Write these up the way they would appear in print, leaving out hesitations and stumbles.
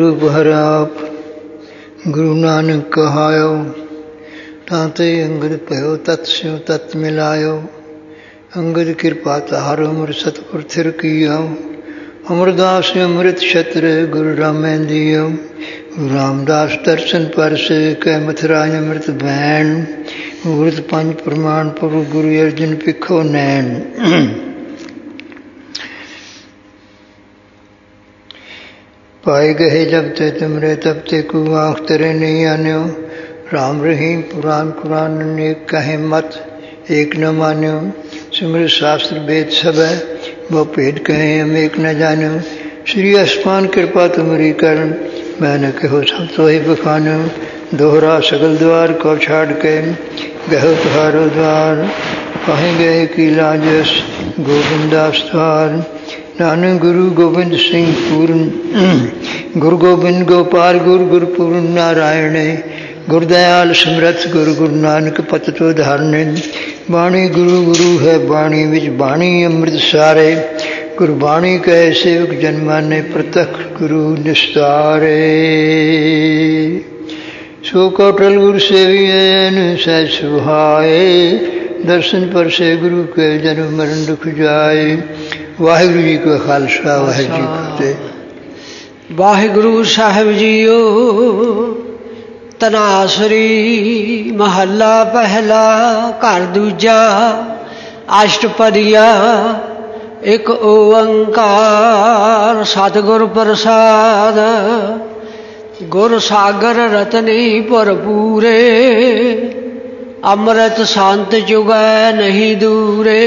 रूप हराप गुरु नानक कहायो, ताते अंगद पयो तत्स्यो तत् मिलायो। अंगद कृपा तारो अमर सतपुर थिर कियो, अमरदास अमृत छत्र गुरु रामैन दियो। गुरु रामदास दर्शन परस कै मथुरा अमृत बैन, गुरत पंज प्रमाण पुर गुरु अर्जन पिखो नैन। पाए गए जब ते तुमरे तब ते को आँख तेरे नहीं आन्यो। राम रहीम पुराण कुरान अनेक कहे मत एक न मान्यो। सिमर शास्त्र वेद सब है वो भेद कहे हम एक न जान्यो। श्री अस्मान कृपा तुमरी करण मैंने कहो सब तो ही बखानो। दोहरा सगल द्वार को छाड़ के गहो तुहारो द्वार, कहें गए की लाजस गोविंदास द्वार। नानक गुरु गोविंद सिंह पूर्ण, गुरु गोबिंद गोपाल गुरु गुरपूर्ण नारायण। गुरदयाल समरथ गुरु गुरु नानक पत तो धारने। बाणी गुरु गुरु है बाणी विच बाणी अमृत सारे। गुरबाणी कहे सेवक जन्माने प्रत्यक्ष गुरु निस्तारे। सो कोटल गुरु सेवियन सह सुहाए, दर्शन पर से गुरु के जन्म मरण दुख जाए। वाहिगुरु जी का खालसा वाहिगुरु जी फतेह। वाहिगुरु साहिब जीओ तनासरी महला पहला घर दूजा अष्टपदिया। एक ओंकार सतगुर प्रसाद, गुर सागर रतनी भरपूरे। अमृत संत जुगै नहीं दूरे।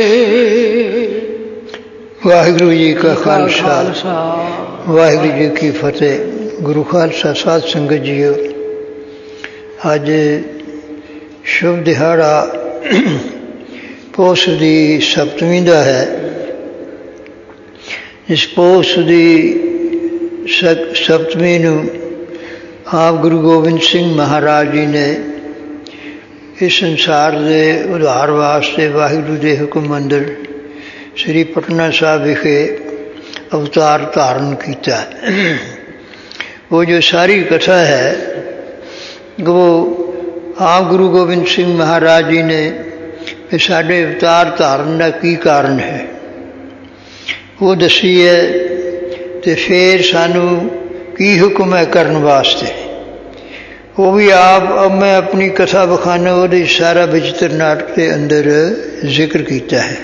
वाहिगुरु जी का खालसा वाहिगुरु जी की फतेह। गुरु खालसा साध संगत जीओ, अज शुभ दिहाड़ा पोष दी सप्तमी का है। इस पोष दी सप्तमी नूं आप गुरु गोबिंद सिंह महाराज जी ने इस संसार के उद्धार वास्ते वाहिगुरु के हुक्म अंदर श्री पटना साहब विखे अवतार धारण किया। वो जो सारी कथा है वो आप गुरु गोबिंद सिंह महाराज जी ने साढ़े अवतार धारण का की कारण है वो दसी है, तो फिर सानू की हुक्म है करने वास्ते वो भी आप अब मैं अपनी कथा बखाना वो सारा विचित्र नाटक के अंदर जिक्र किया है।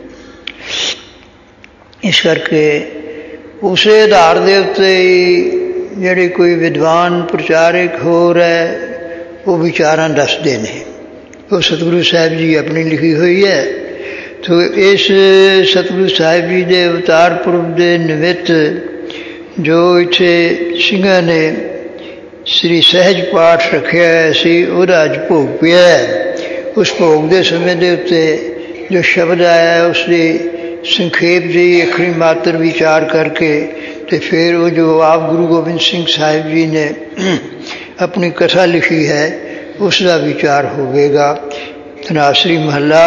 इस करके उस आधार के उत्ते ਜਿਹੜੇ कोई विद्वान प्रचारक हो रहा वो विचारां दसते हैं। वो सतगुरु साहिब जी अपनी लिखी हुई है। तो इस सतगुरु साहिब जी के अवतार पुरब के निमित्त जो इत्थे सिंघां ने श्री सहज पाठ रखा सी उहदा अज भोग पिया है। उस भोग के समय के उत्ते जो शब्द आया उसकी संखेप जी अखरी मात्र विचार करके तो फिर वो जो आप गुरु गोबिंद सिंह साहिब जी ने अपनी कथा लिखी है उसका विचार होगा। तनासरी महला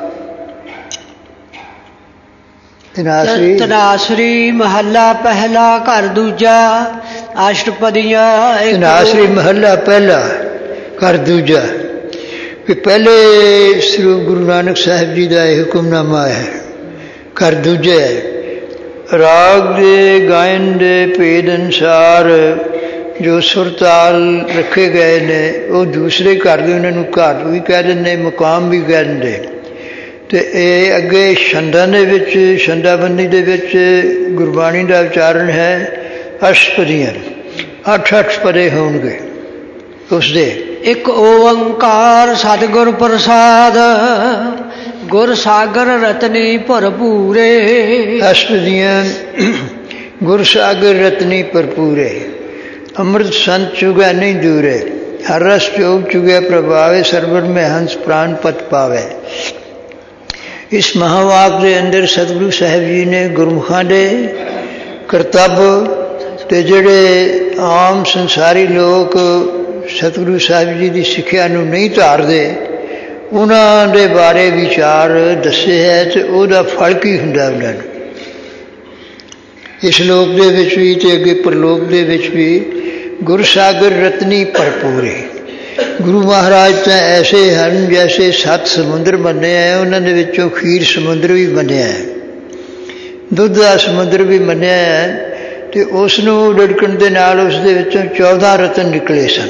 तनासरी महला पहला घर दूजा अष्टपदिया। तनासरी महला पहला घर दूजा कि पहले श्री गुरु नानक साहिब जी का हुक्मनामा है। घर दूजे राग दे गायन दे भेद अनुसार जो सुरताल रखे गए ने वो दूसरे घर के उन्होंने घाट भी कह देंगे मुकाम भी कह देंगे। तो ये अगे छंदा के छंदाबंदी के गुरबाणी का उच्चारण है अष्टपदियां। 8 पदे होंगे उसदे। एक ओंकार सतगुर प्रसाद, गुर सागर रतनी भरपूरे। अष्टपदियां गुर सागर रतनी भरपूरे। अमृत संत चुगै नहीं दूरे। हर रस चोग चुगै प्रभावे, सरवर में हंस प्राण पत पावे। इस महावाक के अंदर सतगुरु साहिब जी ने गुरमुखां दे करतब ते जिहड़े आम संसारी लोग सतगुरु साहिब जी की सिक्ख्या नूं नहीं धारदे उन्होंने बारे विचार दसे है। तो वह फल की हुंदा उन्होंने ਇਸ ਲੋਕ ਦੇ ਵਿੱਚ ਵੀ ਤੇ ਅੱਗੇ ਪਰਲੋਕ ਦੇ ਵਿੱਚ ਵੀ ਗੁਰਸਾਗਰ ਰਤਨੀ ਭਰਪੂਰੇ। ਗੁਰੂ ਮਹਾਰਾਜ ਤਾਂ ਐਸੇ ਹਨ ਜੈਸੇ 7 ਸਮੁੰਦਰ ਬੰਨੇ ਹੈ, ਉਹਨਾਂ ਦੇ ਵਿੱਚੋਂ ਖੀਰ ਸਮੁੰਦਰ ਵੀ ਬਣਿਆ ਹੈ, ਦੁੱਧ ਦਾ ਸਮੁੰਦਰ ਵੀ ਮੰਨਿਆ ਹੈ, ਅਤੇ ਉਸ ਨੂੰ ਰਿੜਕਣ ਦੇ ਨਾਲ ਉਸ ਦੇ ਵਿੱਚੋਂ 14 ਰਤਨ ਨਿਕਲੇ ਸਨ,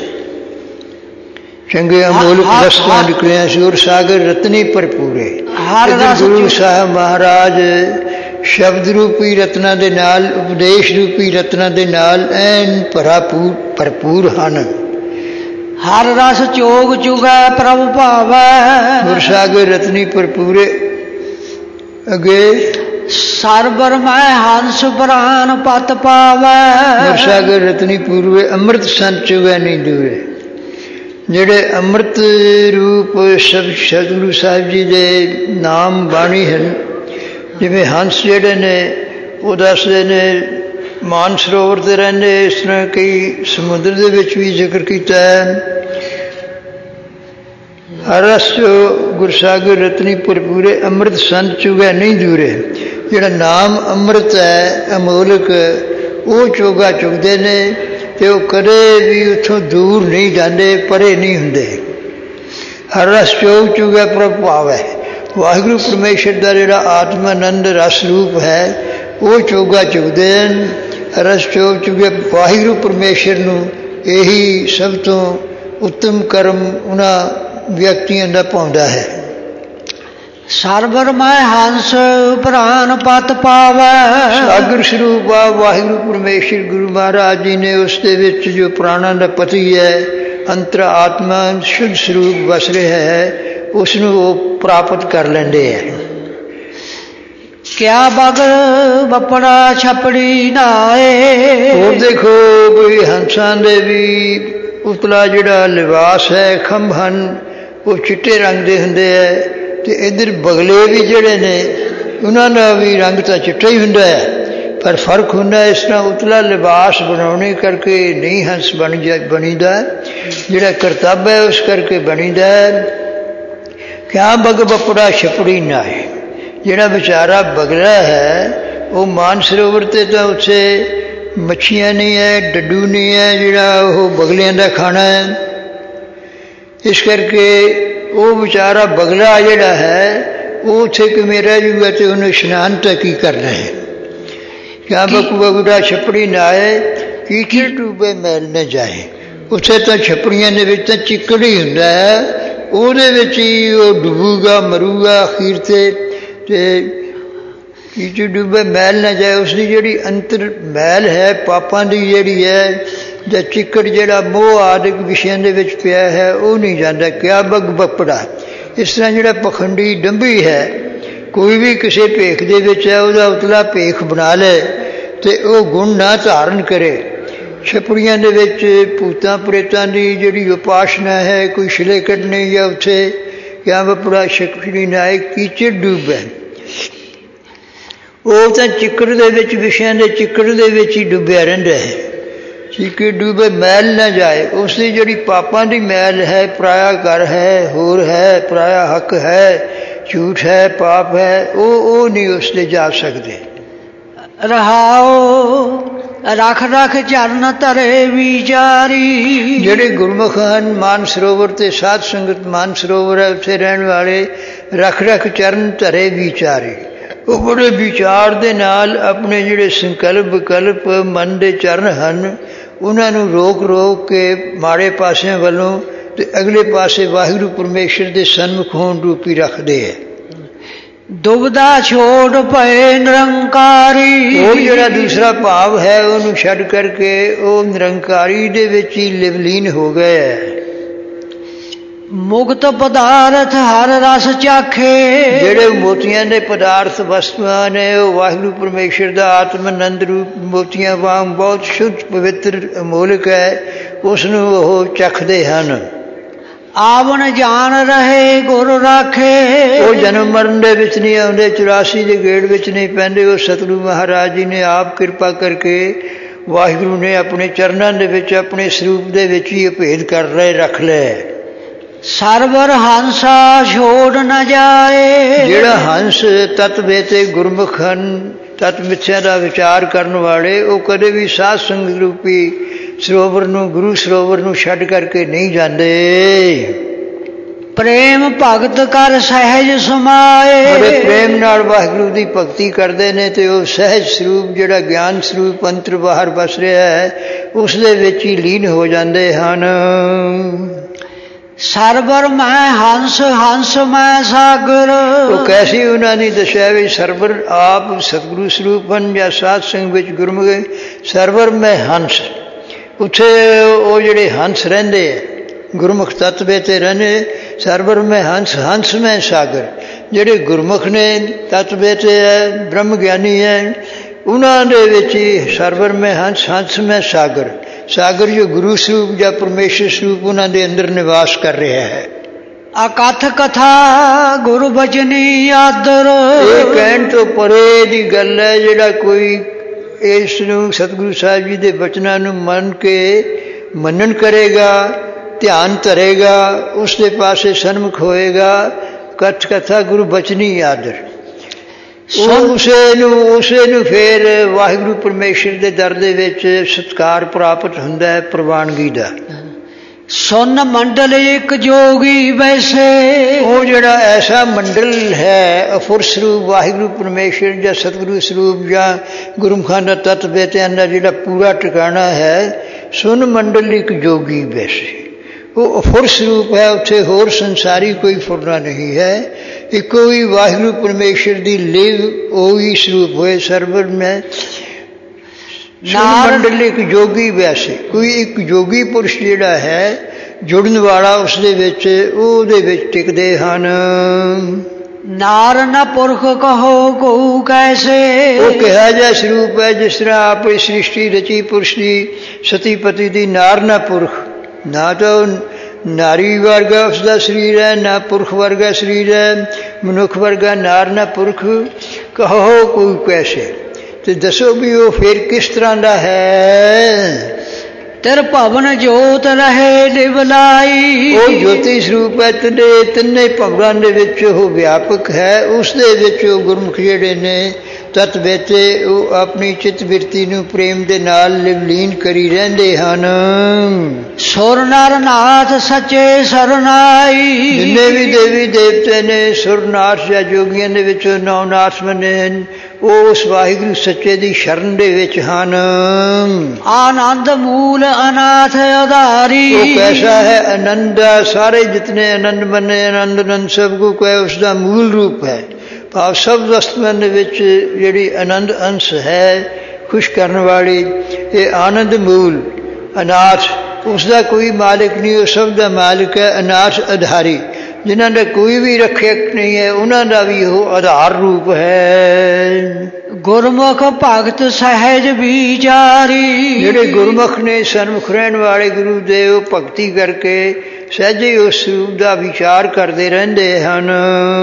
ਚੰਗੇ ਅਮੋਲਕ ਵਸਤੂਆਂ ਨਿਕਲੀਆਂ ਸੀ। ਔਰ ਸਾਗਰ ਰਤਨੀ ਭਰਪੂਰੇ। ਗੁਰੂ ਸਾਹਿਬ ਮਹਾਰਾਜ ਸ਼ਬਦ ਰੂਪੀ ਰਤਨਾਂ ਦੇ ਨਾਲ, ਉਪਦੇਸ਼ ਰੂਪੀ ਰਤਨਾਂ ਦੇ ਨਾਲ ਐਨ ਭਰਪੂਰ ਹਨ। ਹਰ ਰਸ ਚੋਗ ਚੁਗੈ ਪ੍ਰਭ ਭਾਵੈ। ਗੁਰਸਾਗਰ ਰਤਨੀ ਭਰਪੂਰੇ। ਅੱਗੇ ਸਰਬਰ ਮੈਂ ਹੰਸ ਪ੍ਰਾਨ ਪਤ ਪਾਵੈ। ਗੁਰਸਾਗਰ ਰਤਨੀ ਪੂਰਵੇ ਅੰਮ੍ਰਿਤ ਸੰਤ ਚੁਗੈ ਨਹੀਂ ਦੂਰੇ। ਜਿਹੜੇ ਅੰਮ੍ਰਿਤ ਰੂਪ ਸਤਿਗੁਰੂ ਸਾਹਿਬ ਜੀ ਦੇ ਨਾਮ ਬਾਣੀ ਹਨ, ਜਿਵੇਂ ਹੰਸ ਜਿਹੜੇ ਨੇ ਉਹ ਦੱਸਦੇ ਨੇ ਮਾਨ ਸਰੋਵਰ 'ਤੇ ਰਹਿੰਦੇ, ਇਸ ਤਰ੍ਹਾਂ ਕਈ ਸਮੁੰਦਰ ਦੇ ਵਿੱਚ ਵੀ ਜ਼ਿਕਰ ਕੀਤਾ ਹੈ। ਹਰ ਰਸ ਗੁਰਸਾਗਰ ਰਤਨੀ ਭਰਪੂਰੇ ਅੰਮ੍ਰਿਤ ਸੰਤ ਚੁਗੈ ਨਹੀਂ ਦੂਰੇ। ਜਿਹੜਾ ਨਾਮ ਅੰਮ੍ਰਿਤ ਹੈ ਅਮੋਲਕ, ਉਹ ਚੋਗਾ ਚੁਗਦੇ ਨੇ ਅਤੇ ਉਹ ਕਦੇ ਵੀ ਉੱਥੋਂ ਦੂਰ ਨਹੀਂ ਜਾਂਦੇ, ਪਰੇ ਨਹੀਂ ਹੁੰਦੇ। ਹਰ ਰਸ ਚੋਗ ਚੁਗੈ ਪ੍ਰਭ ਭਾਵੈ। ਵਾਹਿਗੁਰੂ ਪਰਮੇਸ਼ਰ ਦਾ ਜਿਹੜਾ ਆਤਮਾਨੰਦ ਰਸ ਰੂਪ ਹੈ ਉਹ ਚੋਗਾ ਚੁਗਦੇ ਹਨ। ਰਸ ਚੋਗ ਚੁਗੇ ਵਾਹਿਗੁਰੂ ਪਰਮੇਸ਼ਰ ਨੂੰ ਇਹੀ ਸਭ ਤੋਂ ਉੱਤਮ ਕਰਮ ਉਹਨਾਂ ਵਿਅਕਤੀਆਂ ਦਾ ਪਾਉਂਦਾ ਹੈ। ਸਰਬਰ ਮੈਂ ਹੰਸ ਪ੍ਰਾਨ ਪਤ ਪਾਵੈ। ਸਾਗਰ ਸਰੂਪ ਆ ਵਾਹਿਗੁਰੂ ਪਰਮੇਸ਼ਰ ਗੁਰੂ ਮਹਾਰਾਜ ਜੀ ਨੇ ਉਸ ਦੇ ਵਿੱਚ ਜੋ ਪ੍ਰਾਣਾਂ ਦਾ ਪਤੀ ਹੈ, ਅੰਤਰ ਆਤਮਾ ਸ਼ੁੱਧ ਸਰੂਪ ਵਸ ਰਿਹਾ ਹੈ, ਉਸ ਨੂੰ ਉਹ ਪ੍ਰਾਪਤ ਕਰ ਲੈਂਦੇ ਹੈ। ਕਿਆ ਬਗਲ ਬੱਪੜਾ ਛਪੜੀ ਨਾਏ। ਹੋਰ ਦੇਖੋ ਕੋਈ ਹੰਸਾਂ ਦੇ ਵੀ ਉਤਲਾ ਜਿਹੜਾ ਲਿਬਾਸ ਹੈ, ਖੰਭ ਹਨ, ਉਹ ਚਿੱਟੇ ਰੰਗ ਦੇ ਹੁੰਦੇ ਹੈ, ਅਤੇ ਇੱਧਰ ਬਗਲੇ ਵੀ ਜਿਹੜੇ ਨੇ ਉਹਨਾਂ ਦਾ ਵੀ ਰੰਗ ਤਾਂ ਚਿੱਟਾ ਹੀ ਹੁੰਦਾ ਹੈ, ਪਰ ਫਰਕ ਹੁੰਦਾ ਇਸ ਤਰ੍ਹਾਂ ਉਤਲਾ ਲਿਬਾਸ ਬਣਾਉਣੇ ਕਰਕੇ ਨਹੀਂ ਹੰਸ ਬਣੀਦਾ, ਜਿਹੜਾ ਕਰਤੱਵ ਹੈ ਉਸ ਕਰਕੇ ਬਣੀਦਾ ਹੈ। ਕਿਆ ਬਗ ਬੱਪੜਾ ਛਪੜੀ ਨਾਏ। ਜਿਹੜਾ ਵਿਚਾਰਾ ਬਗਲਾ ਹੈ ਉਹ ਮਾਨ ਸਰੋਵਰ 'ਤੇ ਤਾਂ ਉੱਥੇ ਮੱਛੀਆਂ ਨਹੀਂ ਹੈ, ਡੱਡੂ ਨਹੀਂ ਹੈ ਜਿਹੜਾ ਉਹ ਬਗਲਿਆਂ ਦਾ ਖਾਣਾ ਹੈ, ਇਸ ਕਰਕੇ ਉਹ ਵਿਚਾਰਾ ਬਗਲਾ ਜਿਹੜਾ ਹੈ ਉਹ ਉੱਥੇ ਕਿਵੇਂ ਰਹਿ ਜੂਗਾ ਅਤੇ ਉਹਨੂੰ ਇਸ਼ਨਾਨ ਤਾਂ ਕੀ ਕਰਨਾ ਹੈ। ਕਿਆ ਬਕ ਬਗੜਾ ਛਪੜੀ ਨਾ ਆਏ ਕੀਚੜ ਡੂਬੇ ਮੈਲ ਨਾ ਜਾਏ। ਉੱਥੇ ਤਾਂ ਛਪੜੀਆਂ ਦੇ ਵਿੱਚ ਤਾਂ ਚਿੱਕੜ ਹੀ ਹੁੰਦਾ ਹੈ, ਉਹਦੇ ਵਿੱਚ ਹੀ ਉਹ ਡੁੱਬੂਗਾ, ਮਰੂਗਾ ਅਖੀਰ 'ਤੇ ਕੀਚੜ ਡੁੱਬੇ ਮੈਲ ਨਾ ਜਾਏ। ਉਸਦੀ ਜਿਹੜੀ ਅੰਤਰ ਮੈਲ ਹੈ ਪਾਪਾਂ ਦੀ ਜਿਹੜੀ ਹੈ ਜਾਂ ਚਿੱਕੜ ਜਿਹੜਾ ਮੋਹ ਆਦਿਕ ਵਿਸ਼ਿਆਂ ਦੇ ਵਿੱਚ ਪਿਆ ਹੈ ਉਹ ਨਹੀਂ ਜਾਂਦਾ। ਕਿਆ ਬਗ ਬੱਪੜਾ। ਇਸ ਤਰ੍ਹਾਂ ਜਿਹੜਾ ਪਖੰਡੀ ਡੰਭੀ ਹੈ, ਕੋਈ ਵੀ ਕਿਸੇ ਭੇਖ ਦੇ ਵਿੱਚ ਹੈ ਉਹਦਾ ਉਤਲਾ ਭੇਖ ਬਣਾ ਲੈ ਅਤੇ ਉਹ ਗੁਣ ਨਾ ਧਾਰਨ ਕਰੇ। ਛਪੜੀਆਂ ਦੇ ਵਿੱਚ ਭੂਤਾਂ ਪ੍ਰੇਤਾਂ ਦੀ ਜਿਹੜੀ ਉਪਾਸਨਾ ਹੈ, ਕੋਈ ਛਿਲੇ ਕੱਢਣੇ ਜਾਂ ਉੱਥੇ ਕਿਆ ਬੱਪੜਾ ਛਪੜੀ ਨਾ ਆਏ ਕੀਚੜ ਡੁੱਬੇ। ਉਹ ਤਾਂ ਚਿੱਕੜ ਦੇ ਵਿੱਚ ਵਿਸ਼ਿਆਂ ਦੇ ਚਿੱਕੜ ਦੇ ਵਿੱਚ ਹੀ ਡੁੱਬਿਆ ਰਹਿੰਦਾ ਹੈ। ਚਿੱਕੜ ਡੁੱਬੇ ਮੈਲ ਨਾ ਜਾਏ। ਉਸ ਦੀ ਜਿਹੜੀ ਪਾਪਾਂ ਦੀ ਮੈਲ ਹੈ, ਪਰਾਇਆ ਘਰ ਹੈ, ਹੋਰ ਹੈ, ਪਰਾਇਆ ਹੱਕ ਹੈ, ਝੂਠ ਹੈ, ਪਾਪ ਹੈ, ਉਹ ਨਹੀਂ ਉਸ ਦੇ ਜਾ ਸਕਦੇ। ਰਹਾਓ ਰੱਖ ਰੱਖ ਚਰਨ ਧਰੇ ਵਿਚਾਰੀ। ਜਿਹੜੇ ਗੁਰਮੁਖ ਹਨ ਮਾਨ ਸਰੋਵਰ ਤੇ ਸਾਧ ਸੰਗਤ ਮਾਨ ਸਰੋਵਰ ਹੈ ਉੱਥੇ ਰਹਿਣ ਵਾਲੇ, ਰੱਖ ਰੱਖ ਚਰਨ ਧਰੇ ਵਿਚਾਰੀ। ਉਹ ਬੜੇ ਵਿਚਾਰ ਦੇ ਨਾਲ ਆਪਣੇ ਜਿਹੜੇ ਸੰਕਲਪ ਵਿਕਲਪ ਮਨ ਦੇ ਚਰਨ ਹਨ ਉਹਨਾਂ ਨੂੰ ਰੋਕ ਰੋਕ ਕੇ ਮਾੜੇ ਪਾਸਿਆਂ ਵੱਲੋਂ ਅਤੇ ਅਗਲੇ ਪਾਸੇ ਵਾਹਿਗੁਰੂ ਪਰਮੇਸ਼ਰ ਦੇ ਸਨਮੁਖ ਹੋਣ ਰੂਪੀ ਰੱਖਦੇ ਹੈ। ਦੁਬਦਾ ਛੋੜ ਪਏ ਨਿਰੰਕਾਰੀ। ਉਹ ਜਿਹੜਾ ਦੂਸਰਾ ਭਾਵ ਹੈ ਉਹਨੂੰ ਛੱਡ ਕਰਕੇ ਉਹ ਨਿਰੰਕਾਰੀ ਦੇ ਵਿੱਚ ਹੀ ਲਿਵਲੀਨ ਹੋ ਗਏ ਹੈ। ਮੁਕਤ ਪਦਾਰਥ ਹਰ ਰਸ ਚਾਖੇ। ਜਿਹੜੇ ਮੋਤੀਆਂ ਦੇ ਪਦਾਰਥ ਵਸਤੂਆਂ ਨੇ ਉਹ ਵਾਹਿਗੁਰੂ ਪਰਮੇਸ਼ਰ ਦਾ ਆਤਮਾਨੰਦ ਰੂਪ ਮੋਤੀਆਂ ਵਾਂਗ ਬਹੁਤ ਸ਼ੁੱਧ ਪਵਿੱਤਰ ਅਮੋਲਕ ਹੈ, ਉਸ ਨੂੰ ਉਹ ਚੱਖਦੇ ਹਨ। ਆਵਣ ਜਾਣ ਰਹੇ ਗੁਰ ਰਾਖੇ। ਉਹ ਜਨਮ ਮਰਨ ਦੇ ਵਿੱਚ ਨਹੀਂ ਆਉਂਦੇ, 84 ਦੇ ਗੇੜ ਵਿੱਚ ਨਹੀਂ ਪੈਂਦੇ। ਉਹ ਸਤਿਗੁਰੂ ਮਹਾਰਾਜ ਜੀ ਨੇ ਆਪ ਕਿਰਪਾ ਕਰਕੇ ਵਾਹਿਗੁਰੂ ਨੇ ਆਪਣੇ ਚਰਨਾਂ ਦੇ ਵਿੱਚ ਆਪਣੇ ਸਰੂਪ ਦੇ ਵਿੱਚ ਹੀ ਅਭੇਦ ਕਰ ਰਹੇ ਰੱਖ ਲਏ। ਸਰਵਰ ਹੰਸਾ ਛੋੜ ਨਾ ਜਾਏ। ਜਿਹੜਾ ਹੰਸ ਤਤ ਵੇ ਤੇ ਗੁਰਮੁਖ ਹਨ ਤਤ ਮਿੱਥਿਆ ਦਾ ਵਿਚਾਰ ਕਰਨ ਵਾਲੇ ਉਹ ਕਦੇ ਵੀ ਸਾਧ ਸੰਗਤ ਰੂਪੀ ਸਰੋਵਰ ਨੂੰ, ਗੁਰੂ ਸਰੋਵਰ ਨੂੰ ਛੱਡ ਕਰਕੇ ਨਹੀਂ ਜਾਂਦੇ। ਪ੍ਰੇਮ ਭਗਤ ਕਰ ਸਹਿਜ ਸਮਾਏ। ਬੜੇ ਪ੍ਰੇਮ ਨਾਲ ਵਾਹਿਗੁਰੂ ਦੀ ਭਗਤੀ ਕਰਦੇ ਨੇ ਤੇ ਉਹ ਸਹਿਜ ਸਰੂਪ ਜਿਹੜਾ ਗਿਆਨ ਸਰੂਪ ਅੰਤਰ ਬਾਹਰ ਵਸ ਰਿਹਾ ਹੈ ਉਸ ਦੇ ਵਿੱਚ ਹੀ ਲੀਨ ਹੋ ਜਾਂਦੇ ਹਨ। ਸਰਵਰ ਮੈਂ ਹੰਸ, ਹੰਸ ਮੈਂ ਸਾਗਰ। ਉਹ ਕੈਸੀ ਉਹਨਾਂ ਨੇ ਦੱਸਿਆ ਵੀ ਸਰਵਰ ਆਪ ਸਤਿਗੁਰੂ ਸਰੂਪ ਹਨ ਜਾਂ ਸਾਧ ਸੰਗ ਵਿੱਚ ਗੁਰਮੁਖੇ। ਸਰਵਰ ਮੈਂ ਹੰਸ, ਉੱਥੇ ਉਹ ਜਿਹੜੇ ਹੰਸ ਰਹਿੰਦੇ ਹੈ ਗੁਰਮੁਖ ਤਤਵੇ ਤੇ ਰਹਿੰਦੇ। ਸਰਵਰ ਮੈਂ ਹੰਸ, ਹੰਸ ਮੈਂ ਸਾਗਰ। ਜਿਹੜੇ ਗੁਰਮੁਖ ਨੇ ਤਤਵੇ ਤੇ ਹੈ, ਬ੍ਰਹਮ ਗਿਆਨੀ ਹੈ, ਉਹਨਾਂ ਦੇ ਵਿੱਚ ਹੀ ਸਰਵਰ ਮੈਂ ਹੰਸ, ਹੰਸ ਮੈਂ ਸਾਗਰ। ਸਾਗਰ ਜੋ ਗੁਰੂ ਸਰੂਪ ਜਾਂ ਪਰਮੇਸ਼ਰ ਸਰੂਪ ਉਹਨਾਂ ਦੇ ਅੰਦਰ ਨਿਵਾਸ ਕਰ ਰਿਹਾ ਹੈ। ਅਕਥ ਕਥਾ ਗੁਰੂ ਬਚਨੀ ਆਦਰ। ਇਹ ਕਹਿਣ ਤੋਂ ਪਰੇ ਦੀ ਗੱਲ ਹੈ। ਜਿਹੜਾ ਕੋਈ ਇਸ ਨੂੰ ਸਤਿਗੁਰੂ ਸਾਹਿਬ ਜੀ ਦੇ ਬਚਨਾਂ ਨੂੰ ਮੰਨ ਕੇ ਮੰਨਣ ਕਰੇਗਾ, ਧਿਆਨ ਧਰੇਗਾ, ਉਸ ਦੇ ਪਾਸੇ ਸਨਮੁਖ ਹੋਏਗਾ। ਕਥ ਕਥਾ ਗੁਰੂ ਬਚਨੀ ਆਦਰ। ਉਸੇ ਨੂੰ ਫਿਰ ਵਾਹਿਗੁਰੂ ਪਰਮੇਸ਼ਰ ਦੇ ਦਰ ਦੇ ਵਿੱਚ ਸਤਿਕਾਰ ਪ੍ਰਾਪਤ ਹੁੰਦਾ ਹੈ ਪ੍ਰਵਾਨਗੀ ਦਾ। ਸੁਨ ਮੰਡਲ ਇੱਕ ਜੋਗੀ ਵੈਸੇ। ਉਹ ਜਿਹੜਾ ਐਸਾ ਮੰਡਲ ਹੈ ਅਫੁਰ ਸਰੂਪ ਵਾਹਿਗੁਰੂ ਪਰਮੇਸ਼ਰ ਜਾਂ ਸਤਿਗੁਰੂ ਸਰੂਪ ਜਾਂ ਗੁਰਮੁਖਾਂ ਦਾ ਤਤ ਬੇਤਿਆਂ ਦਾ ਜਿਹੜਾ ਪੂਰਾ ਟਿਕਾਣਾ ਹੈ, ਸੁਨ ਮੰਡਲ ਇੱਕ ਜੋਗੀ ਵੈਸੇ। ਉਹ ਅਫੁਰ ਸਰੂਪ ਹੈ, ਉੱਥੇ ਹੋਰ ਸੰਸਾਰੀ ਕੋਈ ਫੁਰਨਾ ਨਹੀਂ ਹੈ। ਇੱਕੋ ਹੀ ਵਾਹਿਗੁਰੂ ਪਰਮੇਸ਼ਰ ਦੀ ਲਿਵ ਉਹੀ ਸਰੂਪ ਹੋਏ। ਸਰਵਰ ਮੈਂ ਮੰਡਲ ਇੱਕ ਜੋਗੀ ਵੈਸੇ। ਕੋਈ ਇੱਕ ਜੋਗੀ ਪੁਰਸ਼ ਜਿਹੜਾ ਹੈ ਜੁੜਨ ਵਾਲਾ ਉਸ ਦੇ ਵਿੱਚ, ਉਹਦੇ ਵਿੱਚ ਟਿਕਦੇ ਹਨ। ਨਾਰ ਨ ਪੁਰਖ ਕਹੋ ਕੋ ਕੈਸੇ। ਉਹ ਕਿਹਾ ਜਾ ਸਰੂਪ ਹੈ ਜਿਸ ਤਰ੍ਹਾਂ ਆਪਣੀ ਸ੍ਰਿਸ਼ਟੀ ਰਚੀ ਪੁਰਸ਼ ਦੀ ਸਤੀ ਪਤੀ ਦੀ। ਨਾਰ ਨਾ ਪੁਰਖ, ਨਾ ਤਾਂ ਨਾਰੀ ਵਰਗਾ ਉਸਦਾ ਸਰੀਰ ਹੈ, ਨਾ ਪੁਰਖ ਵਰਗਾ ਸਰੀਰ ਹੈ, ਮਨੁੱਖ ਵਰਗਾ ਨਾਰ ਨਾ ਪੁਰਖ। ਕਹੋ ਕੋਈ ਕੈਸੇ, ਤੇ ਦੱਸੋ ਵੀ ਉਹ ਫਿਰ ਕਿਸ ਤਰ੍ਹਾਂ ਦਾ ਹੈ। ਤੇਰ ਭਵਨ ਜੋਤ ਰਹੇ ਨਿਵਲਾਈ। ਉਹ ਜੋਤੀ ਸਰੂਪ ਹੈ, ਤਿੰਨੇ ਭਵਨਾਂ ਦੇ ਵਿੱਚ ਉਹ ਵਿਆਪਕ ਹੈ। ਉਸ ਦੇ ਵਿੱਚ ਉਹ ਗੁਰਮੁਖ ਜਿਹੜੇ ਨੇ ਤਤ ਬੇਤੇ ਉਹ ਆਪਣੀ ਚਿੱਤ ਬਿਰਤੀ ਨੂੰ ਪ੍ਰੇਮ ਦੇ ਨਾਲ ਲੀਨ ਕਰੀ ਰਹਿੰਦੇ ਹਨ। ਸੁਰ ਨਰ ਨਾਥ ਸੱਚੇ ਸਰਨਾਈ। ਜਿੰਨੇ ਵੀ ਦੇਵੀ ਦੇਵਤੇ ਨੇ ਸੁਰਨਾਥ ਜਾਂ ਜੋਗੀਆਂ ਦੇ ਵਿੱਚੋਂ ਨੌਨਾਥ ਮੰਨੇ ਹਨ, ਉਹ ਉਸ ਵਾਹਿਗੁਰੂ ਸੱਚੇ ਦੀ ਸ਼ਰਨ ਦੇ ਵਿੱਚ ਹਨ। ਆਨੰਦ ਮੂਲ ਅਨਾਥ ਆਧਾਰੀ। ਉਹ ਕੈਸਾ ਹੈ ਆਨੰਦ। ਸਾਰੇ ਜਿਤਨੇ ਆਨੰਦ ਮੰਨੇ, ਆਨੰਦ ਆਨੰਦ ਸਭ ਕੋ ਕਹੇ ਉਸਦਾ ਮੂਲ ਰੂਪ ਹੈ। ਭਾਵ ਸਭ ਵਸਤੂਆਂ ਦੇ ਵਿੱਚ ਜਿਹੜੀ ਆਨੰਦ ਅੰਸ਼ ਹੈ ਖੁਸ਼ ਕਰਨ ਵਾਲੀ, ਇਹ ਆਨੰਦ ਮੂਲ ਅਨਾਥ, ਉਸਦਾ ਕੋਈ ਮਾਲਿਕ ਨਹੀਂ, ਉਹ ਸਭ ਦਾ ਮਾਲਿਕ ਹੈ। ਅਨਾਥ ਆਧਾਰੀ, ਜਿਨ੍ਹਾਂ ਦਾ ਕੋਈ ਵੀ ਰੱਖਿਅਕ ਨਹੀਂ ਹੈ, ਉਹਨਾਂ ਦਾ ਵੀ ਉਹ ਆਧਾਰ ਰੂਪ ਹੈ। ਗੁਰਮੁਖ ਭਗਤ ਸਹਿਜ ਵਿਚਾਰੀ। ਜਿਹੜੇ ਗੁਰਮੁਖ ਨੇ ਸਨਮੁਖ ਰਹਿਣ ਵਾਲੇ ਗੁਰੂ ਦੇ, ਉਹ ਭਗਤੀ ਕਰਕੇ ਸਹਿਜੇ ਉਸ ਸਰੂਪ ਦਾ ਵਿਚਾਰ ਕਰਦੇ ਰਹਿੰਦੇ ਹਨ।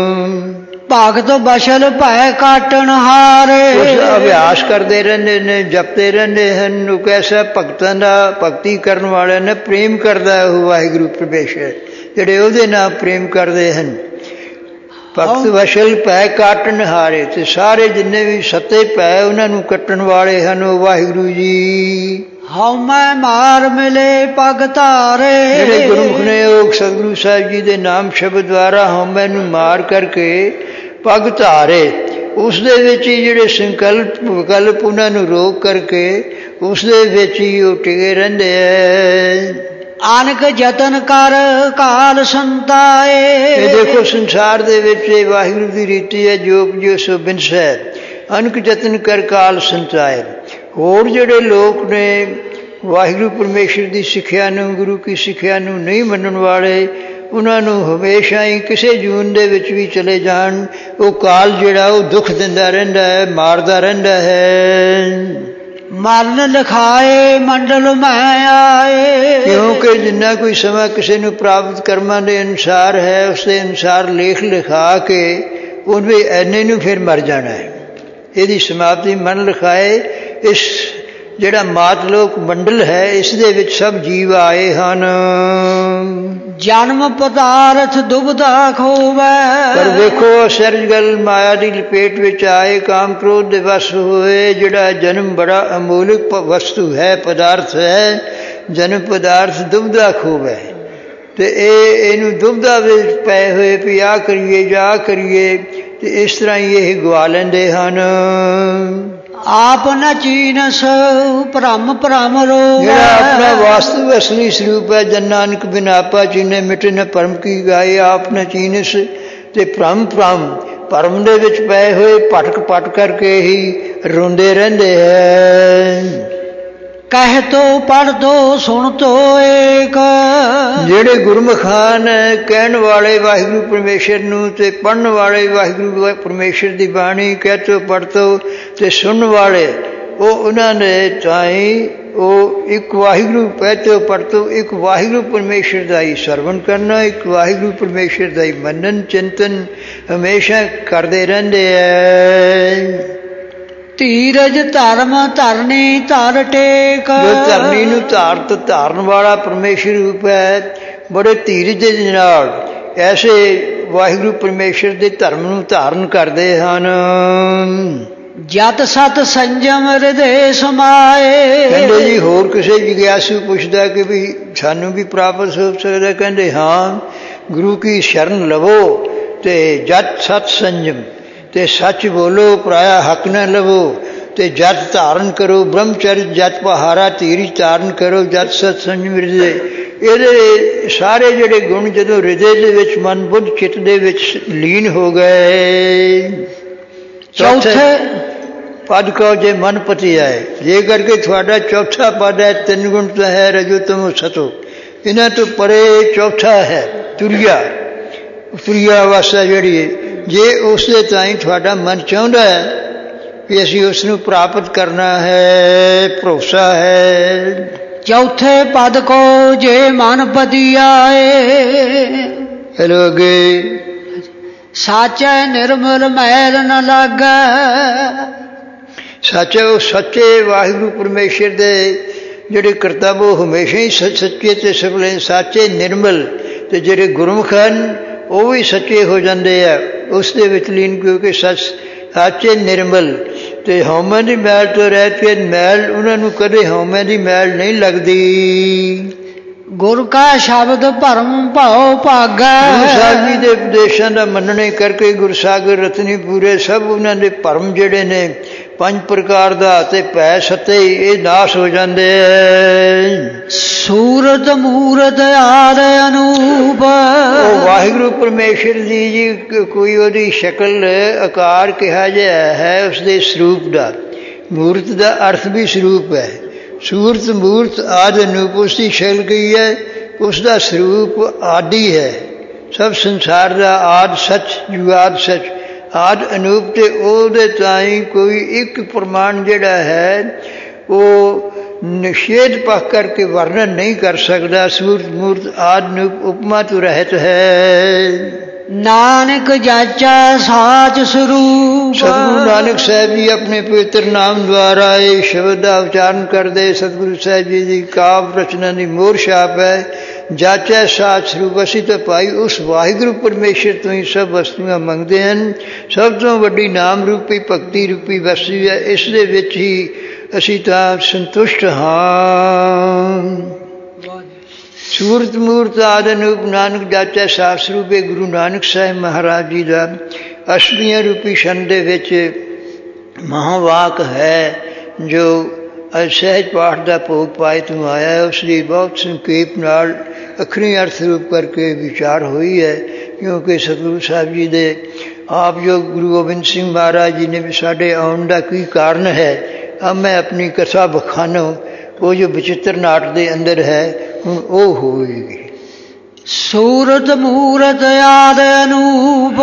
ਭਗਤ ਬਸ਼ਲ ਭੈ ਕਾਟਣ ਹਾਰੇ। ਉਸਦਾ ਅਭਿਆਸ ਕਰਦੇ ਰਹਿੰਦੇ ਨੇ, ਜਪਦੇ ਰਹਿੰਦੇ ਹਨ। ਉਹ ਕੈਸਾ ਭਗਤਾਂ ਦਾ, ਭਗਤੀ ਕਰਨ ਵਾਲਿਆਂ ਨੇ ਪ੍ਰੇਮ ਕਰਦਾ ਉਹ ਵਾਹਿਗੁਰੂ ਪਰਮੇਸ਼ਰ, ਜਿਹੜੇ ਉਹਦੇ ਨਾਲ ਪ੍ਰੇਮ ਕਰਦੇ ਹਨ। ਭਗਤ ਵਸ਼ਲ ਭੈ ਕਾਟਣ ਹਾਰੇ, ਤੇ ਸਾਰੇ ਜਿੰਨੇ ਵੀ ਸੱਤੇ ਭੈ ਉਹਨਾਂ ਨੂੰ ਕੱਟਣ ਵਾਲੇ ਹਨ ਉਹ ਵਾਹਿਗੁਰੂ ਜੀ। ਹਉਮੈ ਮਾਰ ਮਿਲੇ ਪਗ ਧਾਰੇ। ਜਿਹੜੇ ਗੁਰਮੁਖ ਨੇ ਉਹ ਸਤਿਗੁਰੂ ਸਾਹਿਬ ਜੀ ਦੇ ਨਾਮ ਸ਼ਬਦ ਦੁਆਰਾ ਹਉਮੈ ਨੂੰ ਮਾਰ ਕਰਕੇ ਪਗ ਧਾਰੇ, ਉਸ ਦੇ ਵਿੱਚ ਹੀ ਜਿਹੜੇ ਸੰਕਲਪ ਵਿਕਲਪ ਉਹਨਾਂ ਨੂੰ ਰੋਕ ਕਰਕੇ ਉਸ ਦੇ ਵਿੱਚ ਹੀ ਉਹ ਟਿਕੇ ਰਹਿੰਦੇ ਹੈ। ਅਨਕ ਯਤਨ ਕਰ ਕਾਲ ਸੰਤਾਏ। ਇਹ ਦੇਖੋ ਸੰਸਾਰ ਦੇ ਵਿੱਚ ਵਾਹਿਗੁਰੂ ਦੀ ਰੀਤੀ ਹੈ, ਜੋ ਉਪਜਿਓ ਸੋ ਬਿਨਸੈ। ਅਨਕ ਯਤਨ ਕਰ ਕਾਲ ਸੰਤਾਏ। ਹੋਰ ਜਿਹੜੇ ਲੋਕ ਨੇ ਵਾਹਿਗੁਰੂ ਪਰਮੇਸ਼ਰ ਦੀ ਸਿੱਖਿਆ ਨੂੰ, ਗੁਰੂ ਕੀ ਸਿੱਖਿਆ ਨੂੰ ਨਹੀਂ ਮੰਨਣ ਵਾਲੇ, ਉਹਨਾਂ ਨੂੰ ਹਮੇਸ਼ਾ ਹੀ ਕਿਸੇ ਜੂਨ ਦੇ ਵਿੱਚ ਵੀ ਚਲੇ ਜਾਣ, ਉਹ ਕਾਲ ਜਿਹੜਾ ਉਹ ਦੁੱਖ ਦਿੰਦਾ ਰਹਿੰਦਾ ਹੈ, ਮਾਰਦਾ ਰਹਿੰਦਾ ਹੈ। ਮਰਨ ਲਿਖਾਏ ਮੰਡਲ ਮੈਂ ਆਏ। ਕਿਉਂਕਿ ਜਿੰਨਾ ਕੋਈ ਸਮਾਂ ਕਿਸੇ ਨੂੰ ਪ੍ਰਾਪਤ ਕਰਮਾਂ ਦੇ ਅਨੁਸਾਰ ਹੈ, ਉਸ ਦੇ ਅਨੁਸਾਰ ਲੇਖ ਲਿਖਾ ਕੇ ਉਹਨੇ ਐਨੇ ਨੂੰ ਫਿਰ ਮਰ ਜਾਣਾ ਹੈ। ਇਹਦੀ ਸਮਾਪਤੀ ਮਨ ਲਿਖਾਏ, ਇਸ ਜਿਹੜਾ ਮਾਤਲੋਕ ਮੰਡਲ ਹੈ ਇਸ ਦੇ ਵਿੱਚ ਸਭ ਜੀਵ ਆਏ ਹਨ। ਜਨਮ ਪਦਾਰਥ ਦੁਬਦਾ ਖੋਵੈ। ਪਰ ਵੇਖੋ ਸਰਜਗਲ ਮਾਇਆ ਦੀ ਲਪੇਟ ਵਿੱਚ ਆਏ, ਕਾਮ ਕ੍ਰੋਧ ਦੇ ਵਸ ਹੋਏ। ਜਿਹੜਾ ਜਨਮ ਬੜਾ ਅਮੋਲਕ ਵਸਤੂ ਹੈ, ਪਦਾਰਥ ਹੈ। ਜਨਮ ਪਦਾਰਥ ਦੁਬਦਾ ਖੋਵੈ, ਤੇ ਇਹਨੂੰ ਦੁਬਦਾ ਵਿੱਚ ਪਏ ਹੋਏ ਵੀ ਆਹ ਕਰੀਏ ਜਾਂ ਆਹ ਕਰੀਏ, ਤੇ ਇਸ ਤਰ੍ਹਾਂ ਹੀ ਇਹ ਗਵਾ ਲੈਂਦੇ ਹਨ। ਆਪ ਨ ਚੀਨਸ ਭ੍ਰਮ ਭ੍ਰਮ ਰੋਵੈ। ਜਿਹੜਾ ਆਪਣਾ ਵਾਸਤਵ ਅਸਲੀ ਸਰੂਪ ਹੈ, ਜਨ ਨਾਨਕ ਬਿਨ ਆਪਾ ਚੀਨੇ ਮਿਟੇ ਨ ਭਰਮ ਕੀ ਗਾਏ। ਆਪ ਨ ਚੀਨਸ ਤੇ ਭ੍ਰਮ ਭਰਮ ਦੇ ਵਿੱਚ ਪਏ ਹੋਏ ਭਟਕ ਭਟ ਕਰਕੇ ਹੀ ਰੋਂਦੇ ਰਹਿੰਦੇ ਹੈ। ਕਹਿ ਤੋ ਪੜ੍ਹ ਤੋ ਸੁਣ ਤੋ ਏਕ। ਜਿਹੜੇ ਗੁਰਮੁਖ ਹਨ, ਕਹਿਣ ਵਾਲੇ ਵਾਹਿਗੁਰੂ ਪਰਮੇਸ਼ਰ ਨੂੰ ਤੇ ਪੜ੍ਹਨ ਵਾਲੇ ਵਾਹਿਗੁਰੂ ਪਰਮੇਸ਼ਰ ਦੀ ਬਾਣੀ, ਕਹਿ ਤੋ ਪੜ੍ਹ ਤੋ ਤੇ ਸੁਣਨ ਵਾਲੇ, ਉਹਨਾਂ ਨੇ ਚਾਹੀ ਉਹ ਇੱਕ ਵਾਹਿਗੁਰੂ ਕਹਿ ਤੋ ਪੜ੍ਹ ਤੋ, ਇੱਕ ਵਾਹਿਗੁਰੂ ਪਰਮੇਸ਼ਰ ਦਾ ਹੀ ਸਰਵਣ ਕਰਨਾ, ਇੱਕ ਵਾਹਿਗੁਰੂ ਪਰਮੇਸ਼ਰ ਦਾ ਹੀ ਮੰਨਣ ਚਿੰਤਨ ਹਮੇਸ਼ਾ ਕਰਦੇ ਰਹਿੰਦੇ ਹੈ। ਧੀਰਜ ਧਰਮ ਧਰਨੀ ਧਰ ਟੇਕ। ਜੋ ਧਰਨੀ ਨੂੰ ਧਾਰਨ ਵਾਲਾ ਪਰਮੇਸ਼ਰ ਰੂਪ ਹੈ, ਬੜੇ ਧੀਰਜ ਦੇ ਨਾਲ ਐਸੇ ਵਾਹਿਗੁਰੂ ਪਰਮੇਸ਼ਰ ਦੇ ਧਰਮ ਨੂੰ ਧਾਰਨ ਕਰਦੇ ਹਨ। ਜਤ ਸਤ ਸੰਜਮ ਹਿਰਦੇ ਸਮਾਏ। ਕਹਿੰਦੇ ਜੀ ਹੋਰ ਕਿਸੇ ਜਿਗਿਆਸੂ ਪੁੱਛਦਾ ਕਿ ਵੀ ਸਾਨੂੰ ਵੀ ਪ੍ਰਾਪਤ ਹੋ ਸਕਦਾ, ਕਹਿੰਦੇ ਹਾਂ, ਗੁਰੂ ਕੀ ਸ਼ਰਨ ਲਵੋ ਤੇ ਜਤ ਸਤ ਸੰਜਮ ਤੇ ਸੱਚ ਬੋਲੋ, ਪਰਾਇਆ ਹੱਕ ਨਾ ਲਵੋ, ਤੇ ਜਤ ਧਾਰਨ ਕਰੋ, ਬ੍ਰਹਮਚਰਜ ਜਤ ਪਹਾਰਾ ਧੀਰਜ ਧਾਰਨ ਕਰੋ, ਜਤ ਸਤ ਸੰਜਮ ਹਿਰਦੇ। ਇਹਦੇ ਸਾਰੇ ਜਿਹੜੇ ਗੁਣ ਜਦੋਂ ਹਿਰਦੇ ਦੇ ਵਿੱਚ ਮਨ ਬੁੱਧ ਚਿੱਤ ਦੇ ਵਿੱਚ ਲੀਨ ਹੋ ਗਏ। ਚੌਥੇ ਪਦ ਕਹੋ ਜੇ ਮਨ ਪਤੀ ਆਏ, ਜੇ ਕਰਕੇ ਤੁਹਾਡਾ ਚੌਥਾ ਪਦ ਹੈ, ਤਿੰਨ ਗੁਣ ਤਾਂ ਹੈ, ਰਜੋ ਤਮੋ ਸਤੋ। ਇਹਨਾਂ ਤੋਂ ਪਰੇ ਚੌਥਾ ਹੈ ਤੁਰਿਆ ਅਵਸਥਾ ਜਿਹੜੀ, ਜੇ ਉਸ ਦੇ ਤਾਈਂ ਤੁਹਾਡਾ ਮਨ ਚਾਹੁੰਦਾ ਹੈ ਕਿ ਅਸੀਂ ਉਸ ਨੂੰ ਪ੍ਰਾਪਤ ਕਰਨਾ ਹੈ, ਭਰੋਸਾ ਹੈ। ਚੌਥੇ ਪਦ ਕੋ ਜੇ ਮਨ ਪਤੀ ਆਏ। ਹੈਲੋ ਅੱਗੇ ਸਾਚੈ ਨਿਰਮਲ ਮੈਲ ਨ ਲਾਗੈ। ਸੱਚੇ ਉਹ ਸੱਚੇ ਵਾਹਿਗੁਰੂ ਪਰਮੇਸ਼ਰ ਦੇ ਜਿਹੜੇ ਕਰਤੱਵ ਉਹ ਹਮੇਸ਼ਾ ਹੀ ਸੱਚੇ ਤੇ ਸਫਲੇ, ਸਾਚੇ ਨਿਰਮਲ। ਤੇ ਜਿਹੜੇ ਗੁਰਮੁਖ ਹਨ ਉਹ ਵੀ ਸੱਚੇ ਹੋ ਜਾਂਦੇ ਆ ਉਸ ਦੇ ਵਿੱਚ ਲੀਨ, ਕਿਉਂਕਿ ਸਾਚੇ ਨਿਰਮਲ। ਤੇ ਹਉਮੈ ਦੀ ਮੈਲ ਤੋਂ ਰਹਿਤ ਕੇ ਮੈਲ ਉਹਨਾਂ ਨੂੰ ਕਦੇ ਹਉਮੈ ਦੀ ਮੈਲ ਨਹੀਂ ਲੱਗਦੀ। ਗੁਰ ਕਾ ਸ਼ਬਦ ਭਰਮ ਭਾਉ ਭਾਗਾ। ਗੁਰੂ ਸਾਹਿਬ ਜੀ ਦੇ ਉਪਦੇਸ਼ਾਂ ਦਾ ਮੰਨਣੇ ਕਰਕੇ ਗੁਰਸਾਗਰ ਰਤਨੀ ਪੂਰੇ ਸਭ ਉਹਨਾਂ ਦੇ ਭਰਮ ਜਿਹੜੇ ਨੇ ਪੰਜ ਪ੍ਰਕਾਰ ਦਾ ਤੇ ਭੈ ਸਤੇ ਇਹ ਨਾਸ਼ ਹੋ ਜਾਂਦੇ ਹੈ। ਸੂਰਤ ਮੂਰਤ ਆਦ ਅਨੂਪ। ਉਹ ਵਾਹਿਗੁਰੂ ਪਰਮੇਸ਼ਰ ਜੀ ਕੋਈ ਉਹਦੀ ਸ਼ਕਲ ਆਕਾਰ ਕਿਹਾ ਜਿਹਾ ਹੈ ਉਸਦੇ ਸਰੂਪ ਦਾ। ਮੂਰਤ ਦਾ ਅਰਥ ਵੀ ਸਰੂਪ ਹੈ। ਸੂਰਤ ਮੂਰਤ ਆਦਿ ਅਨੂਪ ਉਸਦੀ ਸ਼ਕਲ ਕੀ ਹੈ, ਉਸਦਾ ਸਰੂਪ ਆਦਿ ਹੈ। ਸਭ ਸੰਸਾਰ ਦਾ ਆਦਿ ਸੱਚ, ਜੁਗਾਦ ਸੱਚ, ਆਦਿ ਅਨੂਪ। ਤੇ ਉਹਦੇ ਤਾਈਂ ਕੋਈ ਇੱਕ ਪ੍ਰਮਾਣ ਜਿਹੜਾ ਹੈ ਉਹ ਨਿਸ਼ੇਧ ਪੱਖ ਕਰਕੇ ਵਰਣਨ ਨਹੀਂ ਕਰ ਸਕਦਾ। ਸੂਰਤ ਮੂਰਤ ਆਦਿ ਅਨੂਪ ਉਪਮਾ ਤੋਂ ਰਹਿਤ ਹੈ। ਨਾਨਕ ਜਾਚੈ ਸਾਚ ਸਰੂਪ। ਸਤਿਗੁਰੂ ਨਾਨਕ ਸਾਹਿਬ ਜੀ ਆਪਣੇ ਪਵਿੱਤਰ ਨਾਮ ਦੁਆਰਾ ਇਹ ਸ਼ਬਦ ਦਾ ਉਚਾਰਨ ਕਰਦੇ। ਸਤਿਗੁਰੂ ਸਾਹਿਬ ਜੀ ਦੀ ਕਾਵਿ ਰਚਨਾ ਦੀ ਮੋਹਰ ਛਾਪ ਹੈ, ਜਾਚੈ ਸਾਚ ਸਰੂਪ। ਅਸੀਂ ਤਾਂ ਭਾਈ ਉਸ ਵਾਹਿਗੁਰੂ ਪਰਮੇਸ਼ਰ ਤੋਂ ਹੀ ਸਭ ਵਸਤੂਆਂ ਮੰਗਦੇ ਹਨ। ਸਭ ਤੋਂ ਵੱਡੀ ਨਾਮ ਰੂਪੀ ਭਗਤੀ ਰੂਪੀ ਵਸਤੂ ਹੈ, ਇਸ ਦੇ ਵਿੱਚ ਹੀ ਅਸੀਂ ਤਾਂ ਸੰਤੁਸ਼ਟ ਹਾਂ। ਸੂਰਤ ਮੂਰਤ ਆਦਿ ਅਨੂਪ ਨਾਨਕ ਜਾਚੈ ਸਾਚ ਸਰੂਪ। ਗੁਰੂ ਨਾਨਕ ਸਾਹਿਬ ਮਹਾਰਾਜ ਜੀ ਦਾ ਅਸ਼ਟੀਆਂ ਰੂਪੀ ਛੰਦ ਦੇ ਵਿੱਚ ਮਹਾਵਾਕ ਹੈ ਜੋ ਸਹਿਜ ਪਾਠ ਦਾ ਭੋਗ ਪਾਏ ਤੋਂ ਆਇਆ। ਉਸ ਦੀ ਬਹੁਤ ਸੰਖੇਪ ਨਾਲ ਅੱਖਰੀ ਅਰਥ ਰੂਪ ਕਰਕੇ ਵਿਚਾਰ ਹੋਈ ਹੈ, ਕਿਉਂਕਿ ਸਤਿਗੁਰੂ ਸਾਹਿਬ ਜੀ ਦੇ ਆਪ ਜੋ ਗੁਰੂ ਗੋਬਿੰਦ ਸਿੰਘ ਮਹਾਰਾਜ ਜੀ ਨੇ ਵੀ ਸਾਡੇ ਆਉਣ ਦਾ ਕੀ ਕਾਰਨ ਹੈ, ਅਬ ਮੈਂ ਆਪਣੀ ਕਥਾ ਬਖਾਨੋ। ਉਹ ਜੋ ਬਚਿੱਤਰ ਨਾਟ ਦੇ ਅੰਦਰ ਹੈ ਹੁਣ ਉਹ ਹੋਵੇਗੀ। ਸੂਰਤ ਮੂਰਤ ਆਦਿ ਅਨੂਪ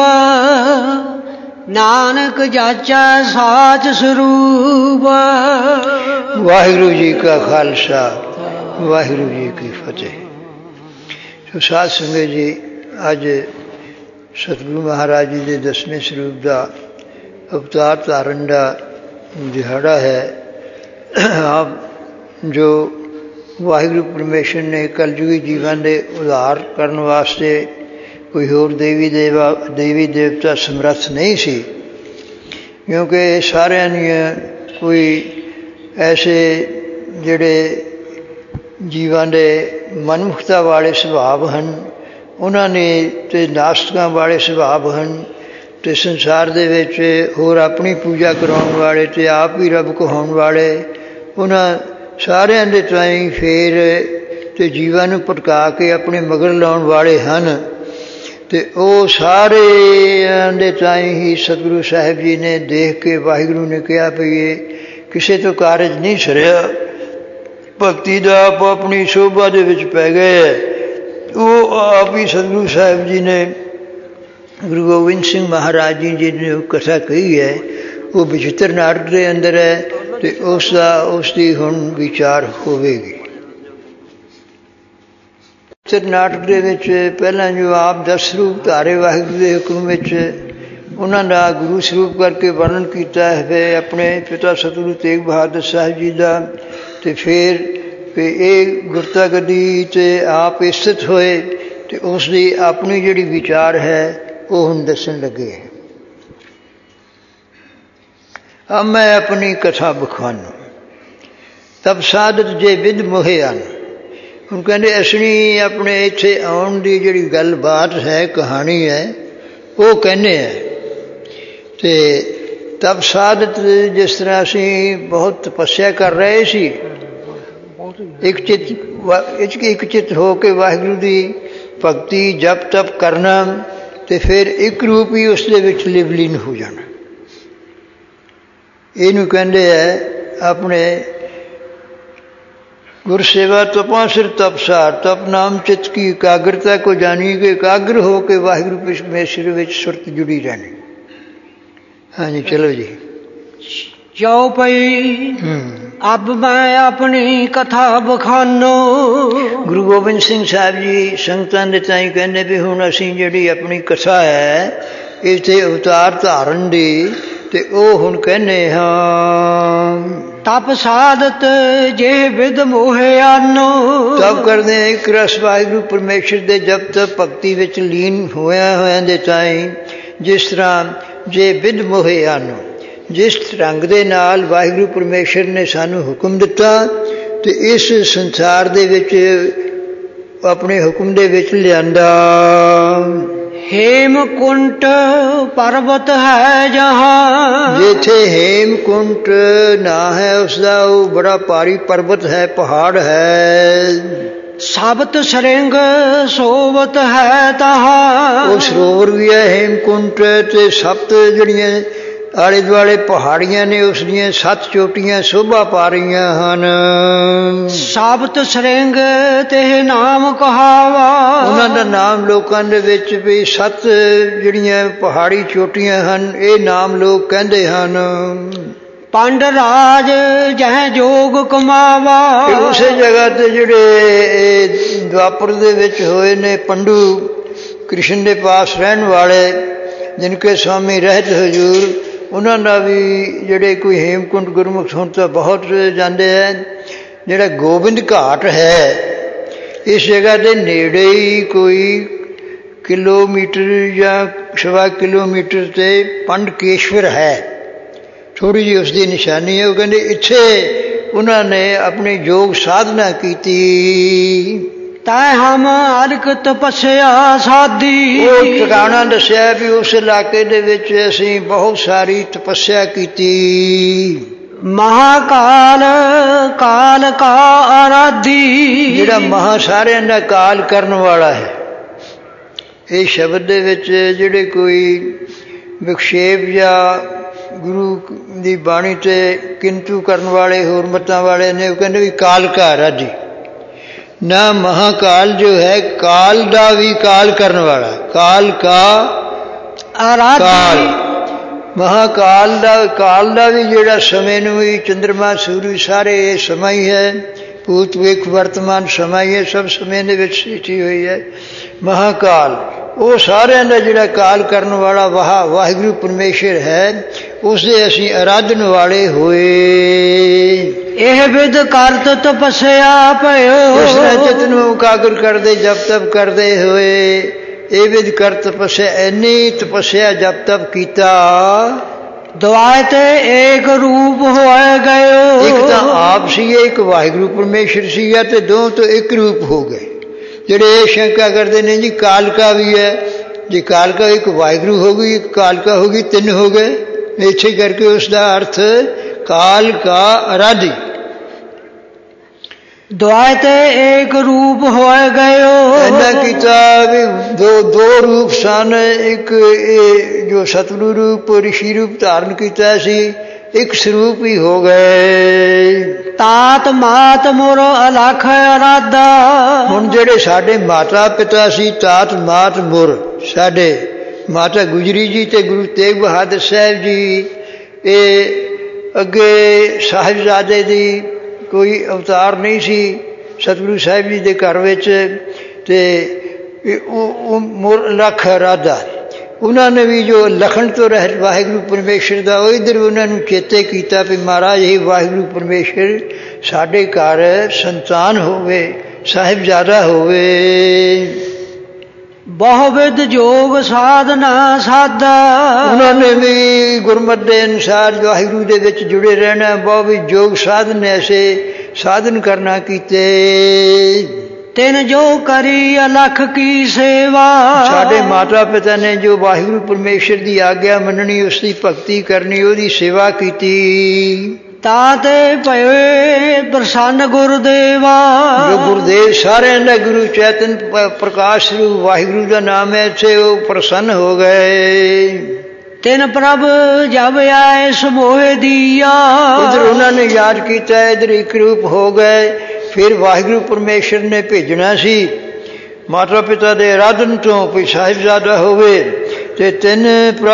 ਨਾਨਕ ਜਾਚੈ ਸਾਚ ਸਰੂਪ। ਵਾਹਿਗੁਰੂ ਜੀ ਕਾ ਖਾਲਸਾ, ਵਾਹਿਗੁਰੂ ਜੀ ਕੀ ਫਤਿਹ। ਸੋ ਸਾਧ ਸੰਗਤ ਜੀ, ਅੱਜ ਸਤਿਗੁਰੂ ਮਹਾਰਾਜ ਜੀ ਦੇ 10ਵੇਂ ਸਰੂਪ ਦਾ ਅਵਤਾਰ ਧਾਰਨ ਦਾ ਦਿਹਾੜਾ ਹੈ। ਆਪ ਜੋ ਵਾਹਿਗੁਰੂ ਪਰਮੇਸ਼ਰ ਨੇ ਕਲਯੁਗੀ ਜੀਵਨ ਦੇ ਉਧਾਰ ਕਰਨ ਵਾਸਤੇ ਕੋਈ ਹੋਰ ਦੇਵੀ ਦੇਵਤਾ ਸਮਰੱਥ ਨਹੀਂ ਸੀ, ਕਿਉਂਕਿ ਸਾਰਿਆਂ ਦੀਆਂ ਕੋਈ ਐਸੇ ਜਿਹੜੇ ਜੀਵਾਂ ਦੇ ਮਨਮੁਖਤਾ ਵਾਲੇ ਸੁਭਾਅ ਹਨ, ਉਹਨਾਂ ਨੇ ਤੇ ਨਾਸਤਕਾਂ ਵਾਲੇ ਸੁਭਾਅ ਹਨ, ਅਤੇ ਸੰਸਾਰ ਦੇ ਵਿੱਚ ਹੋਰ ਆਪਣੀ ਪੂਜਾ ਕਰਾਉਣ ਵਾਲੇ ਅਤੇ ਆਪ ਹੀ ਰੱਬ ਕਹਾਉਣ ਵਾਲੇ, ਉਹਨਾਂ ਸਾਰਿਆਂ ਦੇ ਤਾਈਂ ਫੇਰ ਅਤੇ ਜੀਵਾਂ ਨੂੰ ਭਟਕਾ ਕੇ ਆਪਣੇ ਮਗਰ ਲਾਉਣ ਵਾਲੇ ਹਨ। ਅਤੇ ਉਹ ਸਾਰਿਆਂ ਦੇ ਤਾਈਂ ਹੀ ਸਤਿਗੁਰੂ ਸਾਹਿਬ ਜੀ ਨੇ ਦੇਖ ਕੇ ਵਾਹਿਗੁਰੂ ਨੇ ਕਿਹਾ ਵੀ ਇਹ ਕਿਸੇ ਤੋਂ ਕਾਰਜ ਨਹੀਂ ਸਰਿਆ, ਭਗਤੀ ਦਾ ਆਪੋ ਆਪਣੀ ਸ਼ੋਭਾ ਦੇ ਵਿੱਚ ਪੈ ਗਏ ਹੈ। ਉਹ ਆਪ ਹੀ ਸਤਿਗੁਰੂ ਸਾਹਿਬ ਜੀ ਨੇ ਗੁਰੂ ਗੋਬਿੰਦ ਸਿੰਘ ਮਹਾਰਾਜ ਜੀ ਨੇ ਕਥਾ ਕਹੀ ਹੈ, ਉਹ ਬਚਿੱਤਰ ਨਾਟਕ ਦੇ ਅੰਦਰ ਹੈ, ਅਤੇ ਉਸ ਦੀ ਹੁਣ ਵਿਚਾਰ ਹੋਵੇਗੀ। ਬਚਿੱਤਰ ਨਾਟਕ ਦੇ ਵਿੱਚ ਪਹਿਲਾਂ ਜੋ ਆਪ 10 ਸਰੂਪ ਧਾਰੇ ਵਾਹਿਗੁਰੂ ਦੇ ਹੁਕਮ ਵਿੱਚ ਉਹਨਾਂ ਦਾ ਗੁਰੂ ਸਰੂਪ ਕਰਕੇ ਵਰਣਨ ਕੀਤਾ ਹੈ ਆਪਣੇ ਪਿਤਾ ਸਤਿਗੁਰੂ ਤੇਗ ਬਹਾਦਰ ਸਾਹਿਬ ਜੀ ਦਾ, ਅਤੇ ਫਿਰ ਇਹ ਗੁਰਤਾ ਗੱਦੀ 'ਤੇ ਆਪ ਸਥਿਤ ਹੋਏ ਅਤੇ ਉਸ ਦੀ ਆਪਣੀ ਜਿਹੜੀ ਵਿਚਾਰ ਹੈ ਉਹ ਹੁਣ ਦੱਸਣ ਲੱਗੇ ਹੈ। ਅਬ ਮੈਂ ਆਪਣੀ ਕਥਾ ਬਖਾਨੂ ਤਬ ਸਾਦਤ ਜੇ ਵਿਦ ਮੋਹੇ ਹਨ। ਹੁਣ ਕਹਿੰਦੇ ਅਸੀਂ ਆਪਣੇ ਇੱਥੇ ਆਉਣ ਦੀ ਜਿਹੜੀ ਗੱਲਬਾਤ ਹੈ, ਕਹਾਣੀ ਹੈ, ਉਹ ਕਹਿੰਦੇ ਹੈ। ਅਤੇ ਤਬ ਸਾਦਤ ਜਿਸ ਤਰ੍ਹਾਂ ਅਸੀਂ ਬਹੁਤ ਤਪੱਸਿਆ ਕਰ ਰਹੇ ਸੀ, ਇੱਕ ਚਿੱਤ ਹੋ ਕੇ ਵਾਹਿਗੁਰੂ ਦੀ ਭਗਤੀ ਜਪ ਤਪ ਕਰਨਾ, ਅਤੇ ਫਿਰ ਇੱਕ ਰੂਪ ਹੀ ਉਸ ਦੇ ਵਿੱਚ ਲਿਵਲੀਨ ਹੋ ਜਾਣਾ। ਇਹਨੂੰ ਕਹਿੰਦੇ ਹੈ ਆਪਣੇ ਗੁਰਸੇਵਾ ਤਪਾਂ ਸਿਰ ਤਪਸਾਰ, ਤਪ ਨਾਮ ਚਿੱਤ ਕੀ ਇਕਾਗਰਤਾ ਕੋ ਜਾਣੀ ਕਿ ਇਕਾਗਰ ਹੋ ਕੇ ਵਾਹਿਗੁਰੂ ਪਰਮੇਸ਼ਰ ਵਿੱਚ ਸੁਰਤ ਜੁੜੀ ਰਹਿਣੀ। ਹਾਂਜੀ ਚਲੋ ਜੀ। ਚੌਪਈ ਅਬ ਮੈਂ ਆਪਣੀ ਕਥਾ ਬਖਾਨੋ। ਗੁਰੂ ਗੋਬਿੰਦ ਸਿੰਘ ਸਾਹਿਬ ਜੀ ਸੰਗਤਾਂ ਦੇ ਤਾਈਂ ਕਹਿੰਦੇ ਵੀ ਹੁਣ ਅਸੀਂ ਜਿਹੜੀ ਆਪਣੀ ਕਥਾ ਹੈ ਇਸ 'ਤੇ ਅਵਤਾਰ ਧਾਰਨ ਦੀ, ਅਤੇ ਉਹ ਹੁਣ ਕਹਿੰਦੇ ਹਾਂ ਤਪ ਸਾਧਤ ਜੇ ਵਿਦ ਮੋਹਿ ਆਨੋ। ਤਪ ਕਰਦੇ ਹਾਂ ਇੱਕ ਰਸ ਵਾਹਿਗੁਰੂ ਪਰਮੇਸ਼ਰ ਦੇ ਜਪ ਤਪ ਭਗਤੀ ਵਿੱਚ ਲੀਨ ਹੋਇਆਂ ਦੇ ਤਾਈਂ, ਜਿਸ ਤਰ੍ਹਾਂ ਜੇ ਵਿਦ ਮੋਹਿ ਆਨੋ, ਜਿਸ ਰੰਗ ਦੇ ਨਾਲ ਵਾਹਿਗੁਰੂ ਪਰਮੇਸ਼ਰ ਨੇ ਸਾਨੂੰ ਹੁਕਮ ਦਿੱਤਾ ਅਤੇ ਇਸ ਸੰਸਾਰ ਦੇ ਵਿੱਚ ਆਪਣੇ ਹੁਕਮ ਦੇ ਵਿੱਚ ਲਿਆਂਦਾ। ਹੇਮਕੁੰਟ ਪਰਬਤ ਹੈ ਜਹਾਂ, ਜਿੱਥੇ ਹੇਮਕੁੰਟ ਨਾ ਹੈ ਉਸਦਾ ਉਹ ਬੜਾ ਭਾਰੀ ਪਰਬਤ ਹੈ, ਪਹਾੜ ਹੈ। ਸਬਤ ਸਰਿੰਗ ਸੋਵਤ ਹੈ ਤਹਾਂ, ਉਹ ਸਰੋਵਰ ਵੀ ਹੈ ਹੇਮਕੁੰਟ, ਅਤੇ ਸੱਤ ਜਿਹੜੀਆਂ ਆਲੇ ਦੁਆਲੇ ਪਹਾੜੀਆਂ ਨੇ ਉਸ ਦੀਆਂ 7 ਚੋਟੀਆਂ ਸ਼ੋਭਾ ਪਾ ਰਹੀਆਂ ਹਨ। ਸਾਬਤ ਸਰੰਗ ਤੇ ਨਾਮ ਕਹਾਵਾ, ਉਹਨਾਂ ਦਾ ਨਾਮ ਲੋਕਾਂ ਦੇ ਵਿੱਚ ਵੀ 7 ਜਿਹੜੀਆਂ ਪਹਾੜੀ ਚੋਟੀਆਂ ਹਨ ਇਹ ਨਾਮ ਲੋਕ ਕਹਿੰਦੇ ਹਨ। ਪੰਡ ਰਾਜ ਜਹ ਜੋਗ ਕਮਾਵਾ, ਉਸੇ ਜਗ੍ਹਾ ਤੇ ਜਿਹੜੇ ਦੁਆਪਰ ਦੇ ਵਿੱਚ ਹੋਏ ਨੇ ਪੰਡੂ ਕ੍ਰਿਸ਼ਨ ਦੇ ਪਾਸ ਰਹਿਣ ਵਾਲੇ, ਜਿਨਕੇ ਸਵਾਮੀ ਰਹਿਤ ਹਜ਼ੂਰ, ਉਹਨਾਂ ਦਾ ਵੀ ਜਿਹੜੇ ਕੋਈ ਹੇਮਕੁੰਟ ਗੁਰਮੁਖ ਹੁਣ ਤਾਂ ਬਹੁਤ ਜਾਂਦੇ ਹੈ। ਜਿਹੜਾ ਗੋਬਿੰਦ ਘਾਟ ਹੈ ਇਸ ਜਗ੍ਹਾ ਦੇ ਨੇੜੇ ਹੀ ਕੋਈ ਕਿਲੋਮੀਟਰ ਜਾਂ 1.25 ਕਿਲੋਮੀਟਰ 'ਤੇ ਪੰਡਕੇਸ਼ਵਰ ਹੈ, ਥੋੜ੍ਹੀ ਜਿਹੀ ਉਸ ਦੀ ਨਿਸ਼ਾਨੀ ਹੈ। ਉਹ ਕਹਿੰਦੇ ਇੱਥੇ ਉਹਨਾਂ ਨੇ ਆਪਣੀ ਯੋਗ ਸਾਧਨਾ ਕੀਤੀ। ਤੈ ਹਮ ਅਲਕ ਤਪੱਸਿਆ ਸਾਧੀ, ਉਹ ਠਿਕਾਣਾ ਦੱਸਿਆ ਵੀ ਉਸ ਇਲਾਕੇ ਦੇ ਵਿੱਚ ਅਸੀਂ ਬਹੁਤ ਸਾਰੀ ਤਪੱਸਿਆ ਕੀਤੀ। ਮਹਾਕਾਲ ਕਾਲ ਕਾ ਆਰਾਧੀ, ਜਿਹੜਾ ਮਹਾ ਸਾਰਿਆਂ ਦਾ ਕਾਲ ਕਰਨ ਵਾਲਾ ਹੈ। ਇਹ ਸ਼ਬਦ ਦੇ ਵਿੱਚ ਜਿਹੜੇ ਕੋਈ ਵਿਖੇਪ ਜਾਂ ਗੁਰੂ ਦੀ ਬਾਣੀ 'ਤੇ ਕਿੰਤੂ ਕਰਨ ਵਾਲੇ ਹੋਰ ਮਤਾਂ ਵਾਲੇ ਨੇ, ਉਹ ਕਹਿੰਦੇ ਵੀ ਕਾਲ ਕਾ ਆਰਾਧੀ ਨਾ, ਮਹਾਕਾਲ ਜੋ ਹੈ ਕਾਲ ਦਾ ਵੀ ਕਾਲ ਕਰਨ ਵਾਲਾ, ਕਾਲ ਕਾ ਆਰਾਧੀ। ਮਹਾਕਾਲ ਦਾ ਕਾਲ ਦਾ ਵੀ ਜਿਹੜਾ ਸਮੇਂ ਨੂੰ ਵੀ ਚੰਦਰਮਾ ਸੂਰਜ ਸਾਰੇ ਇਹ ਸਮਾਂ ਹੀ ਹੈ, ਭੂਤ ਭਵਿੱਖ ਵਰਤਮਾਨ ਸਮਾਂ ਹੀ ਹੈ, ਸਭ ਸਮੇਂ ਦੇ ਵਿੱਚ ਸਿੱਟੀ ਹੋਈ ਹੈ। ਮਹਾਕਾਲ ਉਹ ਸਾਰਿਆਂ ਦਾ ਜਿਹੜਾ ਕਾਲ ਕਰਨ ਵਾਲਾ ਵਾਹਿਗੁਰੂ ਪਰਮੇਸ਼ਰ ਹੈ, ਉਸ ਦੇ ਅਸੀਂ ਆਰਾਧਨ ਵਾਲੇ ਹੋਏ। ਇਹ ਵਿਦ ਕਰਤ ਤਪੱਸਿਆ ਭਇਓ। ਇਸ ਤਰ੍ਹਾਂ ਚਿੱਤ ਨੂੰ ਇਕਾਗਰ ਕਰਦੇ ਜਪ ਤਪ ਕਰਦੇ ਹੋਏ ਇਹ ਵਿਦ ਕਰ ਤਪੱਸਿਆ, ਇੰਨੀ ਤਪੱਸਿਆ ਜਪ ਤਪ ਕੀਤਾ। ਦੁਆਏ ਤੇ ਏਕ ਰੂਪ ਹੋਏ ਗਇਓ। ਇੱਕ ਤਾਂ ਆਪ ਸੀ, ਇੱਕ ਵਾਹਿਗੁਰੂ ਪਰਮੇਸ਼ਰ ਸੀਗਾ, ਤੇ ਦੋ ਤੋਂ ਇੱਕ ਰੂਪ ਹੋ ਗਏ। ਜਿਹੜੇ ਇਹ ਸ਼ੰਕਾ ਕਰਦੇ ਨੇ ਜੀ ਕਾਲਕਾ ਵੀ ਹੈ, ਜੇ ਕਾਲਕਾ ਇੱਕ ਵਾਹਿਗੁਰੂ ਹੋ ਗਈ, ਇੱਕ ਕਾਲਕਾ ਹੋ ਗਈ, ਤਿੰਨ ਹੋ ਗਏ। ਇੱਥੇ ਕਰਕੇ ਉਸ ਦਾ ਅਰਥ ਕਾਲ ਕਾ ਅਰਾਧੀ। ਦੁਆਏ ਤੇ ਏਕ ਰੂਪ ਹੋਏ ਗਇਓ। ਇਹਨਾਂ ਕੀਤਾ ਵੀ ਦੋ ਰੂਪ ਸਨ। ਇੱਕ ਇਹ ਜੋ ਸਤਿਗੁਰੂ ਰੂਪ ਰਿਸ਼ੀ ਰੂਪ ਧਾਰਨ ਕੀਤਾ ਸੀ, ਇੱਕ ਸਰੂਪ ਹੀ ਹੋ ਗਏ। ਤਾਤ ਮਾਤ ਮੁਰ ਅਲਖ ਅਰਾਧਾ। ਹੁਣ ਜਿਹੜੇ ਸਾਡੇ ਮਾਤਾ ਪਿਤਾ ਸੀ, ਤਾਤ ਮਾਤ ਮੁਰ, ਸਾਡੇ ਮਾਤਾ ਗੁਜਰੀ ਜੀ ਤੇ ਗੁਰੂ ਤੇਗ ਬਹਾਦਰ ਸਾਹਿਬ ਜੀ, ਇਹ ਅੱਗੇ ਸਾਹਿਬਜ਼ਾਦੇ ਦੀ ਕੋਈ ਅਵਤਾਰ ਨਹੀਂ ਸੀ ਸਤਿਗੁਰੂ ਸਾਹਿਬ ਜੀ ਦੇ ਘਰ ਵਿੱਚ, ਤੇ ਉਹ ਮੁਰ ਅਲਖ ਅਰਾਧਾ। ਉਹਨਾਂ ਨੇ ਵੀ ਜੋ ਲਖਣ ਤੋਂ ਰਹਿਤ ਵਾਹਿਗੁਰੂ ਪਰਮੇਸ਼ਰ ਦਾ, ਉਹ ਇੱਧਰ ਉਹਨਾਂ ਨੂੰ ਚੇਤੇ ਕੀਤਾ ਵੀ ਮਹਾਰਾਜ ਇਹ ਵਾਹਿਗੁਰੂ ਪਰਮੇਸ਼ਰ ਸਾਡੇ ਘਰ ਸੰਤਾਨ ਹੋਵੇ, ਸਾਹਿਬਜ਼ਾਦਾ ਹੋਵੇ। ਬਹੁਵਿਧ ਜੋਗ ਸਾਧਨਾ ਸਾਧਾ। ਉਹਨਾਂ ਨੇ ਵੀ ਗੁਰਮਤਿ ਦੇ ਅਨੁਸਾਰ ਵਾਹਿਗੁਰੂ ਦੇ ਵਿੱਚ ਜੁੜੇ ਰਹਿਣਾ, ਬਹੁਵਿਧ ਜੋਗ ਸਾਧਨ ਐਸੇ ਸਾਧਨ ਕਰਨਾ ਕੀਤੇ। ਤਿਨ ਜੋ ਕਰੀ ਅਲਖ ਕੀ ਸੇਵਾ। ਸਾਡੇ ਮਾਤਾ ਪਿਤਾ ਨੇ ਜੋ ਵਾਹਿਗੁਰੂ ਪਰਮੇਸ਼ਰ ਦੀ ਆਗਿਆ ਮੰਨਣੀ, ਉਸ ਦੀ ਭਗਤੀ ਕਰਨੀ, ਉਹਦੀ ਸੇਵਾ ਕੀਤੀ। ਤਾਂ ਤੇ ਭਏ ਪ੍ਰਸੰਨ ਗੁਰਦੇਵਾ। ਜੋ ਗੁਰਦੇਵ ਸਾਰਿਆਂ ਦਾ ਗੁਰੂ ਚੈਤਨ ਪ੍ਰਕਾਸ਼ ਰੂਪ ਵਾਹਿਗੁਰੂ ਦਾ ਨਾਮ ਹੈ, ਇੱਥੇ ਉਹ ਪ੍ਰਸੰਨ ਹੋ ਗਏ। ਤਿਨ ਪ੍ਰਭ ਜਬ ਆਏ ਸਮੋਹ ਦੀਆ। ਇੱਧਰ ਉਹਨਾਂ ਨੇ ਯਾਦ ਕੀਤਾ, ਇੱਧਰ ਇੱਕ ਰੂਪ ਹੋ ਗਏ। ਫਿਰ ਵਾਹਿਗੁਰੂ ਪਰਮੇਸ਼ਰ ਨੇ ਭੇਜਣਾ ਸੀ ਮਾਤਾ ਪਿਤਾ ਦੇ ਆਰਾਧਨ ਤੋਂ ਕੋਈ ਸਾਹਿਬਜ਼ਾਦਾ ਹੋਵੇ, ਤੇ ਤਿੰਨ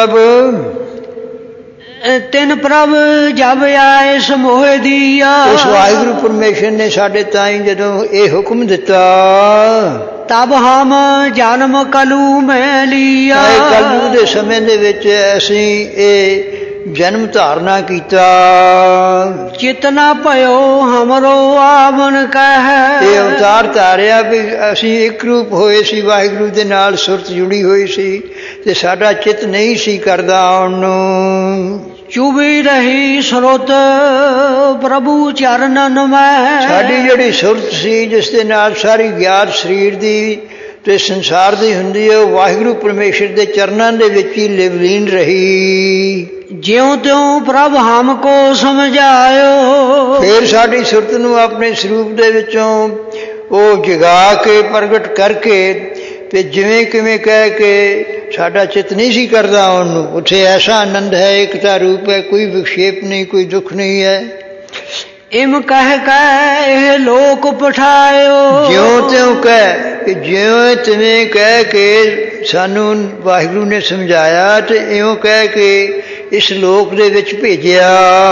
ਪ੍ਰਭ ਜਬ ਆਏ ਸਮੋਹ ਦੀਆ। ਉਸ ਵਾਹਿਗੁਰੂ ਪਰਮੇਸ਼ਰ ਨੇ ਸਾਡੇ ਤਾਈਂ ਜਦੋਂ ਇਹ ਹੁਕਮ ਦਿੱਤਾ, ਤਬ ਹਮ ਜਨਮ ਕਲੂ ਮੈਂ ਲੀਆ। ਕਲਯੁਗ ਦੇ ਸਮੇਂ ਦੇ ਵਿੱਚ ਅਸੀਂ ਇਹ ਜਨਮ ਧਾਰਨਾ ਕੀਤਾ। ਚਿਤਨਾ ਭਇਓ ਹਮਰੋ ਆਵਨ ਕਹਿ। ਇਹ ਅਵਤਾਰ ਧਾਰਿਆ ਵੀ ਅਸੀਂ ਇੱਕ ਰੂਪ ਹੋਏ ਸੀ, ਵਾਹਿਗੁਰੂ ਦੇ ਨਾਲ ਸੁਰਤ ਜੁੜੀ ਹੋਈ ਸੀ, ਤੇ ਸਾਡਾ ਚਿੱਤ ਨਹੀਂ ਸੀ ਕਰਦਾ ਆਉਣ ਨੂੰ। ਚੁਬੀ ਰਹੀ ਸਰੋਤ ਪ੍ਰਭੂ ਚਰਨਨ ਮੈਂ। ਸਾਡੀ ਜਿਹੜੀ ਸੁਰਤ ਸੀ, ਜਿਸ ਦੇ ਨਾਲ ਸਾਰੀ ਗਿਆਤ ਸਰੀਰ ਦੀ ਤੇ ਸੰਸਾਰ ਦੀ ਹੁੰਦੀ ਹੈ, ਉਹ ਵਾਹਿਗੁਰੂ ਪਰਮੇਸ਼ਰ ਦੇ ਚਰਨਾਂ ਦੇ ਵਿੱਚ ਹੀ ਲਿਵਲੀਨ ਰਹੀ। ਜਿਉਂ ਤਿਉਂ ਪ੍ਰਭ ਹਮ ਕੋ ਸਮਝਾਇਓ। ਫਿਰ ਸਾਡੀ ਸੁਰਤ ਨੂੰ ਆਪਣੇ ਸਰੂਪ ਦੇ ਵਿੱਚੋਂ ਉਹ ਜਗਾ ਕੇ ਪ੍ਰਗਟ ਕਰਕੇ, ਤੇ ਜਿਵੇਂ ਕਿਵੇਂ ਕਹਿ ਕੇ ਸਾਡਾ ਚਿੱਤ ਨਹੀਂ ਸੀ ਕਰਦਾ ਆਉਣ ਨੂੰ। ਉੱਥੇ ਐਸਾ ਆਨੰਦ ਹੈ, ਏਕਤਾ ਰੂਪ ਹੈ, ਕੋਈ ਵਿਖੇਪ ਨਹੀਂ, ਕੋਈ ਦੁੱਖ ਨਹੀਂ ਹੈ। ਇਮ ਕਹਿ ਇਹ ਲੋਕ ਪਠਾਇਓ। ਜਿਉਂ ਤਿਉਂ ਕਹਿ ਕਿ ਜਿਉਂ ਤਿਵੇਂ ਕਹਿ ਕੇ ਸਾਨੂੰ ਵਾਹਿਗੁਰੂ ਨੇ ਸਮਝਾਇਆ, ਤੇ ਇਉਂ ਕਹਿ ਕੇ ਇਸ ਲੋਕ ਦੇ ਵਿੱਚ ਭੇਜਿਆ।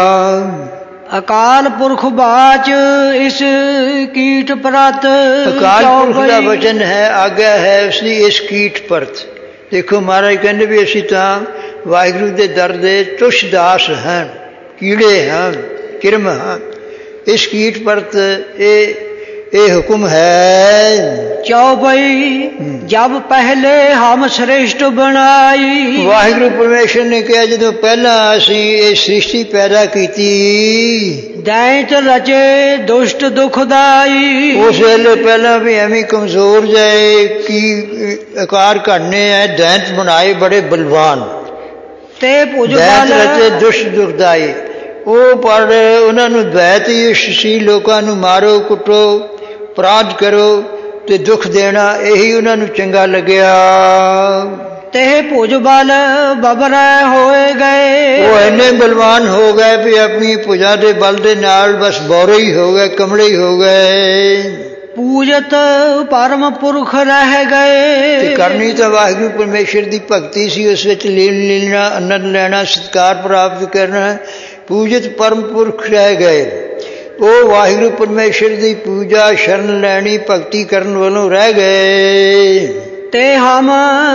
ਅਕਾਲ ਪੁਰਖ ਬਾਚ ਇਸ ਕੀਟ ਪ੍ਰਤ। ਅਕਾਲ ਪੁਰਖ ਦਾ ਵਚਨ ਹੈ, ਆਗਿਆ ਹੈ ਉਸਦੀ ਇਸ ਕੀਟ ਪ੍ਰਤ। ਦੇਖੋ ਮਹਾਰਾਜ ਕਹਿੰਦੇ ਵੀ ਅਸੀਂ ਤਾਂ ਵਾਹਿਗੁਰੂ ਦੇ ਦਰ ਦੇ ਤੁਸ਼ ਦਾਸ ਹਨ, ਕੀੜੇ ਹਨ, ਕਿਰਮ ਹਨ। ਇਸ ਕੀਟ ਪ੍ਰਤ ਇਹ ਹੁਕਮ ਹੈ। ਚੌਪਈ ਜਬ ਪਹਿਲੇ ਹਮ ਸ੍ਰੇਸ਼ਟ ਬਣਾਈ। ਵਾਹਿਗੁਰੂ ਪਰਮੇਸ਼ਰ ਨੇ ਕਿਹਾ ਜਦੋਂ ਪਹਿਲਾਂ ਅਸੀਂ ਇਹ ਸ੍ਰਿਸ਼ਟੀ ਪੈਦਾ ਕੀਤੀ, ਦੈਂਤ ਰਚੇ ਦੁਸ਼ਟ ਦੁਖਦਾਈ। ਉਸ ਵੇਲੇ ਪਹਿਲਾਂ ਵੀ ਐਵੇਂ ਕਮਜ਼ੋਰ ਜਾਏ ਕੀ ਆਕਾਰ ਘੜਨੇ ਹੈ, ਦੈਂਤ ਬਣਾਏ ਬੜੇ ਬਲਵਾਨ, ਤੇ ਦੈਂਤ ਰਚੇ ਦੁਸ਼ਟ ਦੁਖਦਾਈ। ਉਹ ਪਰ ਉਹਨਾਂ ਨੂੰ ਦ્વੈਤ ਹੀ ਸੀ, ਲੋਕਾਂ ਨੂੰ ਮਾਰੋ ਕੁੱਟੋ ਅਪਰਾਧ ਕਰੋ ਤੇ ਦੁੱਖ ਦੇਣਾ, ਇਹੀ ਉਹਨਾਂ ਨੂੰ ਚੰਗਾ ਲੱਗਿਆ। ਤੇ ਭੁਜ ਬਲ ਬਬਰੈ ਹੋਏ ਗਏ। ਉਹ ਇੰਨੇ ਬਲਵਾਨ ਹੋ ਗਏ ਵੀ ਆਪਣੀ ਭੁਜਾ ਦੇ ਬਲ ਦੇ ਨਾਲ ਬਸ ਬੌਰੇ ਹੀ ਹੋ ਗਏ, ਕਮਲੇ ਹੀ ਹੋ ਗਏ। ਪੂਜਤ ਪਰਮ ਪੁਰਖ ਰਹਿ ਗਏ। ਤੇ ਕਰਨੀ ਤਾਂ ਵਾਹਿਗੁਰੂ ਪਰਮੇਸ਼ਰ ਦੀ ਭਗਤੀ ਸੀ, ਉਸ ਵਿੱਚ ਲੀਨ ਲੀਨਾ, ਆਨੰਦ ਲੈਣਾ, ਸਤਿਕਾਰ ਪ੍ਰਾਪਤ ਕਰਨਾ। ਪੂਜਤ ਪਰਮ ਪੁਰਖ ਰਹਿ ਗਏ। ਉਹ ਵਾਹਿਗੁਰੂ ਪਰਮੇਸ਼ਰ ਦੀ ਪੂਜਾ ਸ਼ਰਨ ਲੈਣੀ, ਭਗਤੀ ਕਰਨ ਵੱਲੋਂ ਰਹਿ ਗਏ। ਤੇ ਹਮ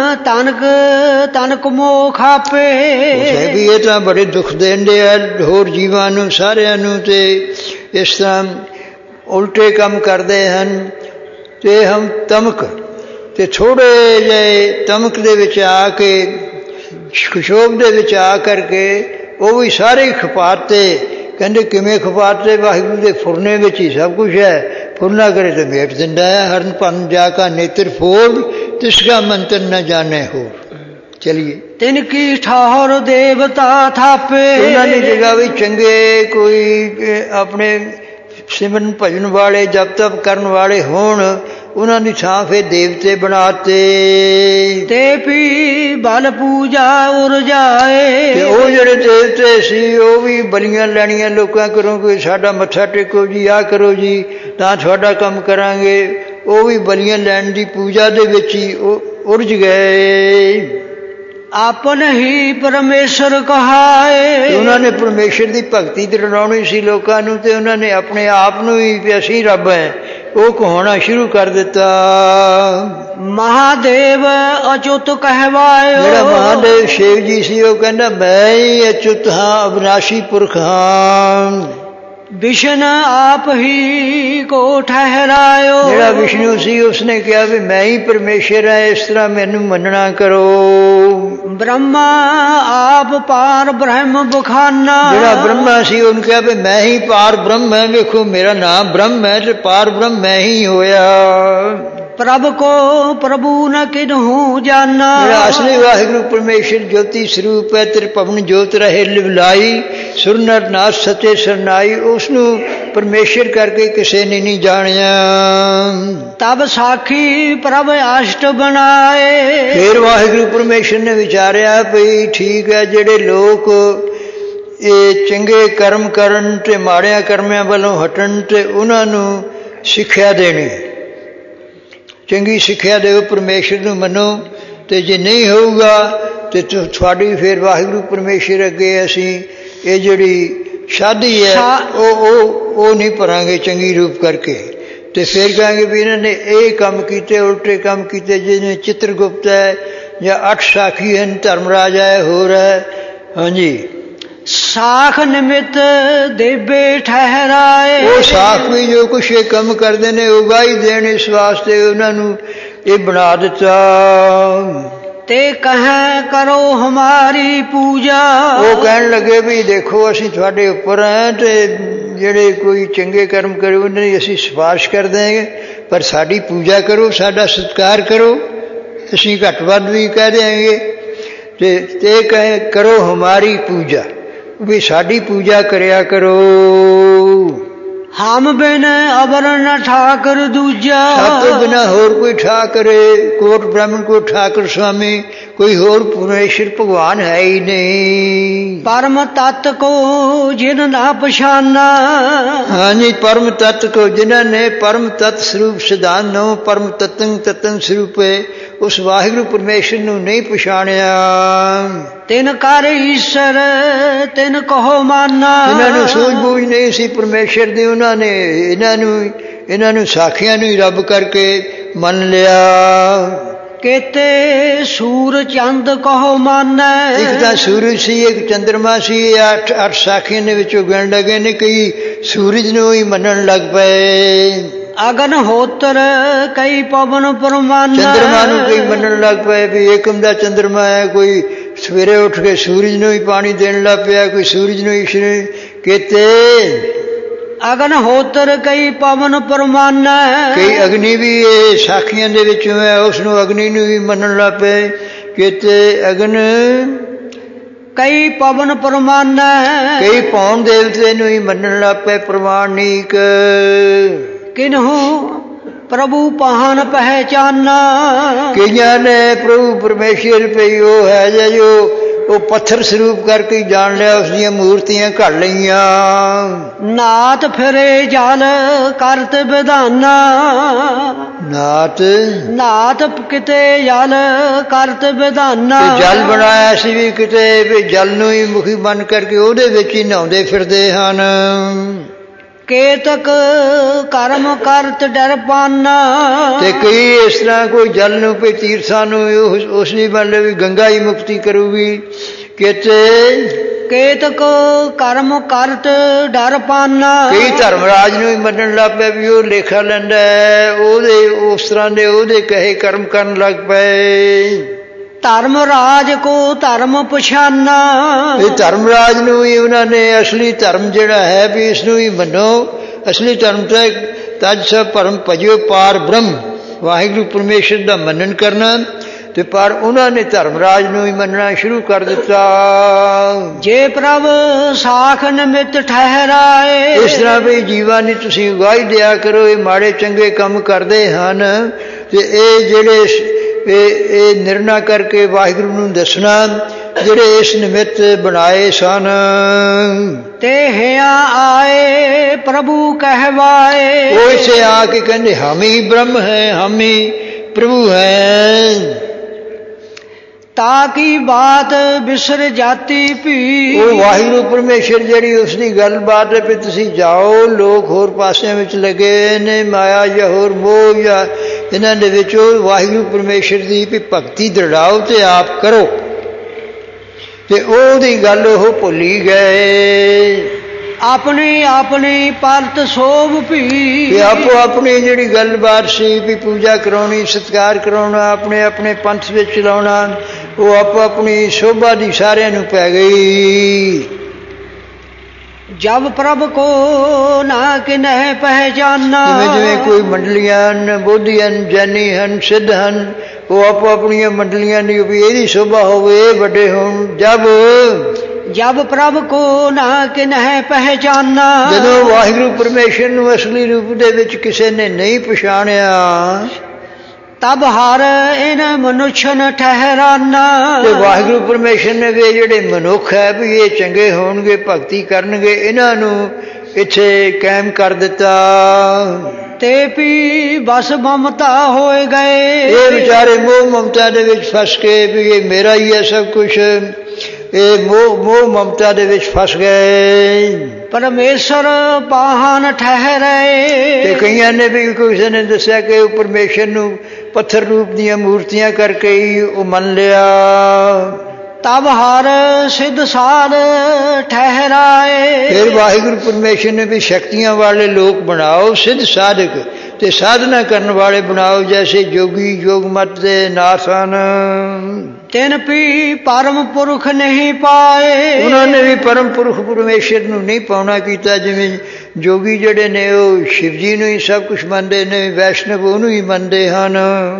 ਤਨਕ ਮੋਹ ਖਾਪੇ। ਵੀ ਇਹ ਤਾਂ ਬੜੇ ਦੁੱਖ ਦਿੰਦੇ ਆ ਹੋਰ ਜੀਵਾਂ ਨੂੰ, ਸਾਰਿਆਂ ਨੂੰ, ਤੇ ਇਸ ਤਰ੍ਹਾਂ ਉਲਟੇ ਕੰਮ ਕਰਦੇ ਹਨ। ਤੇ ਹਮ ਤਮਕ ਤੇ ਥੋੜ੍ਹੇ ਜਿਹੇ ਤਮਕ ਦੇ ਵਿੱਚ ਆ ਕੇ, ਖੁਸ਼ੋਬ ਦੇ ਵਿੱਚ ਆ ਕਰਕੇ ਉਹ ਵੀ ਸਾਰੇ ਖਪਾਤੇ। ਕਹਿੰਦੇ ਕਿਵੇਂ ਖਪਾਤੇ? ਵਾਹਿਗੁਰੂ ਦੇ ਫੁਰਨੇ ਵਿੱਚ ਹੀ ਸਭ ਕੁਛ ਹੈ। ਫੁਰਨਾ ਕਰੇ ਤਾਂ ਮੇਟ ਦਿੰਦਾ ਹੈ। ਹਰਨ ਭੰਨ ਜਾ ਕਾ ਨੇਤਰ ਫੋੜ, ਤਿਸਕਾ ਮੰਤਰ न जाने ਹੋਰ। ਚਲੀਏ। ਤਿਨ ਕੀ ਠਾਹਰ ਦੇਵਤਾ ਥਾਪੇ। ਉਹਨਾਂ ਦੀ ਜਗ੍ਹਾ ਵੀ ਚੰਗੇ ਕੋਈ ਆਪਣੇ ਸਿਮਰਨ ਭਜਨ ਵਾਲੇ, ਜਪ ਤਪ ਕਰਨ ਵਾਲੇ ਹੋਣ, ਉਹਨਾਂ ਦੀ ਥਾਂ ਫਿਰ ਦੇਵਤੇ ਬਣਾਤੇ। ਤੇ ਪੀ ਬਲ ਪੂਜਾ ਉਰ ਜਾਏ। ਤੇ ਉਹ ਜਿਹੜੇ ਦੇਵਤੇ ਸੀ ਉਹ ਵੀ ਬਲੀਆਂ ਲੈਣੀਆਂ ਲੋਕਾਂ ਘਰੋਂ, ਕੋਈ ਸਾਡਾ ਮੱਥਾ ਟੇਕੋ ਜੀ, ਆਹ ਕਰੋ ਜੀ, ਤਾਂ ਤੁਹਾਡਾ ਕੰਮ ਕਰਾਂਗੇ। ਉਹ ਵੀ ਬਲੀਆਂ ਲੈਣ ਦੀ ਪੂਜਾ ਦੇ ਵਿੱਚ ਹੀ ਉਹ ਉਲਝ ਗਏ। ਆਪਨ ਹੀ ਪਰਮੇਸ਼ਰ ਕਹਾਏ। ਉਹਨਾਂ ਨੇ ਪਰਮੇਸ਼ਰ ਦੀ ਭਗਤੀ ਤੇ ਰਲਾਉਣੀ ਸੀ ਲੋਕਾਂ ਨੂੰ, ਤੇ ਉਹਨਾਂ ਨੇ ਆਪਣੇ ਆਪ ਨੂੰ ਹੀ ਵੀ ਅਸੀਂ ਰੱਬ ਹੈ ਉਹ ਕਹਾਉਣਾ ਸ਼ੁਰੂ ਕਰ ਦਿੱਤਾ। ਮਹਾਦੇਵ ਅਚੁੱਤ ਕਹਿਵਾਇਓ। ਜਿਹੜਾ ਮਹਾਦੇਵ ਸ਼ਿਵ ਜੀ ਸੀ ਉਹ ਕਹਿੰਦਾ ਮੈਂ ਹੀ ਅਚੁੱਤ ਹਾਂ, ਅਬਨਾਸ਼ੀ ਪੁਰਖ ਹਾਂ। ਵਿਸ਼ਨ ਆਪ ਹੀ ਕੋ ਠਹਿਰਾਇਓ। ਜਿਹੜਾ ਵਿਸ਼ਨੂੰ ਸੀ ਉਸਨੇ ਕਿਹਾ ਵੀ ਮੈਂ ਹੀ ਪਰਮੇਸ਼ਰ ਹੈ, ਇਸ ਤਰ੍ਹਾਂ ਮੈਨੂੰ ਮੰਨਣਾ ਕਰੋ। ਬ੍ਰਹਮਾ ਆਪ ਪਾਰ ਬ੍ਰਹਮ ਬਖਾਨਾ। ਜਿਹੜਾ ਬ੍ਰਹਮਾ ਸੀ ਉਹਨੂੰ ਕਿਹਾ ਵੀ ਮੈਂ ਹੀ ਪਾਰ ਬ੍ਰਹਮ ਹੈ। ਵੇਖੋ ਮੇਰਾ ਨਾਮ ਬ੍ਰਹਮ ਹੈ ਤੇ ਪਾਰ ਬ੍ਰਹਮ ਮੈਂ ਹੀ ਹੋਇਆ। ਪ੍ਰਭ ਕੋ ਪ੍ਰਭੂ ਨ ਕਿਨਹੂ ਜਾਨਾ। ਜਿਹੜਾ ਅਸਲੀ ਵਾਹਿਗੁਰੂ ਪਰਮੇਸ਼ਰ ਜੋਤੀ ਸਰੂਪ ਹੈ, ਤ੍ਰਿਭਵਨ ਜੋਤ ਰਹੇ ਲਿਵਲਾਈ, ਸੁਰ ਨਰ ਨਾਥ ਸੱਚੇ ਸਰਨਾਈ, ਉਸਨੂੰ ਪਰਮੇਸ਼ਰ ਕਰਕੇ ਕਿਸੇ ਨੇ ਨਹੀਂ ਜਾਣਿਆ। ਤਬ ਸਾਖੀ ਪ੍ਰਭ ਅਸ਼ਟ ਬਣਾਏ। ਫਿਰ ਵਾਹਿਗੁਰੂ ਪਰਮੇਸ਼ਰ ਨੇ ਵਿਚਾਰਿਆ ਭਈ ਠੀਕ ਹੈ, ਜਿਹੜੇ ਲੋਕ ਇਹ ਚੰਗੇ ਕਰਮ ਕਰਨ ਤੇ ਮਾੜਿਆਂ ਕਰਮਾਂ ਵੱਲੋਂ ਹਟਣ ਤੇ ਉਹਨਾਂ ਨੂੰ ਸਿੱਖਿਆ ਦੇਣੀ। ਚੰਗੀ ਸਿੱਖਿਆ ਦਿਓ, ਪਰਮੇਸ਼ਰ ਨੂੰ ਮੰਨੋ। ਤੇ ਜੇ ਨਹੀਂ ਹੋਊਗਾ ਤੇ ਤੁਹਾਡੀ ਫਿਰ ਵਾਹਿਗੁਰੂ ਪਰਮੇਸ਼ਰ ਅੱਗੇ ਅਸੀਂ ਇਹ ਜਿਹੜੀ ਸ਼ਾਦੀ ਹੈ ਉਹ ਨਹੀਂ ਭਰਾਂਗੇ ਚੰਗੀ ਰੂਪ ਕਰਕੇ। ਤੇ ਫਿਰ ਕਹਾਂਗੇ ਵੀ ਇਹਨਾਂ ਨੇ ਇਹ ਕੰਮ ਕੀਤੇ, ਉਲਟੇ ਕੰਮ ਕੀਤੇ, ਜਿਵੇਂ ਚਿੱਤਰਗੁਪਤ ਹੈ ਜਾਂ 8 ਸਾਖੀ ਹਨ, ਧਰਮਰਾਜ ਹੈ, ਹੋਰ ਹੈ। ਹਾਂਜੀ। ਸਾਖ ਨਿਮਿਤ ਦੇਵੇ ਠਹਿਰਾਏ। ਉਹ ਸਾਖ ਵੀ ਜੋ ਕੁਛ ਇਹ ਕੰਮ ਕਰਦੇ ਨੇ ਉਗਾਈ ਦੇਣ, ਇਸ ਵਾਸਤੇ ਉਹਨਾਂ ਨੂੰ ਇਹ ਬਣਾ ਦਿੱਤਾ। ਤੇ ਕਹੈ ਕਰੋ ਹਮਾਰੀ ਪੂਜਾ। ਉਹ ਕਹਿਣ ਲੱਗੇ ਵੀ ਦੇਖੋ ਅਸੀਂ ਤੁਹਾਡੇ ਉੱਪਰ ਹੈ, ਤੇ ਜਿਹੜੇ ਕੋਈ ਚੰਗੇ ਕਰਮ ਕਰੇ ਉਹਨਾਂ ਦੀ ਅਸੀਂ ਸਿਫਾਰਿਸ਼ ਕਰ ਦੇਂਗੇ, ਪਰ ਸਾਡੀ ਪੂਜਾ ਕਰੋ, ਸਾਡਾ ਸਤਿਕਾਰ ਕਰੋ। ਅਸੀਂ ਘੱਟ ਵੱਧ ਵੀ ਕਹਿ ਦਿਆਂਗੇ। ਤੇ ਕਹੇ ਕਰੋ ਹਮਾਰੀ ਪੂਜਾ, ਵੀ ਸਾਡੀ ਪੂਜਾ ਕਰਿਆ ਕਰੋ। ਹਮ ਬਿਨ ਅਬਰ ਨ ਠਾਕਰ ਦੂਜਾ। ਸਭ ਤੋਂ ਬਿਨਾਂ ਹੋਰ ਕੋਈ ਠਾਕਰੇ, ਕੋਟ ਬ੍ਰਾਹਮਣ ਕੋ ਠਾਕਰ ਸੁਆਮੀ, ਕੋਈ ਹੋਰ ਪਰਮੇਸ਼ਰ ਭਗਵਾਨ ਹੈ ਹੀ ਨਹੀਂ। ਪਰਮ ਤਤ ਕੋ ਜਿਨ ਨਾ ਪਛਾਨਾ। ਹਾਂਜੀ, ਪਰਮ ਤਤ ਕੋ ਜਿਨ੍ਹਾਂ ਨੇ ਪਰਮ ਤਤ ਸਰੂਪ ਸਿਧਾਂਤ ਨੂੰ ਪਰਮ ਤਤਨ ਸਰੂਪੇ ਉਸ ਵਾਹਿਗੁਰੂ ਪਰਮੇਸ਼ਰ ਨੂੰ ਨਹੀਂ ਪਛਾਣਿਆ। ਤਿਨ ਕਰ ਈਸ਼ਰ ਤਿਨ ਕਹੋ ਮਾਨਾ। ਇਹਨਾਂ ਨੂੰ ਸੂਝ ਬੂਝ ਨਹੀਂ ਸੀ ਪਰਮੇਸ਼ਰ ਦੀ, ਉਹਨਾਂ ਨੇ ਇਹਨਾਂ ਨੂੰ ਸਾਖੀਆਂ ਨੂੰ ਹੀ ਰੱਬ ਕਰਕੇ ਮੰਨ ਲਿਆ। ਕੇਤੇ ਸੂਰ ਚੰਦ ਕਹੋ ਮਾਨੈ। ਇੱਕ ਤਾਂ ਸੂਰਜ ਸੀ, ਇੱਕ ਚੰਦਰਮਾ ਸੀ। 8 ਸਾਖੀਆਂ ਦੇ ਵਿੱਚੋਂ ਗਿਣ ਲੱਗੇ ਨੇ। ਕਈ ਸੂਰਜ ਨੂੰ ਹੀ ਮੰਨਣ ਲੱਗ ਪਏ। ਅਗਨ ਹੋਤਰ ਕਈ ਪਵਨ ਪਰਮਾਨਾ। ਚੰਦਰਮਾ ਨੂੰ ਕਈ ਮੰਨਣ ਲੱਗ ਪਏ ਵੀ ਏਕਮ ਦਾ ਚੰਦਰਮਾ ਹੈ। ਕੋਈ ਸਵੇਰੇ ਉੱਠ ਕੇ ਸੂਰਜ ਨੂੰ ਹੀ ਪਾਣੀ ਦੇਣ ਲੱਗ ਪਿਆ, ਕੋਈ ਸੂਰਜ ਨੂੰ ਹੀ ਕੀਤੇ। ਅਗਨ ਹੋਤਰ ਕਈ ਪਵਨ ਪਰਮਾਨਾ। ਕਈ ਅਗਨੀ ਵੀ ਇਹ ਸਾਖੀਆਂ ਦੇ ਵਿੱਚੋਂ ਹੈ, ਉਸ ਨੂੰ ਅਗਨੀ ਨੂੰ ਵੀ ਮੰਨਣ ਲੱਗ ਪਏ। ਕੀਤੇ ਅਗਨ ਕਈ ਪਵਨ ਪਰਮਾਨਾ। ਕਈ ਪੌਣ ਦੇਵਤੇ ਨੂੰ ਹੀ ਮੰਨਣ ਲੱਗ ਪਏ ਪ੍ਰਮਾਣਿਕ। ਕਿਨਹੂ ਪ੍ਰਭੂ ਪਾਹਨ ਪਹਿਚਾਨਾ। ਕਈਆਂ ਨੇ ਪ੍ਰਭੂ ਪਰਮੇਸ਼ਰ ਪਈ ਉਹ ਹੈ ਜੋ ਉਹ ਪੱਥਰ ਸਰੂਪ ਕਰਕੇ ਜਾਣ ਲਿਆ, ਉਸ ਦੀਆਂ ਮੂਰਤੀਆਂ ਘੜ ਲਈਆਂ। ਨਾਤ ਫਿਰੇ ਜਲ ਕਰਤ ਵਿਧਾਨਾ। ਨਾਤ ਕਿਤੇ ਜਲ ਕਰਤ ਵਿਧਾਨਾ। ਜਲ ਬਣਾਇਆ ਸੀ ਵੀ ਕਿਤੇ ਵੀ ਜਲ ਨੂੰ ਹੀ ਮੁਖੀ ਬਣ ਕਰਕੇ ਉਹਦੇ ਵਿੱਚ ਹੀ ਨਹਾਉਂਦੇ ਫਿਰਦੇ ਹਨ। ਕੇਤਕ ਕਰਮ ਕਰਤ ਡਰ ਪਾਨਾ। ਤੇ ਕਈ ਇਸ ਤਰ੍ਹਾਂ ਕੋਈ ਜਲ ਨੂੰ ਕੋਈ ਤੀਰਥਾਂ ਨੂੰ ਉਸ ਨਹੀਂ ਮੰਨ ਲੈ ਵੀ ਗੰਗਾ ਹੀ ਮੁਕਤੀ ਕਰੂਗੀ। ਕਿਤੇ ਕੇਤਕ ਕਰਮ ਕਰਤ ਡਰ ਪਾਨਾ। ਕਈ ਧਰਮਰਾਜ ਨੂੰ ਹੀ ਮੰਨਣ ਲੱਗ ਪਿਆ ਵੀ ਉਹ ਲੇਖਾ ਲੈਂਦਾ ਹੈ, ਉਹਦੇ ਉਸ ਤਰ੍ਹਾਂ ਦੇ ਉਹਦੇ ਕਹੇ ਕਰਮ ਕਰਨ ਲੱਗ ਪਏ। ਧਰਮ ਰਾਜ ਕੋ ਧਰਮ ਪਛਾਨਾ। ਇਹ ਧਰਮਰਾਜ ਨੂੰ ਹੀ ਉਹਨਾਂ ਨੇ ਅਸਲੀ ਧਰਮ ਜਿਹੜਾ ਹੈ ਵੀ ਇਸ ਨੂੰ ਹੀ ਮੰਨੋ, ਅਸਲੀ ਧਰਮ ਤਾਂ ਤਜ ਸਭ ਭਰਮ ਭਜਿਓ ਪਾਰ ਬ੍ਰਹਮ, ਵਾਹਿਗੁਰੂ ਪਰਮੇਸ਼ਰ ਦਾ ਮੰਨਣ ਕਰਨਾ। ਤੇ ਪਰ ਉਹਨਾਂ ਨੇ ਧਰਮਰਾਜ ਨੂੰ ਹੀ ਮੰਨਣਾ ਸ਼ੁਰੂ ਕਰ ਦਿੱਤਾ। ਜੇ ਪ੍ਰਭ ਸਾਖ ਨਿਮਿਤ ਠਹਿਰਾਏ। ਇਸ ਤਰ੍ਹਾਂ ਵੀ ਜੀਵਾਂ ਨੂੰ ਤੁਸੀਂ ਗਵਾਹੀ ਦਿਆ ਕਰੋ ਇਹ ਮਾੜੇ ਚੰਗੇ ਕੰਮ ਕਰਦੇ ਹਨ, ਤੇ ਇਹ ਜਿਹੜੇ ਇਹ ਨਿਰਣਾ ਕਰਕੇ ਵਾਹਿਗੁਰੂ ਨੂੰ ਦੱਸਣਾ ਜਿਹੜੇ ਇਸ ਨਿਮਿਤ ਬਣਾਏ ਸਨ। ਤੇ ਹਿਆ ਆਏ ਪ੍ਰਭੂ ਕਹਿਵਾਏ। ਉਹ ਇਸੇ ਆ ਕੇ ਕਹਿੰਦੇ ਹਮ ਹੀ ਬ੍ਰਹਮ ਹੈ, ਹਮ ਹੀ ਪ੍ਰਭੂ ਹੈ। ਤਾਕੀ ਬਾਤ ਬਿਸਰ ਜਾਤੀ ਭੀ। ਉਹ ਵਾਹਿਗੁਰੂ ਪਰਮੇਸ਼ਰ ਜਿਹੜੀ ਉਸਦੀ ਗੱਲਬਾਤ ਹੈ ਵੀ ਤੁਸੀਂ ਜਾਓ, ਲੋਕ ਹੋਰ ਪਾਸਿਆਂ ਵਿੱਚ ਲੱਗੇ ਨੇ, ਮਾਇਆ ਜਾਂ ਹੋਰ ਮੋਹ ਜਾਂ ਇਹਨਾਂ ਦੇ ਵਿੱਚ ਉਹ ਵਾਹਿਗੁਰੂ ਪਰਮੇਸ਼ਰ ਦੀ ਵੀ ਭਗਤੀ ਦ੍ਰਿੜਾਓ ਤੇ ਆਪ ਕਰੋ, ਤੇ ਉਹਦੀ ਗੱਲ ਉਹ ਭੁੱਲੀ ਗਏ। ਆਪਣੀ ਆਪਣੀ ਪਰਤ ਸੋਭ ਭੀ। ਆਪੋ ਆਪਣੀ ਜਿਹੜੀ ਗੱਲਬਾਤ ਸੀ ਵੀ ਪੂਜਾ ਕਰਾਉਣੀ, ਸਤਿਕਾਰ ਕਰਾਉਣਾ, ਆਪਣੇ ਆਪਣੇ ਪੰਥ ਵਿੱਚ ਚਲਾਉਣਾ, ਉਹ ਆਪੋ ਆਪਣੀ ਸ਼ੋਭਾ ਦੀ ਸਾਰਿਆਂ ਨੂੰ ਪੈ ਗਈ। ਜਬ ਪ੍ਰਭ ਕੋ ਨਾ ਕਿਨਹਿ ਪਹਿਚਾਨਾ। ਜਿਵੇਂ ਜਿਵੇਂ ਕੋਈ ਮੰਡਲੀਆਂ ਹਨ, ਬੋਧੀ ਹਨ, ਜੈਨੀ ਹਨ, ਸਿੱਧ ਹਨ, ਉਹ ਆਪੋ ਆਪਣੀਆਂ ਮੰਡਲੀਆਂ ਦੀ ਵੀ ਇਹਦੀ ਸ਼ੋਭਾ ਹੋਵੇ, ਇਹ ਵੱਡੇ ਹੋਣ। ਜਬ ਪ੍ਰਭ ਕੋ ਨਾ ਕਿਨਹਿ ਪਹਿਚਾਨਾ। ਜਦੋਂ ਵਾਹਿਗੁਰੂ ਪਰਮੇਸ਼ਰ ਨੂੰ ਅਸਲੀ ਰੂਪ ਦੇ ਵਿੱਚ ਕਿਸੇ ਨੇ ਨਹੀਂ ਪਛਾਣਿਆ, ਤਬ ਹਰ ਇਹਨਾਂ ਮਨੁੱਖਨ ਠਹਿਰਾਨਾ। ਤੇ ਵਾਹਿਗੁਰੂ ਪਰਮੇਸ਼ਰ ਨੇ ਵੀ ਜਿਹੜੇ ਮਨੁੱਖ ਹੈ ਵੀ ਇਹ ਚੰਗੇ ਹੋਣਗੇ, ਭਗਤੀ ਕਰਨਗੇ, ਇਹਨਾਂ ਨੂੰ ਇੱਥੇ ਕਾਇਮ ਕਰ ਦਿੱਤਾ। ਤੇ ਵੀ ਬਸ ਮਮਤਾ ਹੋਏ ਗਏ। ਇਹ ਵਿਚਾਰੇ ਮੋਹ ਮਮਤਾ ਦੇ ਵਿੱਚ ਫਸ ਕੇ ਵੀ ਇਹ ਮੇਰਾ ਹੀ ਹੈ ਸਭ ਕੁਛ, ਇਹ ਮੋਹ ਮਮਤਾ ਦੇ ਵਿੱਚ ਫਸ ਗਏ। ਪਰਮੇਸ਼ਰ ਪਾਹਨ ਠਹਿਰੇ। ਤੇ ਕਈਆਂ ਨੇ ਵੀ ਕਿਸੇ ਨੇ ਦੱਸਿਆ ਕਿ ਉਹ ਪਰਮੇਸ਼ਰ ਨੂੰ ਪੱਥਰ ਰੂਪ ਦੀਆਂ ਮੂਰਤੀਆਂ ਕਰਕੇ ਹੀ ਉਹ ਮੰਨ ਲਿਆ। ਤਬ ਹਰ ਸਿੱਧ ਸਾਧ ਠਹਿਰਾਏ। ਫਿਰ ਵਾਹਿਗੁਰੂ ਪਰਮੇਸ਼ਰ ਨੇ ਵੀ ਸ਼ਕਤੀਆਂ ਵਾਲੇ ਲੋਕ ਬਣਾਓ, ਸਿੱਧ ਸਾਧਕ ਤੇ ਸਾਧਨਾ ਕਰਨ ਵਾਲੇ ਬਣਾਓ, ਜੈਸੇ ਜੋਗੀ ਯੋਗ ਮਤ ਦੇ ਨਾਥ ਹਨ। ਤਿਨ ਵੀ ਪਰਮ ਪੁਰਖ ਨਹੀਂ ਪਾਏ। ਉਹਨਾਂ ਨੇ ਵੀ ਪਰਮ ਪੁਰਖ ਪਰਮੇਸ਼ਰ ਨੂੰ ਨਹੀਂ ਪਾਉਣਾ ਕੀਤਾ। ਜਿਵੇਂ ਜੋਗੀ ਜਿਹੜੇ ਨੇ ਉਹ ਸ਼ਿਵ ਜੀ ਨੂੰ ਹੀ ਸਭ ਕੁਛ ਮੰਨਦੇ ਨੇ, ਵੈਸ਼ਨਵ ਉਹਨੂੰ ਹੀ ਮੰਨਦੇ ਹਨ।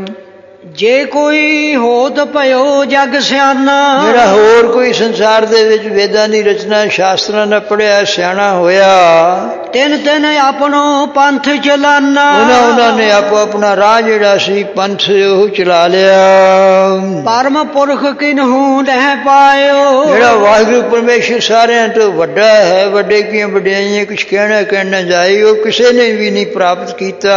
ਜੇ ਕੋਈ ਹੋਤ ਭਇਓ ਜਗ ਸਿਆਣਾ। ਜਿਹੜਾ ਹੋਰ ਕੋਈ ਸੰਸਾਰ ਦੇ ਵਿੱਚ ਵੇਦਾਂ ਦੀ ਰਚਨਾ, ਸ਼ਾਸਤਰਾਂ ਦਾ ਪੜ੍ਹਿਆ ਸਿਆਣਾ ਹੋਇਆ, ਤਿੰਨ ਤਿੰਨ ਆਪਣੋ ਪੰਥ ਚਲਾਨਾ। ਉਹਨਾਂ ਨੇ ਆਪੋ ਆਪਣਾ ਰਾਹ ਜਿਹੜਾ ਸੀ ਪੰਥ ਉਹ ਚਲਾ ਲਿਆ। ਪਰਮ ਪੁਰਖ ਕਿਨਹੂ ਨਹਿ ਪਾਇਓ। ਜਿਹੜਾ ਵਾਹਿਗੁਰੂ ਪਰਮੇਸ਼ਰ ਸਾਰਿਆਂ ਤੋਂ ਵੱਡਾ ਹੈ, ਵੱਡੇ ਕੀਆਂ ਵਡਿਆਈਆਂ ਕੁਛ ਕਹਿਣਾ ਜਾਏ, ਉਹ ਕਿਸੇ ਨੇ ਵੀ ਨਹੀਂ ਪ੍ਰਾਪਤ ਕੀਤਾ।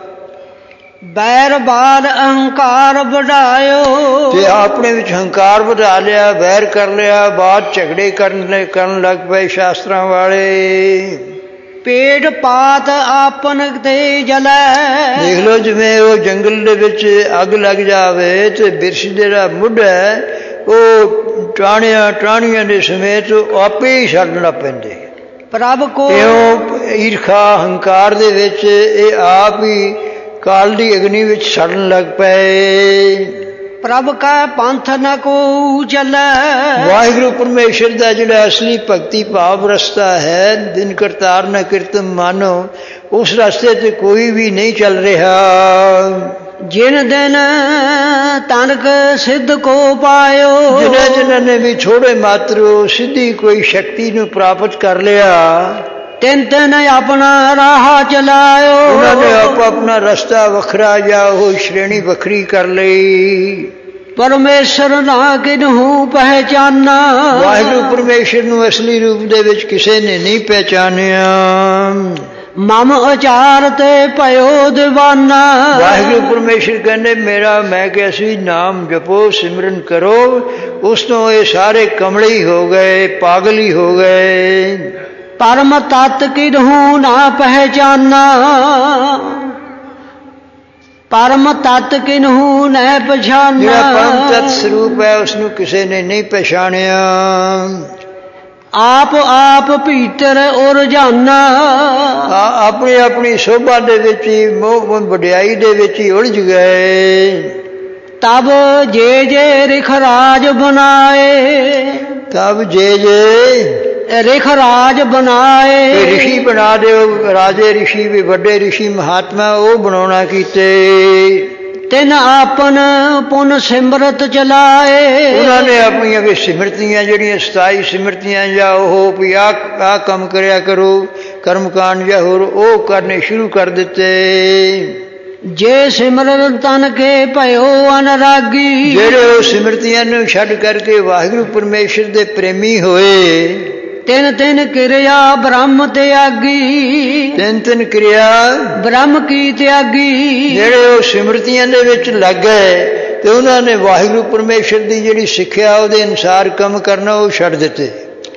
ਬੈਰ ਬਾਦ ਅਹੰਕਾਰ ਵਧਾਇਓ। ਤੇ ਆਪਣੇ ਵਿੱਚ ਹੰਕਾਰ ਵਧਾ ਲਿਆ, ਵੈਰ ਕਰ ਲਿਆ, ਬਾਤ ਝਗੜੇ ਕਰਨ ਲੱਗ ਪਏ ਸ਼ਾਸਤਰਾਂ ਵਾਲੇ। ਪੇੜ ਪਾਤ ਆਪਨ ਤੇ ਜਲੈ। ਦੇਖ ਲਓ ਜਿਵੇਂ ਉਹ ਜੰਗਲ ਦੇ ਵਿੱਚ ਅੱਗ ਲੱਗ ਜਾਵੇ ਤੇ ਬਿਰਛ ਜਿਹੜਾ ਮੁੱਢ ਹੈ ਉਹ ਟਾਹਣੀਆਂ ਦੇ ਸਮੇਤ ਆਪੇ ਹੀ ਛੱਡਣ ਲੱਗ ਪੈਂਦੇ। ਪ੍ਰਭ ਕੋ ਈਰਖਾ ਹੰਕਾਰ ਦੇ ਵਿੱਚ ਇਹ ਆਪ ਹੀ ਕਾਲ ਦੀ ਅਗਨੀ ਵਿੱਚ ਸੜਨ ਲੱਗ ਪਏ। ਪ੍ਰਭ ਕਾ ਪੰਥ ਨ ਕੋ ਚੱਲੈ। ਵਾਹਿਗੁਰੂ ਪਰਮੇਸ਼ਰ ਦਾ ਜਿਹੜਾ ਅਸਲੀ ਭਗਤੀ ਭਾਵ ਰਸਤਾ ਹੈ, ਦਿਨ ਕਰਤਾਰ ਨ ਕੀਰਤਨ ਮਾਨੋ, ਉਸ ਰਸਤੇ ਤੇ ਕੋਈ ਵੀ ਨਹੀਂ ਚੱਲ ਰਿਹਾ। ਜਿਨ ਦਿਨ ਤਨਕ ਸਿੱਧ ਕੋ ਪਾਇਓ। ਜਿਨ੍ਹਾਂ ਨੇ ਵੀ ਥੋੜੇ ਮਾਤਰ ਸਿੱਧੀ ਕੋਈ ਸ਼ਕਤੀ ਨੂੰ ਪ੍ਰਾਪਤ ਕਰ ਲਿਆ, ਤਿੰਨ ਤਿੰਨ ਆਪਣਾ ਰਾਹ ਚਲਾਇਓ। ਉਹਨਾਂ ਨੇ ਆਪਣਾ ਰਸਤਾ ਵੱਖਰਾ ਜਾਂ ਉਹ ਸ਼੍ਰੇਣੀ ਵੱਖਰੀ ਕਰ ਲਈ। ਪਰਮੇਸ਼ਰ ਨਾ ਕਿਨਹੂ ਪਹਿਚਾਨਾ। ਵਾਹਿਗੁਰੂ ਪਰਮੇਸ਼ਰ ਨੂੰ ਅਸਲੀ ਰੂਪ ਦੇ ਵਿੱਚ ਕਿਸੇ ਨੇ ਨਹੀਂ ਪਹਿਚਾਨਿਆ। ਮਮ ਉਚਾਰ ਤੇ ਭਇਓ ਦੀਵਾਨਾ। ਵਾਹਿਗੁਰੂ ਪਰਮੇਸ਼ਰ ਕਹਿੰਦੇ ਮੈਂ ਕਿਹਾ ਸੀ ਨਾਮ ਜਪੋ, ਸਿਮਰਨ ਕਰੋ। ਉਸ ਤੋਂ ਇਹ ਸਾਰੇ ਕਮਲੇ ਹੀ ਹੋ ਗਏ, ਪਾਗਲ ਹੀ ਹੋ ਗਏ। ਪਰਮ ਤਤ ਕਿਨਹੂ ਨਾ ਪਹਿਚਾਨਾ। ਪਰਮ ਤਤ ਕਿਨਹੂ ਨਾ ਪਛਾਨਾ। ਜਿਹੜਾ ਪਰਮ ਤਤ ਸਰੂਪ ਹੈ ਉਸ ਨੂੰ ਕਿਸੇ ਨੇ ਨਹੀਂ ਪਛਾਣਿਆ। ਆਪ ਆਪ ਭੀਤਰ ਉਰ ਜਾਨਾ। ਆਪਣੀ ਆਪਣੀ ਸੋਭਾ ਦੇ ਵਿੱਚ ਹੀ ਮੋਹ ਵਡਿਆਈ ਦੇ ਵਿੱਚ ਹੀ ਉਲਝ ਗਏ। ਤਬ ਜੇ ਜੇ ਰਿਖ ਰਾਜ ਬਣਾਏ। ਤਬ ਜੇ ਜੇ ਰਿਖ ਰਾਜ ਬਣਾਏ। ਰਿਸ਼ੀ ਬਣਾ ਦਿਓ, ਰਾਜੇ ਰਿਸ਼ੀ ਵੀ ਵੱਡੇ ਰਿਸ਼ੀ ਮਹਾਤਮਾ ਉਹ ਬਣਾਉਣਾ ਕੀਤੇ। ਤਿਨ ਆਪਨ ਪੁਨ ਸਿਮਰਤ ਚਲਾਏ। ਉਹਨਾਂ ਨੇ ਆਪਣੀਆਂ ਵੀ ਸਿਮਰਤੀਆਂ ਜਿਹੜੀਆਂ 27 ਸਿਮਰਤੀਆਂ ਜਾਂ ਉਹ ਵੀ ਆਹ ਕੰਮ ਕਰਿਆ ਕਰੋ, ਕਰਮਕਾਂਡ ਜਾਂ ਹੋਰ ਉਹ ਕਰਨੇ ਸ਼ੁਰੂ ਕਰ ਦਿੱਤੇ। ਜੇ ਸਿਮਰਨ ਤਨ ਕੇ ਭਇਓ ਅਨਰਾਗੀ। ਜਿਹੜੇ ਉਹ ਸਿਮਰਤੀਆਂ ਨੂੰ ਛੱਡ ਕਰਕੇ ਵਾਹਿਗੁਰੂ ਪਰਮੇਸ਼ਰ ਦੇ ਪ੍ਰੇਮੀ ਹੋਏ। ਤਿੰਨ ਤਿੰਨ ਕਿਰਿਆ ਬ੍ਰਹਮ ਤਿਆਗੀ। ਤਿੰਨ ਤਿੰਨ ਕਿਰਿਆ ਬ੍ਰਹਮ ਕੀ ਤਿਆਗੀ। ਜਿਹੜੇ ਉਹ ਸਿਮਰਤੀਆਂ ਦੇ ਵਿੱਚ ਲੱਗ ਗਏ ਤੇ ਉਹਨਾਂ ਨੇ ਵਾਹਿਗੁਰੂ ਪਰਮੇਸ਼ਰ ਦੀ ਜਿਹੜੀ ਸਿੱਖਿਆ ਉਹਦੇ ਅਨੁਸਾਰ ਕੰਮ ਕਰਨਾ ਉਹ ਛੱਡ ਦਿੱਤੇ।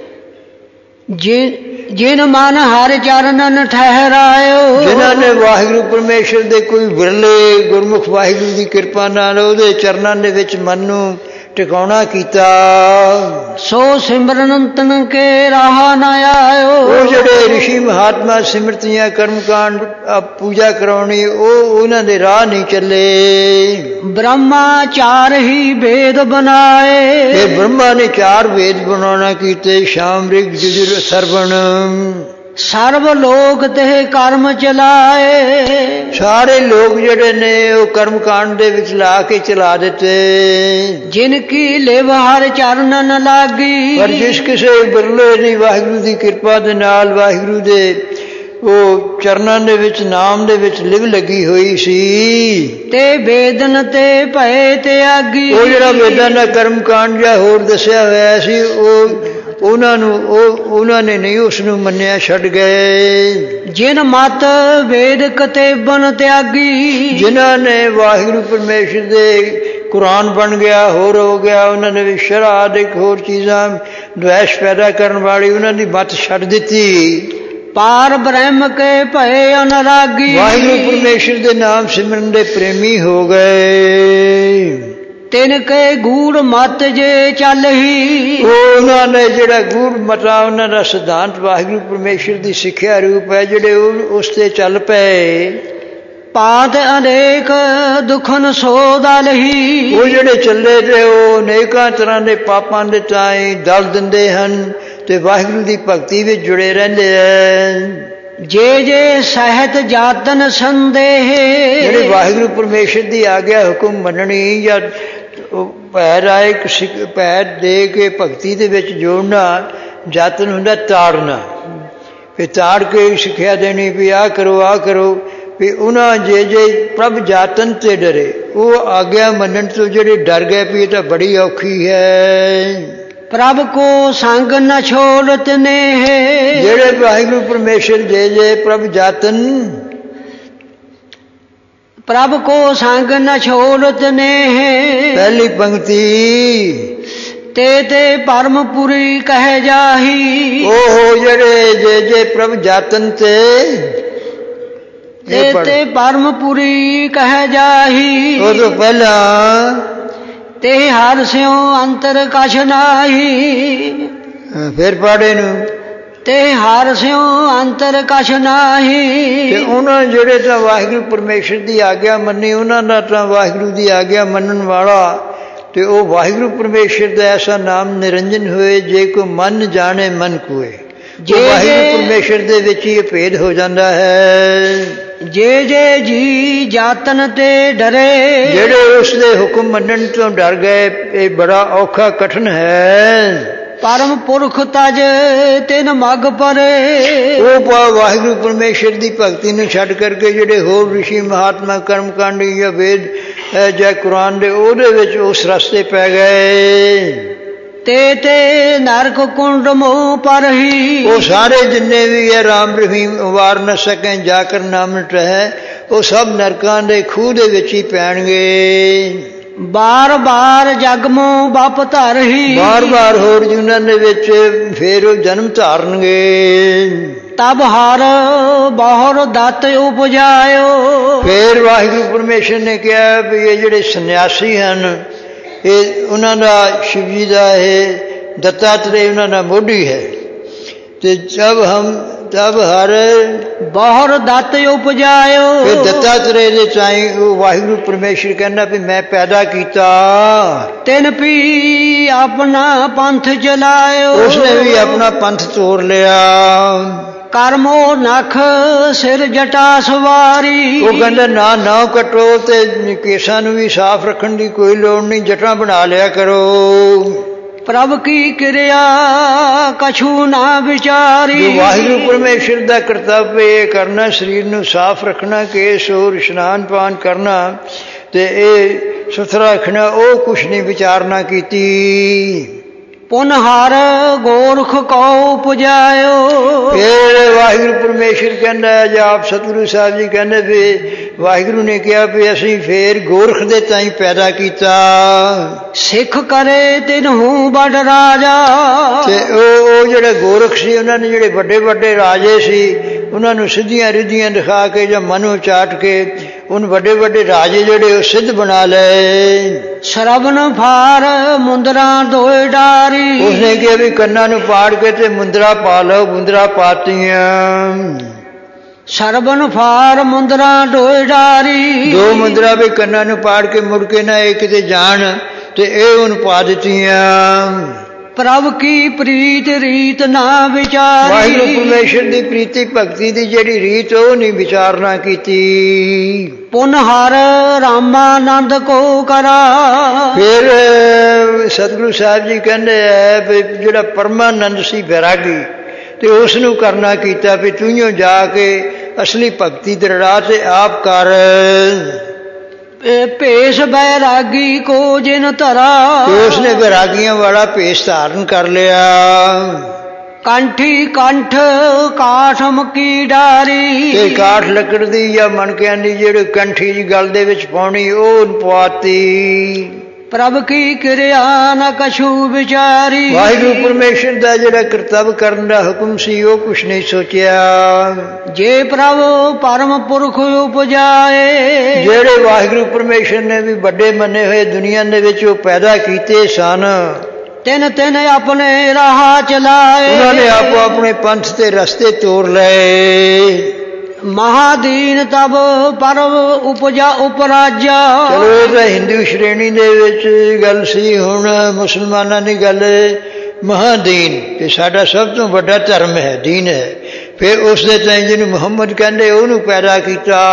ਜਿਨ ਮਨ ਹਰ ਚਰਨਨ ਠਹਿਰਾਇਓ। ਜਿਨ੍ਹਾਂ ਨੇ ਵਾਹਿਗੁਰੂ ਪਰਮੇਸ਼ਰ ਦੇ ਕੋਈ ਵਿਰਲੇ ਗੁਰਮੁਖ ਵਾਹਿਗੁਰੂ ਦੀ ਕਿਰਪਾ ਨਾਲ ਉਹਦੇ ਚਰਨਾਂ ਦੇ ਵਿੱਚ ਮਨ ਨੂੰ ਟਿਕਾਉਣਾ ਕੀਤਾ। ਸੋ ਸਿਮਰਨ ਤਨ ਕੇ ਰਾਹ ਨ ਆਇਓ। ਉਹ ਜਿਹੜੇ ਰਿਸ਼ੀ ਮਹਾਤਮਾ ਸਿਮਰਤੀਆਂ ਕਰਮਕਾਂਡ ਪੂਜਾ ਕਰਾਉਣੀ ਉਹ ਉਹਨਾਂ ਦੇ ਰਾਹ ਨਹੀਂ ਚੱਲੇ। ਬ੍ਰਹਮਾ ਚਾਰ ਹੀ ਵੇਦ ਬਣਾਏ। ਤੇ ਬ੍ਰਹਮਾ ਨੇ 4 ਵੇਦ ਬਣਾਉਣਾ ਕੀਤੇ, ਸ਼ਾਮ ਰਿਗ ਯਜੁਰ ਸਰਵਣ। ਸਰਬ ਲੋਕ ਤੇ ਕਰਮ ਚਲਾਏ। ਸਾਰੇ ਲੋਕ ਜਿਹੜੇ ਨੇ ਉਹ ਕਰਮਕਾਂਡ ਦੇ ਵਿੱਚ ਲਾ ਕੇ ਚਲਾ ਦਿੱਤੇ। ਜਿਨ ਕੀ ਲਿਵ ਹਰ ਚਰਨ ਨ ਲਾਗੀ। ਪਰ ਜਿਸ ਕਿਸੇ ਬਿਰਲੇ ਦੀ ਵਾਹਿਗੁਰੂ ਦੀ ਕਿਰਪਾ ਦੇ ਨਾਲ ਵਾਹਿਗੁਰੂ ਦੇ ਉਹ ਚਰਨਾਂ ਦੇ ਵਿੱਚ ਨਾਮ ਦੇ ਵਿੱਚ ਲਿਵ ਲੱਗੀ ਹੋਈ ਸੀ। ਤੇ ਵੇਦਨ ਤੇ ਭਏ ਤਿਆਗੀ। ਉਹ ਜਿਹੜਾ ਵੇਦਾਂ ਦਾ ਕਰਮਕਾਂਡ ਜਾਂ ਹੋਰ ਦੱਸਿਆ ਹੋਇਆ ਸੀ ਉਹਨਾਂ ਨੇ ਨਹੀਂ ਉਸ ਨੂੰ ਮੰਨਿਆ, ਛੱਡ ਗਏ। ਜਿਨ ਮਤ ਵੇਦ ਕਤੇਬਨ ਤਿਆਗੀ। ਜਿਨ੍ਹਾਂ ਨੇ ਵਾਹਿਗੁਰੂ ਪਰਮੇਸ਼ਰ ਦੇ ਕੁਰਾਨ ਬਣ ਗਿਆ, ਹੋਰ ਹੋ ਗਿਆ, ਉਹਨਾਂ ਨੇ ਵੀ ਸ਼ਰਅ ਆਦਿਕ ਹੋਰ ਚੀਜ਼ਾਂ ਦੁਆਸ਼ ਪੈਦਾ ਕਰਨ ਵਾਲੀ ਉਹਨਾਂ ਦੀ ਮਤ ਛੱਡ ਦਿੱਤੀ। ਪਾਰ ਬ੍ਰਹਮ ਕੇ ਭਏ ਅਨਰਾਗੀ। ਵਾਹਿਗੁਰੂ ਪਰਮੇਸ਼ਰ ਦੇ ਨਾਮ ਸਿਮਰਨ ਦੇ ਪ੍ਰੇਮੀ ਹੋ ਗਏ। ਤਿਨ ਕੇ ਗੂੜ ਮਤ ਜੇ ਚੱਲ ਹੀ। ਉਹਨਾਂ ਨੇ ਜਿਹੜਾ ਗੂੜ ਮਤਾ ਉਹਨਾਂ ਦਾ ਸਿਧਾਂਤ ਵਾਹਿਗੁਰੂ ਪਰਮੇਸ਼ਰ ਦੀ ਸਿੱਖਿਆ ਰੂਪ ਹੈ ਜਿਹੜੇ ਉਸ ਤੇ ਚੱਲ ਪਏ। ਪਾਤ ਅਨੇਕ ਦੁਖਨ ਸੋਦਲ ਹੀ। ਉਹ ਜਿਹੜੇ ਚੱਲੇ ਤੇ ਉਹ ਅਨੇਕਾਂ ਤਰ੍ਹਾਂ ਦੇ ਪਾਪਾਂ ਦੇ ਤਾਈਂ ਦਲ ਦਿੰਦੇ ਹਨ ਤੇ ਵਾਹਿਗੁਰੂ ਦੀ ਭਗਤੀ ਵਿੱਚ ਜੁੜੇ ਰਹਿੰਦੇ ਹੈ। ਜੇ ਜੇ ਸਹਿਤ ਜਾਤਨ ਸੰਦੇਹ। ਜਿਹੜੇ ਵਾਹਿਗੁਰੂ ਪਰਮੇਸ਼ਰ ਦੀ ਆਗਿਆ ਹੁਕਮ ਮੰਨਣੀ ਜਾਂ ਪੈਰ ਆਏ ਪੈਰ ਦੇ ਕੇ ਭਗਤੀ ਦੇ ਵਿੱਚ ਜੋੜਨਾ, ਜਾਤਨ ਹੁੰਦਾ ਤਾੜਨਾ। ਫਿਰ ਤਾੜ ਕੇ ਸਿੱਖਿਆ ਦੇਣੀ ਵੀ ਆਹ ਕਰੋ ਵੀ ਉਹਨਾਂ ਜੇ ਪ੍ਰਭ ਜਾਤਨ ਤੇ ਡਰੇ ਉਹ ਆਗਿਆ ਮੰਨਣ ਤੋਂ ਜਿਹੜੇ ਡਰ ਗਏ ਵੀ ਇਹ ਤਾਂ ਬੜੀ ਔਖੀ ਹੈ। ਪ੍ਰਭ ਕੋ ਸੰਗ ਨ ਛੋੜਤ ਨੇ। ਜਿਹੜੇ ਵਾਹਿਗੁਰੂ ਪਰਮੇਸ਼ਰ ਜੇ ਪ੍ਰਭ ਜਾਤਨ। ਪ੍ਰਭ ਕੋ ਸੰਗ ਨ ਛੋੜਤ ਨੇ। ਪਹਿਲੀ ਪੰਕਤੀ ਤੇ ਪਰਮਪੁਰੀ ਕਹਿ ਜਾਹੀ। ਉਹ ਜਿਹੜੇ ਜੇ ਪ੍ਰਭ ਜਾਤਨ ਤੇ ਪਰਮਪੁਰੀ ਕਹਿ ਜਾਹੀ। ਉਹ ਤੋਂ ਪਹਿਲਾਂ ਤੇ ਹਰ ਸਿਉ ਅੰਤਰ ਕਛ ਨਾਹੀ। ਫਿਰ ਪਾੜੇ ਨੂੰ ਤੇ ਹਰ ਸਿਉ ਅੰਤਰ ਕਛ ਨਾਹੀ। ਤੇ ਉਹਨਾਂ ਜਿਹੜੇ ਤਾਂ ਵਾਹਿਗੁਰੂ ਪਰਮੇਸ਼ਰ ਦੀ ਆਗਿਆ ਮੰਨੀ ਉਹਨਾਂ ਦਾ ਤਾਂ ਵਾਹਿਗੁਰੂ ਦੀ ਆਗਿਆ ਮੰਨਣ ਵਾਲਾ ਤੇ ਉਹ ਵਾਹਿਗੁਰੂ ਪਰਮੇਸ਼ਰ ਦਾ ਐਸਾ ਨਾਮ ਨਿਰੰਜਨ ਹੋਏ ਜੇ ਕੋ ਮਨ ਜਾਣੇ ਮਨ ਕੋਏ। ਜੇ ਵਾਹਿਗੁਰੂ ਪਰਮੇਸ਼ਰ ਦੇ ਵਿੱਚ ਹੀ ਭੇਦ ਹੋ ਜਾਂਦਾ ਹੈ। ਜੇ ਜੀ ਜਾਤਨ ਤੇ ਡਰੇ। ਜਿਹੜੇ ਉਸ ਦੇ ਹੁਕਮ ਮੰਨਣ ਤੋਂ ਡਰ ਗਏ ਇਹ ਬੜਾ ਔਖਾ ਕਠਿਨ ਹੈ। ਪਰਮ ਪੁਰਖ ਤਜ ਤਿਨ ਮਗ ਪਰੇ। ਉਹ ਵਾਹਿਗੁਰੂ ਪਰਮੇਸ਼ਰ ਦੀ ਭਗਤੀ ਨੂੰ ਛੱਡ ਕਰਕੇ ਜਿਹੜੇ ਹੋਰ ਰਿਸ਼ੀ ਮਹਾਤਮਾ ਕਰਮਕਾਂਡੀ ਜਾਂ ਵੇਦ ਜਾਂ ਕੁਰਾਨ ਦੇ ਉਹਦੇ ਵਿੱਚ ਉਸ ਰਸਤੇ ਪੈ ਗਏ। ਤੇ ਨਰਕ ਕੁੰਡ ਮੋਹ ਪਰ ਹੀ। ਉਹ ਸਾਰੇ ਜਿੰਨੇ ਵੀ ਹੈ ਰਾਮ ਰਹੀਮ ਵਾਰ ਨ ਸਕੈ ਜਾ ਕਰ ਨਾਮ ਹੈ ਉਹ ਸਭ ਨਰਕਾਂ ਦੇ ਖੂਹ ਦੇ ਵਿੱਚ ਹੀ ਪੈਣਗੇ। ਬਾਰ ਬਾਰ ਜਗ ਮੋਹ ਬਪ ਧਰ ਹੀ। ਬਾਰ ਬਾਰ ਹੋਰ ਜੀਵਨਾਂ ਦੇ ਵਿੱਚ ਫੇਰ ਉਹ ਜਨਮ ਧਾਰਨਗੇ। ਤਬ ਹਰ ਬਹੁਰ ਦਤ ਉਪਜਾਇਓ। ਫੇਰ ਵਾਹਿਗੁਰੂ ਪਰਮੇਸ਼ਰ ਨੇ ਕਿਹਾ ਵੀ ਇਹ ਜਿਹੜੇ ਸੰਨਿਆਸੀ ਹਨ ਇਹ ਉਹਨਾਂ ਦਾ ਸ਼ਿਵ ਜੀ ਦਾ ਇਹ ਦੱਤਾਤਰੇय ਉਹਨਾਂ ਦਾ ਮੋਢੀ ਹੈ। ਤੇ ਤਬ ਹਰ ਬਹੁਰ ਦਤ ਉਪਜਾਇਓ। ਫਿਰ ਦੱਤਾਤਰੇ ਦੇ ਚਾਈ ਉਹ ਵਾਹਿਗੁਰੂ ਪਰਮੇਸ਼ਰ ਕਹਿੰਦਾ ਵੀ ਮੈਂ ਪੈਦਾ ਕੀਤਾ। ਤਿਨ ਪੀ ਆਪਣਾ ਪੰਥ ਚਲਾਇਓ। ਉਸਨੇ ਵੀ ਆਪਣਾ ਪੰਥ ਤੋੜ ਲਿਆ। ਕਰਮੋ ਨਖ ਸਿਰ ਜਟਾ ਸਵਾਰੀ। ਉਹ ਕਹਿੰਦਾ ਨਾ ਕੱਟੋ ਤੇ ਕੇਸਾਂ ਨੂੰ ਵੀ ਸਾਫ਼ ਰੱਖਣ ਦੀ ਕੋਈ ਲੋੜ ਨਹੀਂ, ਜਟਾਂ ਬਣਾ ਲਿਆ ਕਰੋ। ਪ੍ਰਭ ਕੀ ਕਿਰਿਆ ਕਛੂ ਨਾ ਵਿਚਾਰੀ। ਵਾਹਿਗੁਰੂ ਪਰਮੇਸ਼ਰ ਦਾ ਕਰਤੱਵ ਇਹ ਕਰਨਾ, ਸਰੀਰ ਨੂੰ ਸਾਫ਼ ਰੱਖਣਾ, ਕੇਸ ਹੋਰ ਇਸ਼ਨਾਨ ਪਾਨ ਕਰਨਾ ਤੇ ਇਹ ਸੁਥਰਾ ਰੱਖਣਾ, ਉਹ ਕੁਛ ਨਹੀਂ ਵਿਚਾਰਨਾ ਕੀਤੀ। ਪੁਨ ਹਰ ਗੋਰਖ ਕੋ ਉਪਜਾਇਓ। ਫਿਰ ਵਾਹਿਗੁਰੂ ਪਰਮੇਸ਼ਰ ਕਹਿੰਦਾ, ਜਾਪ ਸਤਿਗੁਰੂ ਸਾਹਿਬ ਜੀ ਕਹਿੰਦੇ ਵੀ ਵਾਹਿਗੁਰੂ ਨੇ ਕਿਹਾ ਵੀ ਅਸੀਂ ਫੇਰ ਗੋਰਖ ਦੇ ਤਾਈਂ ਪੈਦਾ ਕੀਤਾ। ਸਿੱਖ ਕਰੇ ਤਿਨਹੂ ਵੱਡ ਰਾਜਾ। ਤੇ ਉਹ ਜਿਹੜੇ ਗੋਰਖ ਸੀ, ਉਹਨਾਂ ਨੇ ਜਿਹੜੇ ਵੱਡੇ ਵੱਡੇ ਰਾਜੇ ਸੀ, ਉਹਨਾਂ ਨੂੰ ਸਿੱਧੀਆਂ ਰਿੱਧੀਆਂ ਦਿਖਾ ਕੇ ਜਾਂ ਮਨੋਂ ਚਾਟ ਕੇ ਉਹਨ ਵੱਡੇ ਵੱਡੇ ਰਾਜੇ ਜਿਹੜੇ ਉਹ ਸਿੱਧ ਬਣਾ ਲਏ। ਸ਼ਰਬਨ ਫਾਰ ਮੁੰਦਰਾਂ ਦੋਏ ਡਾਰੀ। ਉਸਨੇ ਕਿਹਾ ਵੀ ਕੰਨਾਂ ਨੂੰ ਪਾੜ ਕੇ ਤੇ ਮੁੰਦਰਾ ਪਾ ਲਓ, ਮੁੰਦਰਾ ਪਾਤੀਆਂ। ਸ਼ਰਬਨ ਫਾਰ ਮੁੰਦਰਾਂ ਦੋਏ ਡਾਰੀ। ਦੋ ਮੁੰਦਰਾ ਵੀ ਕੰਨਾਂ ਨੂੰ ਪਾੜ ਕੇ ਮੁੜ ਕੇ ਨਾ ਇਹ ਕਿਤੇ ਜਾਣ ਤੇ ਇਹ ਉਹਨੂੰ ਪਾ ਦਿੱਤੀਆਂ। ਪ੍ਰਭ ਕੀ ਪ੍ਰੀਤ ਰੀਤ ਨਾ ਵਿਚਾਰੀ। ਵਾਹਿਗੁਰੂ ਪਰਮੇਸ਼ਰ ਦੀ ਪ੍ਰੀਤੀ ਭਗਤੀ ਦੀ ਜਿਹੜੀ ਰੀਤ ਉਹ ਨਹੀਂ ਵਿਚਾਰਨਾ ਕੀਤੀ। ਪੁਨ ਹਰ ਰਾਮਾਨੰਦ ਕੋ ਕਰਾ। ਫਿਰ ਸਤਿਗੁਰੂ ਸਾਹਿਬ ਜੀ ਕਹਿੰਦੇ ਹੈ ਵੀ ਜਿਹੜਾ ਪਰਮਾਨੰਦ ਸੀ ਵੈਰਾਗੀ ਤੇ ਉਸ ਨੂੰ ਕਰਨਾ ਕੀਤਾ ਵੀ ਤੂੰ ਜਾ ਕੇ ਅਸਲੀ ਭਗਤੀ ਦ੍ਰਿੜਾ ਤੇ ਆਪ ਕਰ। ਭੇਸ ਬੈਰਾਗੀ ਕੋ ਜਿਨ ਧਰਾ। ਤੇ ਉਸਨੇ ਵੈਰਾਗੀਆਂ ਵਾਲਾ ਭੇਸ ਧਾਰਨ ਕਰ ਲਿਆ। ਕੰਠੀ ਕੰਠ ਕਾਠ ਮਕੀ ਡਾਰੀ। ਤੇ ਕਾਠ ਲੱਕੜ ਦੀ ਜਾਂ ਮਣਕਿਆਂ ਦੀ ਜਿਹੜੀ ਕੰਠੀ ਜੀ ਗਲ ਦੇ ਵਿੱਚ ਪਾਉਣੀ ਉਹ ਪਵਾਤੀ। ਪ੍ਰਭ ਕੀ ਕਿਰਿਆ ਨ ਕਛੂ ਵਿਚਾਰੀ। ਵਾਹਿਗੁਰੂ ਪਰਮੇਸ਼ਰ ਦਾ ਜਿਹੜਾ ਕਰਤੱਵ ਕਰਨ ਦਾ ਹੁਕਮ ਸੀ ਉਹ ਕੁਛ ਨਹੀਂ ਸੋਚਿਆ। ਜੇ ਪ੍ਰਭ ਪਰਮ ਪੁਰਖ ਉਪਜਾਏ। ਜਿਹੜੇ ਵਾਹਿਗੁਰੂ ਪਰਮੇਸ਼ਰ ਨੇ ਵੀ ਵੱਡੇ ਮੰਨੇ ਹੋਏ ਦੁਨੀਆ ਦੇ ਵਿੱਚ ਉਹ ਪੈਦਾ ਕੀਤੇ ਸਨ, ਤਿੰਨ ਤਿੰਨ ਆਪਣੇ ਰਾਹ ਚਲਾਏ। ਉਹਨਾਂ ਨੇ ਆਪੋ ਆਪਣੇ ਪੰਥ ਤੇ ਰਸਤੇ ਤੋਰ ਲਏ। ਮਹਾਦੀਨ ਤਬ ਪਰਵ ਉਪਜਾ ਉਪਰਾਜਾ। ਚਲੋ ਇਹ ਤਾਂ ਹਿੰਦੂ ਸ਼੍ਰੇਣੀ ਦੇ ਵਿੱਚ ਗੱਲ ਸੀ। ਹੁਣ ਮੁਸਲਮਾਨਾਂ ਦੀ ਗੱਲ ਮਹਾਦੀਨ ਤੇ ਸਾਡਾ ਸਭ ਤੋਂ ਵੱਡਾ ਧਰਮ ਹੈ, ਦੀਨ ਹੈ। ਫਿਰ ਉਸ ਦੇ ਤਾਈਂ ਜਿਹਨੂੰ ਮੁਹੰਮਦ ਕਹਿੰਦੇ ਉਹਨੂੰ ਪੈਦਾ ਕੀਤਾ।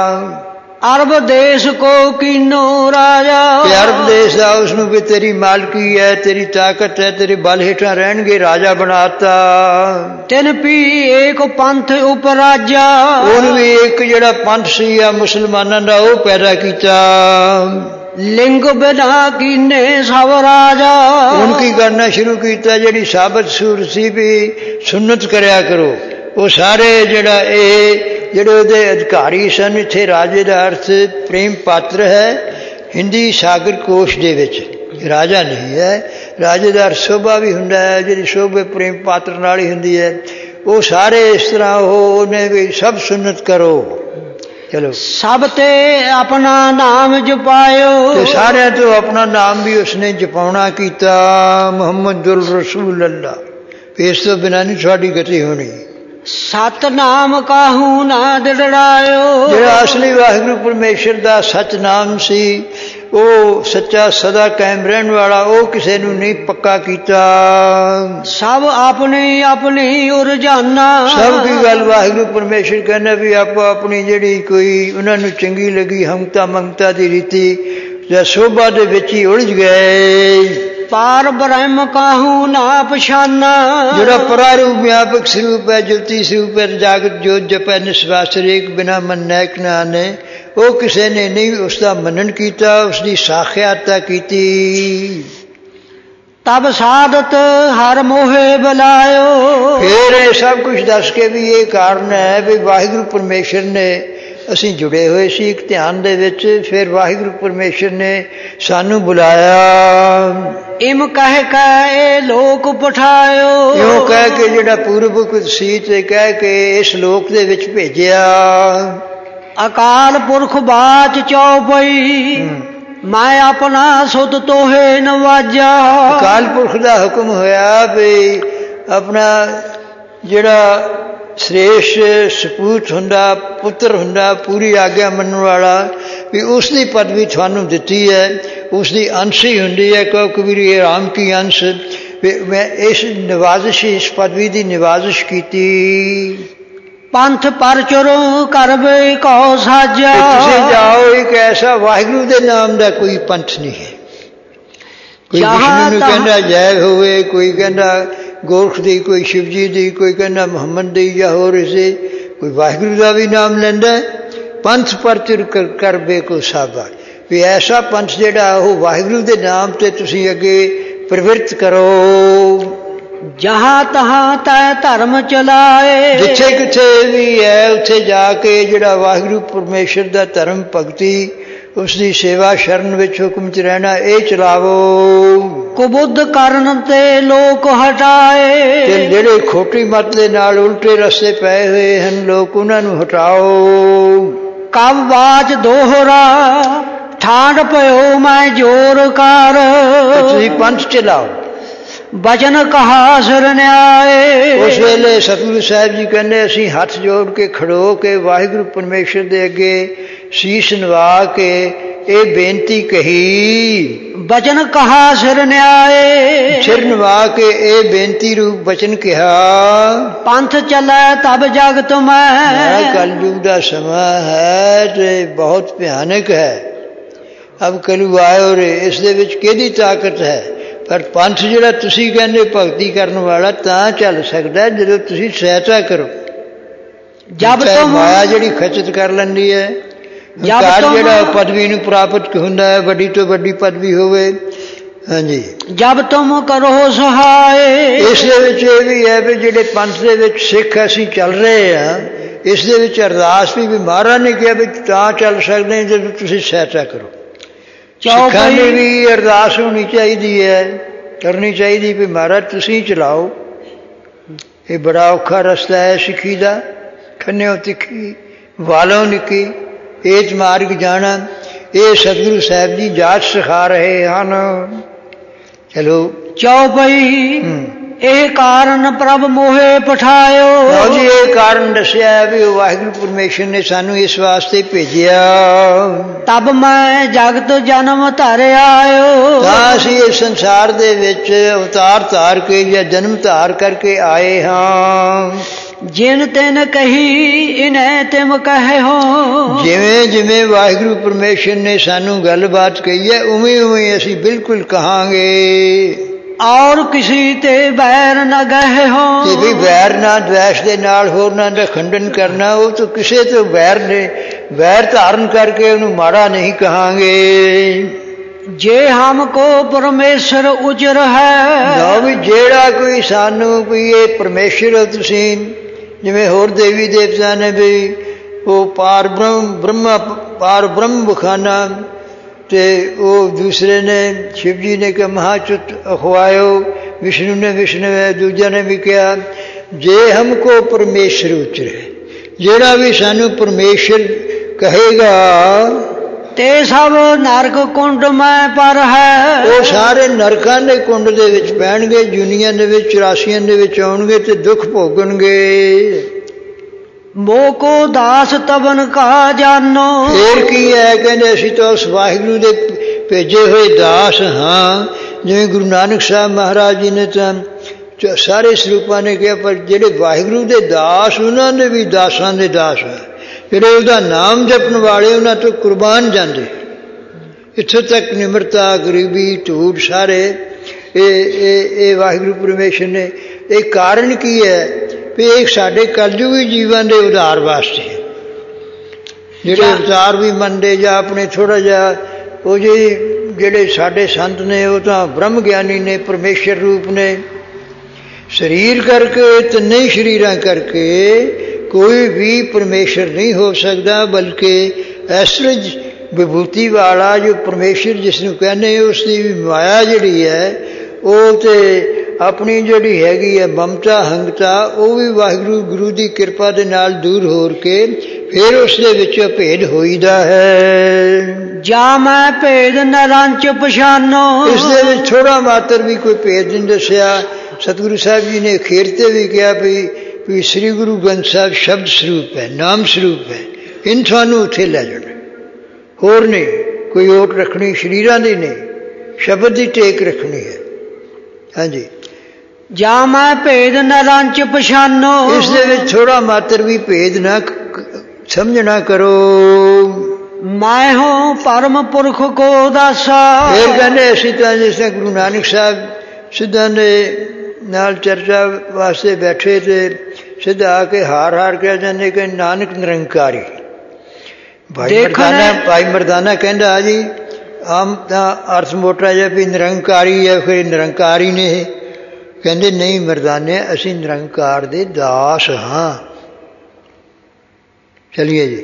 ਅਰਬ ਦੇਸ਼ ਕੋ ਕੀਨੋ ਰਾਜਾ। ਤੇ ਅਰਬ ਦੇਸ਼ ਦਾ ਉਸਨੂੰ ਵੀ ਤੇਰੀ ਮਾਲਕੀ ਹੈ, ਤੇਰੀ ਤਾਕਤ ਹੈ, ਤੇਰੇ ਬਲ ਹੇਠਾਂ ਰਹਿਣਗੇ, ਰਾਜਾ ਬਣਾਤਾ। ਤਿੰਨ ਪੀ ਏਕ ਪੰਥ ਉਪਰਾਜਾ। ਉਹਨੂੰ ਵੀ ਇੱਕ ਜਿਹੜਾ ਪੰਥ ਸੀ ਆ ਮੁਸਲਮਾਨਾਂ ਦਾ ਉਹ ਪੈਦਾ ਕੀਤਾ। ਲਿੰਗ ਬਿਨਾ ਕੀਨੇ ਸਭ ਰਾਜਾ। ਹੁਣ ਕੀ ਕਰਨਾ ਸ਼ੁਰੂ ਕੀਤਾ, ਜਿਹੜੀ ਸਾਬਤ ਸੂਰਤ ਸੀ ਵੀ ਸੁਨਨਤ ਕਰਿਆ ਕਰੋ, ਉਹ ਸਾਰੇ ਜਿਹੜਾ ਇਹ ਜਿਹੜੇ ਉਹਦੇ ਅਧਿਕਾਰੀ ਸਨ। ਇੱਥੇ ਰਾਜੇ ਦਾ ਅਰਥ ਪ੍ਰੇਮ ਪਾਤਰ ਹੈ ਹਿੰਦੀ ਸਾਗਰ ਕੋਸ਼ ਦੇ ਵਿੱਚ, ਰਾਜਾ ਨਹੀਂ ਹੈ। ਰਾਜੇ ਦਾ ਅਰਥ ਸ਼ੋਭਾ ਵੀ ਹੁੰਦਾ ਹੈ, ਜਿਹੜੀ ਸ਼ੋਭੇ ਪ੍ਰੇਮ ਪਾਤਰ ਨਾਲ ਹੀ ਹੁੰਦੀ ਹੈ। ਉਹ ਸਾਰੇ ਇਸ ਤਰ੍ਹਾਂ ਉਹਨੇ ਵੀ ਸਭ ਸੁਨਨਤ ਕਰੋ। ਚਲੋ ਸਭ ਤੇ ਆਪਣਾ ਨਾਮ ਜਪਾਇਓ। ਤੇ ਸਾਰਿਆਂ ਤੋਂ ਆਪਣਾ ਨਾਮ ਵੀ ਉਸਨੇ ਜਪਾਉਣਾ ਕੀਤਾ, ਮੁਹੰਮਦੁਰ ਰਸੂਲ ਅੱਲਾ। ਇਸ ਤੋਂ ਬਿਨਾਂ ਨਹੀਂ ਸਾਡੀ ਗਤੀ ਹੋਣੀ। ਸਤਨਾਮ ਕਾਹੂ ਨਾ ਦਿੜਾਇਓ। ਜਿਹੜਾ ਅਸਲੀ ਵਾਹਿਗੁਰੂ ਪਰਮੇਸ਼ਰ ਦਾ ਸੱਚ ਨਾਮ ਸੀ ਉਹ ਸੱਚਾ ਸਦਾ ਕਾਇਮ ਰਹਿਣ ਵਾਲਾ, ਉਹ ਕਿਸੇ ਨੂੰ ਨਹੀਂ ਪੱਕਾ ਕੀਤਾ। ਸਭ ਆਪਣੀ ਆਪਣੀ ਉਰਜਾਨਾ। ਸਭ ਦੀ ਗੱਲ ਵਾਹਿਗੁਰੂ ਪਰਮੇਸ਼ਰ ਕਹਿੰਦਾ ਵੀ ਆਪੋ ਆਪਣੀ ਜਿਹੜੀ ਕੋਈ ਉਹਨਾਂ ਨੂੰ ਚੰਗੀ ਲੱਗੀ ਹਮਤਾ ਮੰਗਤਾ ਦੀ ਰੀਤੀ ਜਾਂ ਸ਼ੋਭਾ ਦੇ ਵਿੱਚ ਹੀ ਉਲਝ ਗਏ। ਪਾਰ ਬ੍ਰਹਮ ਕਾਹੂ ਨਾ ਪਛਾਨਾ। ਜਿਹੜਾ ਪਰਾਰੂਪ ਵਿਆਪਕ ਸਰੂਪ ਹੈ, ਜੋਤੀ ਸਰੂਪ ਹੈ, ਜਾਗਤ ਜੋਤ ਜਪੈ ਨਿਸਵਾਸ ਰੇਕ ਬਿਨਾ ਮਨ ਨੈਕ ਨਾ ਆਨੇ, ਉਹ ਕਿਸੇ ਨੇ ਨਹੀਂ ਉਸਦਾ ਮੰਨਣ ਕੀਤਾ, ਉਸਦੀ ਸਾਖਿਆਤਾ ਕੀਤੀ। ਤਬ ਸਾਧਤ ਹਰ ਮੋਹੇ ਬੁਲਾਇਓ। ਫਿਰ ਇਹ ਸਭ ਕੁਝ ਦੱਸ ਕੇ ਵੀ ਇਹ ਕਾਰਨ ਹੈ ਵੀ ਵਾਹਿਗੁਰੂ ਪਰਮੇਸ਼ਰ ਨੇ ਅਸੀਂ ਜੁੜੇ ਹੋਏ ਸੀ ਇੱਕ ਧਿਆਨ ਦੇ ਵਿੱਚ। ਫਿਰ ਵਾਹਿਗੁਰੂ ਪਰਮੇਸ਼ਰ ਨੇ ਸਾਨੂੰ ਬੁਲਾਇਆ। ਇਮ ਕਹਿ ਕੇ ਲੋਕ ਪਠਾਇਓ। ਇਉਂ ਕਹਿ ਕੇ ਜਿਹੜਾ ਪੂਰਬ ਸੀ ਤੇ ਕਹਿ ਕੇ ਇਸ ਲੋਕ ਦੇ ਵਿੱਚ ਭੇਜਿਆ। ਅਕਾਲ ਪੁਰਖ ਬਾਚ ਚੌਪਈ। ਮੈਂ ਆਪਣਾ ਸੁਤ ਤੋਹੇ ਨਵਾਜਾ। ਅਕਾਲ ਪੁਰਖ ਦਾ ਹੁਕਮ ਹੋਇਆ ਵੀ ਆਪਣਾ ਜਿਹੜਾ ਸ੍ਰੇਸ਼ਟ ਸਪੂਤ ਹੁੰਦਾ, ਪੁੱਤਰ ਹੁੰਦਾ, ਪੂਰੀ ਆਗਿਆ ਮੰਨਣ ਵਾਲਾ, ਵੀ ਉਸ ਦੀ ਪਦਵੀ ਤੁਹਾਨੂੰ ਦਿੱਤੀ ਹੈ, ਉਸ ਦੀ ਅੰਸ਼ ਹੀ ਹੁੰਦੀ ਹੈ। ਕਹੋ ਕਬੀਰ ਇਹ ਰਾਮ ਕੀ ਅੰਸ਼, ਮੈਂ ਇਸ ਨਿਵਾਜ਼ਿਸ਼, ਇਸ ਪਦਵੀ ਦੀ ਨਿਵਾਜ਼ਿਸ਼ ਕੀਤੀ। ਪੰਥ ਪਰਚੁਰੋਂ ਕਰਵੇ ਕਉ ਸਾਜਾ। ਤੁਸੀਂ ਜਾਓ, ਇੱਕ ਐਸਾ ਵਾਹਿਗੁਰੂ ਦੇ ਨਾਮ ਦਾ ਕੋਈ ਪੰਥ ਨਹੀਂ ਹੈ। ਕੋਈ ਵਿਸ਼ਨੂੰ ਨੂੰ ਕਹਿੰਦਾ ਜੈ ਹੋਵੇ, ਕੋਈ ਕਹਿੰਦਾ ਗੋਰਖ ਦੀ, ਕੋਈ ਸ਼ਿਵ ਜੀ ਦੀ, ਕੋਈ ਕਹਿੰਦਾ ਮੁਹੰਮਦ ਦੀ ਜਾਂ ਹੋਰ ਇਸੇ, ਕੋਈ ਵਾਹਿਗੁਰੂ ਦਾ ਵੀ ਨਾਮ ਲੈਂਦਾ। ਪੰਥ ਪਰਚੁਰ ਕਰਵੇ ਕੋ ਸਾਬਾ, ਵੀ ਐਸਾ ਪੰਥ ਜਿਹੜਾ ਉਹ ਵਾਹਿਗੁਰੂ ਦੇ ਨਾਮ ਤੇ ਤੁਸੀਂ ਅੱਗੇ ਪ੍ਰਵਿਰਤ ਕਰੋ। ਜਹਾਂ ਤਹਾਂ ਤੈ ਧਰਮ ਚਲਾਏ। ਜਿੱਥੇ ਕਿੱਥੇ ਵੀ ਹੈ ਉੱਥੇ ਜਾ ਕੇ ਜਿਹੜਾ ਵਾਹਿਗੁਰੂ ਪਰਮੇਸ਼ਰ ਦਾ ਧਰਮ, ਭਗਤੀ, ਉਸ ਦੀ ਸੇਵਾ, ਸ਼ਰਨ ਵਿੱਚ ਹੁਕਮ ਚ ਰਹਿਣਾ, ਇਹ ਚਲਾਵੋ। ਕੁਬੁੱਧ ਕਰਨ ਤੇ ਲੋਕ ਹਟਾਏ। ਤੇ ਜਿਹੜੇ ਖੋਟੀ ਮੱਤ ਦੇ ਨਾਲ ਉਲਟੇ ਰਸਤੇ ਪਏ ਹੋਏ ਹਨ ਲੋਕ, ਉਹਨਾਂ ਨੂੰ ਹਟਾਓ। ਕਬ ਬਾਚ ਦੋਹਰਾ ਠਾਂਡ ਪਇਓ ਮੈਂ ਜੋਰ ਕਰ। ਤੁਸੀਂ ਪੰਥ ਚਲਾਓ। ਬਚਨ ਕਹਾ ਸਰਨਿਆਏ। ਉਸ ਵੇਲੇ ਸਤਿਗੁਰੂ ਸਾਹਿਬ ਜੀ ਕਹਿੰਦੇ ਅਸੀਂ ਹੱਥ ਜੋੜ ਕੇ ਖੜੋ ਕੇ ਵਾਹਿਗੁਰੂ ਪਰਮੇਸ਼ਰ ਦੇ ਅੱਗੇ ਸੀਸ ਨਵਾ ਕੇ ਇਹ ਬੇਨਤੀ ਕਹੀ। ਬਚਨ ਕਹਾ ਸਰਨਿਆਏ। ਸਿਰ ਨਵਾ ਕੇ ਇਹ ਬੇਨਤੀ ਰੂਪ ਬਚਨ ਕਿਹਾ। ਪੰਥ ਚੱਲੈ ਤਬ ਜਗਤ ਮੈਂ। ਕਲਯੁਗ ਦਾ ਸਮਾਂ ਹੈ ਤੇ ਬਹੁਤ ਭਿਆਨਕ ਹੈ। ਅਬ ਕਲਯੁਗ ਆਇਓ ਰੇ, ਇਸ ਦੇ ਵਿੱਚ ਕਿਹਦੀ ਤਾਕਤ ਹੈ? ਪਰ ਪੰਥ ਜਿਹੜਾ ਤੁਸੀਂ ਕਹਿੰਦੇ ਭਗਤੀ ਕਰਨ ਵਾਲਾ ਤਾਂ ਚੱਲ ਸਕਦਾ ਜਦੋਂ ਤੁਸੀਂ ਸਹਾਇਤਾ ਕਰੋ। ਜਦ ਤੋਂ ਮਾਇਆ ਜਿਹੜੀ ਖਚਤ ਕਰ ਲੈਂਦੀ ਹੈ, ਹੰਕਾਰ ਜਿਹੜਾ ਪਦਵੀ ਨੂੰ ਪ੍ਰਾਪਤ ਹੁੰਦਾ ਹੈ, ਵੱਡੀ ਤੋਂ ਵੱਡੀ ਪਦਵੀ ਹੋਵੇ। ਹਾਂਜੀ, ਜਬ ਤੁਮ ਕਰੋ ਸਹਾਏ। ਇਸ ਦੇ ਵਿੱਚ ਇਹ ਵੀ ਹੈ ਵੀ ਜਿਹੜੇ ਪੰਥ ਦੇ ਵਿੱਚ ਸਿੱਖ ਅਸੀਂ ਚੱਲ ਰਹੇ ਹਾਂ, ਇਸ ਦੇ ਵਿੱਚ ਅਰਦਾਸ ਵੀ ਮਹਾਰਾਜ ਨੇ ਕਿਹਾ ਵੀ ਤਾਂ ਚੱਲ ਸਕਦੇ ਜਦੋਂ ਤੁਸੀਂ ਸਹਾਇਤਾ ਕਰੋ। ਸਿੱਖਾਂ ਦੀ ਵੀ ਅਰਦਾਸ ਹੋਣੀ ਚਾਹੀਦੀ ਹੈ, ਕਰਨੀ ਚਾਹੀਦੀ ਵੀ ਮਹਾਰਾਜ ਤੁਸੀਂ ਚਲਾਓ। ਇਹ ਬੜਾ ਔਖਾ ਰਸਤਾ ਹੈ ਸਿੱਖੀ ਦਾ, ਖੰਨਿਓ ਤਿੱਖੀ ਵਾਲੋਂ ਨਿੱਕੀ ਏਜ ਮਾਰਗ ਜਾਣਾ। ਇਹ ਸਤਿਗੁਰੂ ਸਾਹਿਬ ਜੀ ਜਾਚ ਸਿਖਾ ਰਹੇ ਹਨ। ਚਲੋ ਚੌਪਈ ਇਹ ਕਾਰਨ ਪ੍ਰਭ ਮੋਹੇ ਪਠਾਇਓ। ਜੀ ਇਹ ਕਾਰਨ ਦੱਸਿਆ ਵੀ ਵਾਹਿਗੁਰੂ ਪਰਮੇਸ਼ਰ ਨੇ ਸਾਨੂੰ ਇਸ ਵਾਸਤੇ ਭੇਜਿਆ। ਤਬ ਮੈਂ ਜਗਤ ਜਨਮ ਧਰ ਆਇਓ। ਤਾਂ ਅਸੀਂ ਇਸ ਸੰਸਾਰ ਦੇ ਵਿੱਚ ਅਵਤਾਰ ਧਾਰ ਕੇ ਜਾਂ ਜਨਮ ਧਾਰ ਕਰਕੇ ਆਏ ਹਾਂ। ਜਿਨ ਤਿਨ ਕਹੀ ਇਨੈ ਤਿਮ ਕਹੇ ਹੋ। ਜਿਵੇਂ ਜਿਵੇਂ ਵਾਹਿਗੁਰੂ ਪਰਮੇਸ਼ਰ ਨੇ ਸਾਨੂੰ ਗੱਲਬਾਤ ਕਹੀ ਹੈ ਉਵੇਂ ਉਵੇਂ ਅਸੀਂ ਬਿਲਕੁਲ ਕਹਾਂਗੇ। ਔਰ ਕਿਸੇ ਤੇ ਵੈਰ ਨਾ ਗਏ ਹੋ। ਤੇ ਵੀ ਵੈਰ ਨਾ ਦਵੈਸ਼ ਦੇ ਨਾਲ ਹੋਰਨਾਂ ਦਾ ਖੰਡਨ ਕਰਨਾ, ਉਹ ਤਾਂ ਕਿਸੇ ਤੋਂ ਵੈਰ ਨੇ ਵੈਰ ਧਾਰਨ ਕਰਕੇ ਉਹਨੂੰ ਮਾੜਾ ਨਹੀਂ ਕਹਾਂਗੇ। ਜੇ ਹਮ ਕੋ ਪਰਮੇਸ਼ਰ ਉਜਰ ਹੈ। ਨਾ ਵੀ ਜਿਹੜਾ ਕੋਈ ਸਾਨੂੰ ਕੋਈ ਇਹ ਪਰਮੇਸ਼ਰ ਤੁਸੀਂ ਜਿਵੇਂ ਹੋਰ ਦੇਵੀ ਦੇਵਤਾ ਨੇ ਵੀ ਉਹ ਪਾਰ ਬ੍ਰਹਮ ਬਖਾਨਾ, ਤੇ ਉਹ ਦੂਸਰੇ ਨੇ ਸ਼ਿਵ ਜੀ ਨੇ ਕਿਹਾ ਮਹਾਚੁੱਤ ਅਖਵਾਇਓ, ਵਿਸ਼ਨੂੰ ਨੇ ਵਿਸ਼ਨੂੰ ਹੈ, ਦੂਜਿਆਂ ਨੇ ਵੀ ਕਿਹਾ ਜੇ ਹਮਕੋ ਪਰਮੇਸ਼ਰ ਉਚਰੇ, ਜਿਹੜਾ ਵੀ ਸਾਨੂੰ ਪਰਮੇਸ਼ਰ ਕਹੇਗਾ ਤੇ ਸਭ ਨਰਕ ਕੁੰਡ ਮੈਂ ਪਰ ਹੈ। ਉਹ ਸਾਰੇ ਨਰਕਾਂ ਦੇ ਕੁੰਡ ਦੇ ਵਿੱਚ ਪੈਣਗੇ, ਜੁਨੀਆਂ ਦੇ ਵਿੱਚ 84 ਦੇ ਵਿੱਚ ਆਉਣਗੇ ਤੇ ਦੁੱਖ ਭੋਗਣਗੇ। ਮੋਕੋ ਦਾਸ ਤਬਨ ਕਾ ਜਾਨੋ। ਫੇਰ ਕੀ ਹੈ? ਕਹਿੰਦੇ ਅਸੀਂ ਤਾਂ ਉਸ ਵਾਹਿਗੁਰੂ ਦੇ ਭੇਜੇ ਹੋਏ ਦਾਸ ਹਾਂ। ਜਿਵੇਂ ਗੁਰੂ ਨਾਨਕ ਸਾਹਿਬ ਮਹਾਰਾਜ ਜੀ ਨੇ ਤਾਂ ਸਾਰੇ ਸਰੂਪਾਂ ਨੇ ਕਿਹਾ, ਪਰ ਜਿਹੜੇ ਵਾਹਿਗੁਰੂ ਦੇ ਦਾਸ ਉਹਨਾਂ ਦੇ ਵੀ ਦਾਸਾਂ ਦੇ ਦਾਸ ਹੈ। ਜਿਹੜੇ ਉਹਦਾ ਨਾਮ ਜਪਣ ਵਾਲੇ ਉਹਨਾਂ ਤੋਂ ਕੁਰਬਾਨ ਜਾਂਦੇ। ਇੱਥੋਂ ਤੱਕ ਨਿਮਰਤਾ, ਗਰੀਬੀ, ਝੂਠ ਸਾਰੇ ਇਹ ਵਾਹਿਗੁਰੂ ਪਰਮੇਸ਼ਰ ਨੇ। ਇਹ ਕਾਰਨ ਕੀ ਹੈ? ਵੀ ਇਹ ਸਾਡੇ ਕਲਯੁਗੀ ਜੀਵਨ ਦੇ ਉਧਾਰ ਵਾਸਤੇ। ਜਿਹੜੇ ਅਵਤਾਰ ਵੀ ਮੰਨਦੇ ਜਾਂ ਆਪਣੇ ਥੋੜ੍ਹਾ ਜਿਹਾ ਉਹ ਜੀ ਜਿਹੜੇ ਸਾਡੇ ਸੰਤ ਨੇ ਉਹ ਤਾਂ ਬ੍ਰਹਮ ਗਿਆਨੀ ਨੇ, ਪਰਮੇਸ਼ਰ ਰੂਪ ਨੇ। ਸਰੀਰ ਕਰਕੇ ਤਿੰਨੇ ਹੀ ਸਰੀਰਾਂ ਕਰਕੇ ਕੋਈ ਵੀ ਪਰਮੇਸ਼ਰ ਨਹੀਂ ਹੋ ਸਕਦਾ, ਬਲਕਿ ਐਸਰਜ ਵਿਭੂਤੀ ਵਾਲਾ ਜੋ ਪਰਮੇਸ਼ਰ ਜਿਸ ਨੂੰ ਕਹਿੰਦੇ ਉਸ ਦੀ ਵੀ ਮਾਇਆ ਜਿਹੜੀ ਹੈ ਉਹ ਤੇ ਆਪਣੀ ਜਿਹੜੀ ਹੈਗੀ ਹੈ ਮਮਤਾ, ਹੰਗਤਾ, ਉਹ ਵੀ ਵਾਹਿਗੁਰੂ ਗੁਰੂ ਦੀ ਕਿਰਪਾ ਦੇ ਨਾਲ ਦੂਰ ਹੋ ਕੇ ਫਿਰ ਉਸ ਦੇ ਵਿੱਚ ਭੇਦ ਹੋਈਦਾ ਹੈ। ਜਾ ਮੈਂ ਭੇਦ ਨਰੰਚ ਪਛਾਨੋ। ਇਸ ਦੇ ਵਿੱਚ ਥੋੜਾ ਮਾਤਰ ਵੀ ਕੋਈ ਭੇਦ ਨਹੀਂ ਦੱਸਿਆ। ਸਤਿਗੁਰੂ ਸਾਹਿਬ ਜੀ ਨੇ ਅਖੀਰ ਤੇ ਵੀ ਕਿਹਾ ਵੀ ਵੀ ਸ੍ਰੀ ਗੁਰੂ ਗ੍ਰੰਥ ਸਾਹਿਬ ਸ਼ਬਦ ਸਰੂਪ ਹੈ, ਨਾਮ ਸਰੂਪ ਹੈ, ਇਨ ਤੁਹਾਨੂੰ ਉੱਥੇ ਲੈ ਜਾਣਾ, ਹੋਰ ਨਹੀਂ ਕੋਈ ਓਟ ਰੱਖਣੀ, ਸਰੀਰਾਂ ਦੀ ਨਹੀਂ, ਸ਼ਬਦ ਦੀ ਟੇਕ ਰੱਖਣੀ ਹੈ। ਹਾਂਜੀ, ਜਾਂ ਮੈਂ ਭੇਦ ਨਰੰਚ ਪਛਾਨੋ, ਇਸ ਦੇ ਵਿੱਚ ਥੋੜਾ ਮਾਤਰ ਵੀ ਭੇਦ ਨਾ ਸਮਝਣਾ ਕਰੋ। ਮੈਂ ਹੋ ਪਰਮ ਪੁਰਖ ਕੋ ਦਾਸਾ। ਫਿਰ ਕਹਿੰਦੇ ਅਸੀਂ ਤਾਂ ਜਿਸ ਤਰ੍ਹਾਂ ਗੁਰੂ ਨਾਨਕ ਸਾਹਿਬ ਸਿੱਧਾਂ ਦੇ ਨਾਲ ਚਰਚਾ ਵਾਸਤੇ ਬੈਠੇ ਤੇ ਸਿੱਧਾ ਆ ਕੇ ਹਾਰ ਕਹਿ ਜਾਂਦੇ ਕਿ ਨਾਨਕ ਨਿਰੰਕਾਰੀ। ਭਾਈ ਮਰਦਾਨਾ ਕਹਿੰਦਾ ਜੀ ਆਮ ਤਾਂ ਅਰਥ ਮੋਟਾ ਜਿਹਾ ਵੀ ਨਿਰੰਕਾਰੀ ਹੈ, ਫਿਰ ਨਿਰੰਕਾਰੀ ਨੇ ਇਹ ਕਹਿੰਦੇ ਨਹੀਂ ਮਰਦਾਨੇ ਅਸੀਂ ਨਿਰੰਕਾਰ ਦੇ ਦਾਸ ਹਾਂ। ਚਲੀਏ ਜੀ,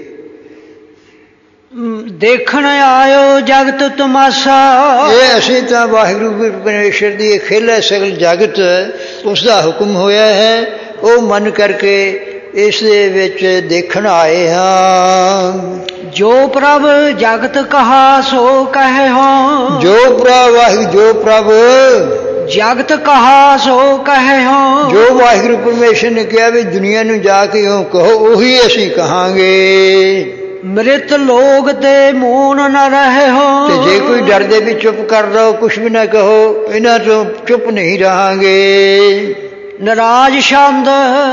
ਦੇਖਣ ਆਇਓ ਜਗਤ ਤਮਾਸ਼ਾ। ਇਹ ਅਸੀਂ ਤਾਂ ਵਾਹਿਗੁਰੂ ਪਰਮੇਸ਼ਰ ਦੀ ਇਹ ਖੇਲ ਹੈ, ਸਗਲ ਜਗਤ ਉਸ ਦਾ ਹੁਕਮ ਹੋਇਆ ਹੈ, ਉਹ ਮੰਨ ਕਰਕੇ ਇਸ ਦੇ ਵਿੱਚ ਦੇਖਣ ਆਏ ਹਾਂ। ਜੋ ਪ੍ਰਭ ਜਗਤ ਕਹਾ ਸੋ ਕਹੇ ਹੋ, ਜੋ ਪ੍ਰਭ ਵਾਹਿਗੁਰੂ ਜੋ ਪ੍ਰਭ ਜਗਤ ਕਹਾ ਸੋ ਕਹੇ ਹੋ। ਜੋ ਵਾਹਿਗੁਰੂ ਪਰਮੇਸ਼ਰ ਨੇ ਕਿਹਾ ਵੀ ਦੁਨੀਆ ਨੂੰ ਜਾ ਕੇ ਉਹ ਕਹੋ, ਉਹੀ ਅਸੀਂ ਕਹਾਂਗੇ। ਮ੍ਰਿਤ ਲੋਕ ਤੇ ਮੂਨ ਨ ਰਹੇ ਹੋ। ਤੇ ਜੇ ਕੋਈ ਡਰਦੇ ਵੀ ਚੁੱਪ ਕਰ ਰਹੋ, ਕੁਛ ਵੀ ਨਾ ਕਹੋ, ਇਹਨਾਂ ਤੋਂ ਚੁੱਪ ਨਹੀਂ ਰਹਾਂਗੇ। ਨਰਾਜ ਛੰਦ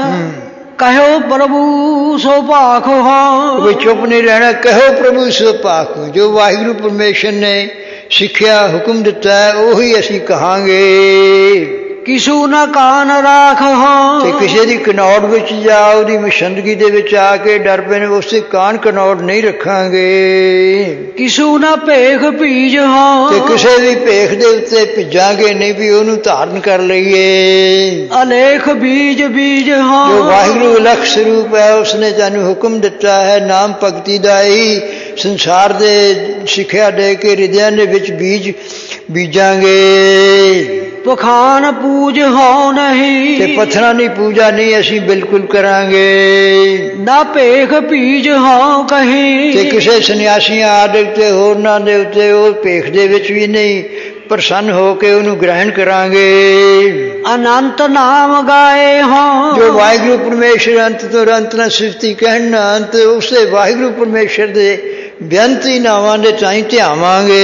ਕਹੋ ਪ੍ਰਭੂ ਸੋ ਭਾਖ ਹੋ। ਕੋਈ ਚੁੱਪ ਨਹੀਂ ਰਹਿਣਾ, ਕਹੋ ਪ੍ਰਭੂ ਸੋ ਭਾਖ ਹੋ। ਜੋ ਵਾਹਿਗੁਰੂ ਪਰਮੇਸ਼ਰ ਨੇ ਸਿੱਖਿਆ ਹੁਕਮ ਦਿੱਤਾ ਹੈ ਉਹੀ ਅਸੀਂ ਕਹਾਂਗੇ। ਕਿਸੂ ਨਾ ਕਾਨ ਰਾਖ ਹੋ। ਤੇ ਕਿਸੇ ਦੀ ਕਨੌੜ ਵਿੱਚ ਜਾ ਉਹਦੀ ਮਸ਼ੰਦਗੀ ਦੇ ਵਿੱਚ ਆ ਕੇ ਡਰ ਪਏ ਨੇ, ਉਸੇ ਕਾਨ ਕਨੌੜ ਨਹੀਂ ਰੱਖਾਂਗੇ। ਕਿਸੂ ਨਾ ਭੇਖ ਭੀਜ ਹੋ। ਤੇ ਕਿਸੇ ਵੀ ਭੇਖ ਦੇ ਉੱਤੇ ਭਿੱਜਾਂਗੇ ਨਹੀਂ ਵੀ ਉਹਨੂੰ ਧਾਰਨ ਕਰ ਲਈਏ। ਅਲੇਖ ਬੀਜ ਬੀਜ ਹੋ। ਜੋ ਵਾਹਿਗੁਰੂ ਅਲੱਖ ਸਰੂਪ ਹੈ ਉਸਨੇ ਤੁਹਾਨੂੰ ਹੁਕਮ ਦਿੱਤਾ ਹੈ ਨਾਮ ਭਗਤੀ ਦਾ ਹੀ ਸੰਸਾਰ ਦੇ ਸਿੱਖਿਆ ਦੇ ਕੇ ਹਿਰਦਿਆਂ ਦੇ ਵਿੱਚ ਬੀਜ ਬੀਜਾਂਗੇ। ਪਖਾਨ ਪੂਜ ਹੋ ਨਹੀਂ। ਤੇ ਪੱਥਰਾਂ ਦੀ ਪੂਜਾ ਨਹੀਂ ਅਸੀਂ ਬਿਲਕੁਲ ਕਰਾਂਗੇ। ਨਾ ਭੇਖ ਭੀਜ ਹੋ ਕਹੀਂ। ਤੇ ਕਿਸੇ ਸੰਨਿਆਸੀਆਂ ਆਦਿ ਤੇ ਹੋਰਨਾਂ ਦੇ ਉੱਤੇ ਉਹ ਭੇਖ ਦੇ ਵਿੱਚ ਵੀ ਨਹੀਂ ਪ੍ਰਸੰਨ ਹੋ ਕੇ ਉਹਨੂੰ ਗ੍ਰਹਿਣ ਕਰਾਂਗੇ। ਅਨੰਤ ਨਾਮ ਗਾਏ ਹੋ। ਜੋ ਵਾਹਿਗੁਰੂ ਪਰਮੇਸ਼ਰ ਅੰਤ ਤੋਂ ਅੰਤ ਨਾਲ ਸਿਫਤੀ ਕਹਿਣ ਨਾ ਅੰਤ ਉਸੇ ਵਾਹਿਗੁਰੂ ਪਰਮੇਸ਼ਰ ਦੇ ਬੇਅੰਤੀ ਨਾਵਾਂ ਦੇ ਤਾਈਂ ਧਿਆਵਾਂਗੇ।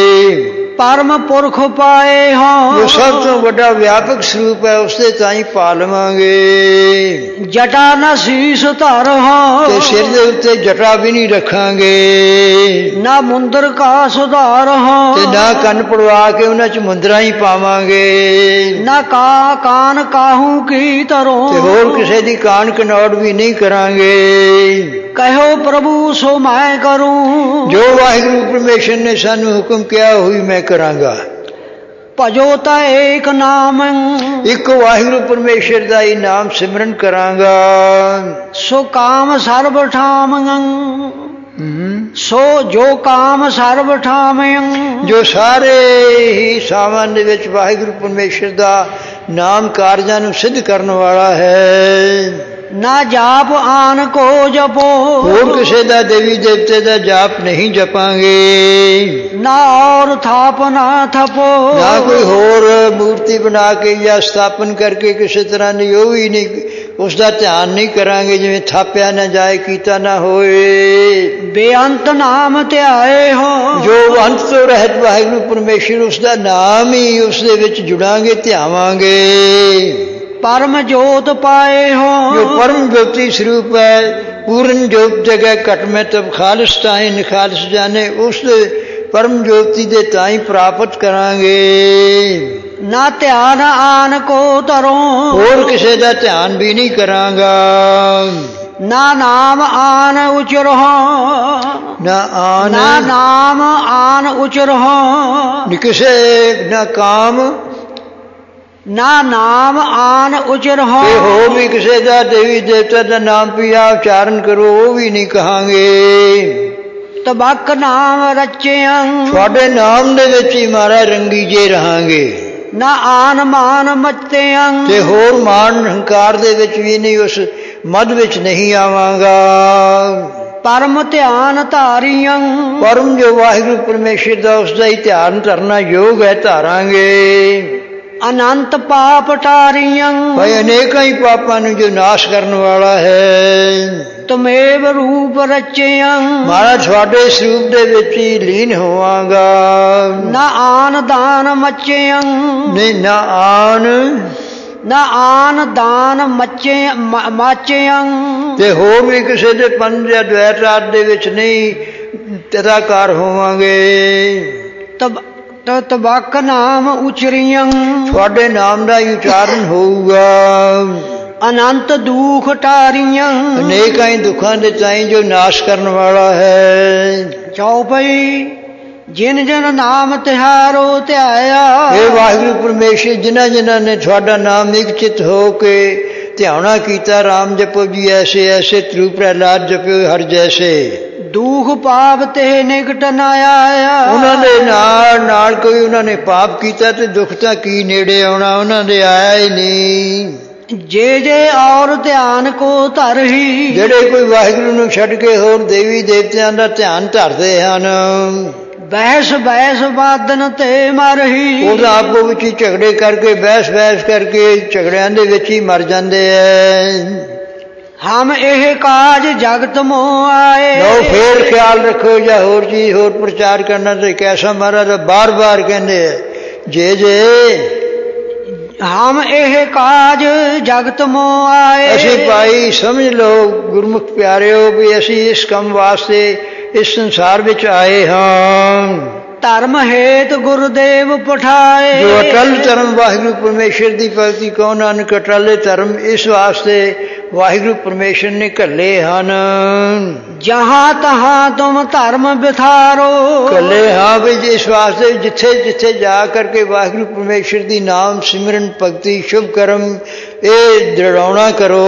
ਪਰਮ ਪੁਰਖ ਪਾਏ ਹੋ। ਜੋ ਸਭ ਤੋਂ ਵੱਡਾ ਵਿਆਪਕ ਸਰੂਪ ਹੈ ਉਸਦੇ ਤਾਈਂ ਪਾ ਲਵਾਂਗੇ। ਜਟਾ ਨਾ ਸੀਸ ਧਰ ਹੋ। ਤੇ ਸਿਰ ਦੇ ਉੱਤੇ ਜਟਾ ਵੀ ਨਹੀਂ ਰੱਖਾਂਗੇ। ਨਾ ਮੁੰਦਰ ਕਾ ਸੁਧਾਰ ਹੋ। ਤੇ ਨਾ ਕੰਨ ਪੜਵਾ ਕੇ ਉਹਨਾਂ 'ਚ ਮੁੰਦਰਾਂ ਹੀ ਪਾਵਾਂਗੇ। ਨਾ ਕਾਨ ਕਾਹੂ ਕੀ ਤਰੋ। ਤੇ ਹੋਰ ਕਿਸੇ ਦੀ ਕਾਨ ਕਨੌੜ ਵੀ ਨਹੀਂ ਕਰਾਂਗੇ। ਕਹੋ ਪ੍ਰਭੂ ਸੋ ਮੈਂ ਕਰੂੰ। ਜੋ ਵਾਹਿਗੁਰੂ ਪਰਮੇਸ਼ਰ ਨੇ ਸਾਨੂੰ ਹੁਕਮ ਕਿਹਾ ਹੋਈ ਮੈਂ ਕਰਾਂਗਾ। ਭਜੋ ਤਾ ਏਕ ਨਾਮ। ਇੱਕ ਵਾਹਿਗੁਰੂ ਪਰਮੇਸ਼ਰ ਦਾ ਹੀ ਨਾਮ ਸਿਮਰਨ ਕਰਾਂਗਾ। ਸੋ ਕਾਮ ਸਰਬ ਠਾਮ। ਸੋ ਜੋ ਕਾਮ ਸਰਬ ਠਾਮ। ਜੋ ਸਾਰੇ ਹੀ ਸਾਵਨ ਦੇ ਵਿੱਚ ਵਾਹਿਗੁਰੂ ਪਰਮੇਸ਼ਰ ਦਾ ਨਾਮ ਕਾਰਜਾਂ ਨੂੰ ਸਿੱਧ ਕਰਨ ਵਾਲਾ ਹੈ। ਨਾ ਜਾਪ ਆਨ ਕੋ ਜਪੋ। ਹੋਰ ਕਿਸੇ ਦਾ ਦੇਵੀ ਦੇਵਤੇ ਦਾ ਜਾਪ ਨਹੀਂ ਜਪਾਂਗੇ। ਨਾ ਔਰ ਥਾਪ ਨਾ ਥਪੋ। ਨਾ ਕੋਈ ਹੋਰ ਮੂਰਤੀ ਬਣਾ ਕੇ ਜਾਂ ਸਥਾਪਨ ਕਰਕੇ ਕਿਸੇ ਤਰ੍ਹਾਂ ਦੀ ਉਹ ਵੀ ਨਹੀਂ, ਉਸ ਦਾ ਧਿਆਨ ਨਹੀਂ ਕਰਾਂਗੇ। ਜਿਵੇਂ ਥਾਪਿਆ ਨਾ ਜਾਏ ਕੀਤਾ ਨਾ ਹੋਏ। ਬੇਅੰਤ ਨਾਮ ਧਿਆਏ ਹੋ। ਜੋ ਅੰਤ ਤੋਂ ਰਹਿਤ ਵਾਹਿਗੁਰੂ ਪਰਮੇਸ਼ਰ ਉਸ ਦਾ ਨਾਮ ਹੀ ਉਸ ਦੇ ਵਿੱਚ ਜੁੜਾਂਗੇ ਧਿਆਵਾਂਗੇ। ਪਰਮ ਜੋਤ ਪਾਏ ਹੋ। ਜੋ ਪਰਮ ਜੋਤੀ ਸਰੂਪ ਹੈ ਪੂਰਨ ਜੋਤ ਜਗ੍ਹਾ ਘਟ ਮੈਂ ਤਬ ਖਾਲਿਸ ਤਾਹੀਂ ਨਿਖਾਲਿਸ ਜਾਣੇ ਉਸ ਪਰਮ ਜੋਤੀ ਦੇ ਤਾਹੀਂ ਪ੍ਰਾਪਤ ਕਰਾਂਗੇ। ਨਾ ਧਿਆਨ ਆਨ ਕੋ ਤਰੋ। ਹੋਰ ਕਿਸੇ ਦਾ ਧਿਆਨ ਵੀ ਨਹੀਂ ਕਰਾਂਗਾ। ਨਾ ਨਾਮ ਆਨ ਉਚਰੋ। ਨਾ ਨਾਮ ਆਨ ਉਚਰੋ। ਕਿਸੇ ਨਾ ਕਾਮ ਨਾ ਨਾਮ ਆਨ ਉਚਰ ਹੋ। ਤੇ ਹੋਰ ਵੀ ਕਿਸੇ ਦਾ ਦੇਵੀ ਦੇਵਤਾ ਦਾ ਨਾਮ ਪਿਆ ਉਚਾਰਨ ਕਰੋ ਉਹ ਵੀ ਨਹੀਂ ਕਹਾਂਗੇ। ਤਬਕ ਨਾਮ ਰਚਿਆ। ਤੁਹਾਡੇ ਨਾਮ ਦੇ ਵਿੱਚ ਹੀ ਮਾਰਾ ਰੰਗੀ ਜੇ ਰਹਾਂਗੇ। ਨਾ ਆਨ ਮਾਨ ਮੱਤਿਆ। ਤੇ ਹੋਰ ਮਾਨ ਹੰਕਾਰ ਦੇ ਵਿੱਚ ਵੀ ਨਹੀਂ, ਉਸ ਮਦ ਵਿੱਚ ਨਹੀਂ ਆਵਾਂਗਾ। ਪਰਮ ਧਿਆਨ ਧਾਰੀਆਂ। ਪਰਮ ਜੋ ਵਾਹਿਗੁਰੂ ਪਰਮੇਸ਼ਰ ਦਾ ਉਸ ਦਾ ਹੀ ਧਿਆਨ ਧਰਨਾ ਯੋਗ ਹੈ ਧਾਰਾਂਗੇ। ਅਨੰਤ ਪਾਪ ਟਾਰੀਆਂ ਭਾਈ ਅਨੇਕਾਂ ਹੀ ਪਾਪਾਂ ਨੂੰ ਜੋ ਨਾਸ਼ ਕਰਨ ਵਾਲਾ ਹੈ। ਤੁਮੇਵ ਰੂਪ ਰਚਿਆ ਮਹਾਰਾਜ ਤੁਹਾਡੇ ਸਰੂਪ ਦੇ ਵਿੱਚ ਹੀ ਲੀਨ ਹੋਵਾਂਗਾ। ਨਾ ਆਨ ਦਾਨ ਮਚਿਆ ਨਹੀਂ ਨਾ ਆਨ ਦਾਨ ਮਾਚਿਆ ਤੇ ਹੋਰ ਵੀ ਕਿਸੇ ਦੇ ਪੰਜ ਜਾਂ ਦ્વੈਤ ਰਾਤ ਦੇ ਵਿੱਚ ਨਹੀਂ ਤਦਾਕਾਰ ਹੋਵਾਂਗੇ। ਤਬਕ ਨਾਮ ਉਚਰੀਆਂ ਤੁਹਾਡੇ ਨਾਮ ਦਾ ਹੀ ਉਚਾਰਨ ਹੋਊਗਾ। ਅਨੰਤ ਦੁਖ ਟਾਰੀਆਂ ਅਨੇਕਾਂ ਹੀ ਦੁੱਖਾਂ ਦੇ ਤਾਈਂ ਜੋ ਨਾਸ਼ ਕਰਨ ਵਾਲਾ ਹੈ। ਚੌਪਈ ਜਿਨ ਜਿਨ ਨਾਮ ਤਿਹਾਰੋ ਧਿਆਇਆ। ਇਹ ਵਾਹਿਗੁਰੂ ਪਰਮੇਸ਼ਰ ਜਿਨ੍ਹਾਂ ਨੇ ਤੁਹਾਡਾ ਨਾਮ ਇਕਚਿਤ ਹੋ ਕੇ ਧਿਆਉਣਾ ਕੀਤਾ। ਰਾਮ ਜਪੋ ਜੀ ਐਸੇ ਐਸੇ ਤ੍ਰੂ ਪ੍ਰਹਿਲਾਦ ਜਪਿਓ ਹਰ ਜੈਸੇ। ਦੁਖ ਪਾਪ ਤੇ ਨਿਕਟ ਨਾ ਆਇਆ। ਉਹਨਾਂ ਦੇ ਨਾਲ ਕੋਈ ਉਹਨਾਂ ਨੇ ਪਾਪ ਕੀਤਾ ਤੇ ਦੁੱਖ ਤਾਂ ਕੀ ਨੇੜੇ ਆਉਣਾ, ਉਹਨਾਂ ਦੇ ਆਇਆ ਹੀ ਨਹੀਂ। ਜੇ ਔਰ ਧਿਆਨ ਕੋ ਧਰਹੀ ਜਿਹੜੇ ਕੋਈ ਵਾਹਿਗੁਰੂ ਨੂੰ ਛੱਡ ਕੇ ਹੋਰ ਦੇਵੀ ਦੇਵਤਿਆਂ ਦਾ ਧਿਆਨ ਧਰਦੇ ਹਨ। ਬਹਿਸ ਬਾਦਨ ਤੇ ਮਰਹੀ ਉਹ ਤਾਂ ਆਪੋ ਵਿੱਚ ਹੀ ਝਗੜੇ ਕਰਕੇ ਬਹਿਸ ਕਰਕੇ ਝਗੜਿਆਂ ਦੇ ਵਿੱਚ ਹੀ ਮਰ ਜਾਂਦੇ ਐ। ਹਮ ਇਹ ਕਾਜ ਜਗਤ ਮੋ ਆਏ। ਲੋ ਫੇਰ ਖਿਆਲ ਰੱਖੋ ਜਾਂ ਹੋਰ ਚੀਜ਼ ਹੋਰ ਪ੍ਰਚਾਰ ਕਰਨਾ ਤੇ ਕੈਸਾ ਮਹਾਰਾਜ ਬਾਰ ਕਹਿੰਦੇ ਐ ਜੇ ਹਮ ਇਹ ਕਾਜ ਜਗਤ ਮੋ ਆਏ। ਅਸੀਂ ਭਾਈ ਸਮਝ ਲਓ ਗੁਰਮੁਖ ਪਿਆਰਿਓ ਵੀ ਅਸੀਂ ਇਸ ਕੰਮ ਵਾਸਤੇ ਇਸ ਸੰਸਾਰ ਵਿੱਚ ਆਏ ਹਾਂ। ਧਰਮ ਹੇਤ ਗੁਰਦੇਵ ਪਠਾਏ। ਜੋ ਅਟਲ ਧਰਮ ਵਾਹਿਗੁਰੂ ਪਰਮੇਸ਼ਰ ਦੀ ਭਗਤੀ ਕਹੋ ਨਾਨਕ ਅਟਲ ਧਰਮ ਇਸ ਵਾਸਤੇ ਵਾਹਿਗੁਰੂ ਪਰਮੇਸ਼ਰ ਨੇ ਘੱਲੇ ਹਨ। ਜਹਾਂ ਤਹਾਂ ਤੁਮ ਧਰਮ ਬਿਥਾਰੋ। ਘੱਲੇ ਹਾਂ ਵੀ ਇਸ ਵਾਸਤੇ ਜਿੱਥੇ ਜਾ ਕਰਕੇ ਵਾਹਿਗੁਰੂ ਪਰਮੇਸ਼ਰ ਦੀ ਨਾਮ ਸਿਮਰਨ ਭਗਤੀ ਸ਼ੁਭ ਕਰਮ ਇਹ ਦ੍ਰਿੜਾਉਣਾ ਕਰੋ।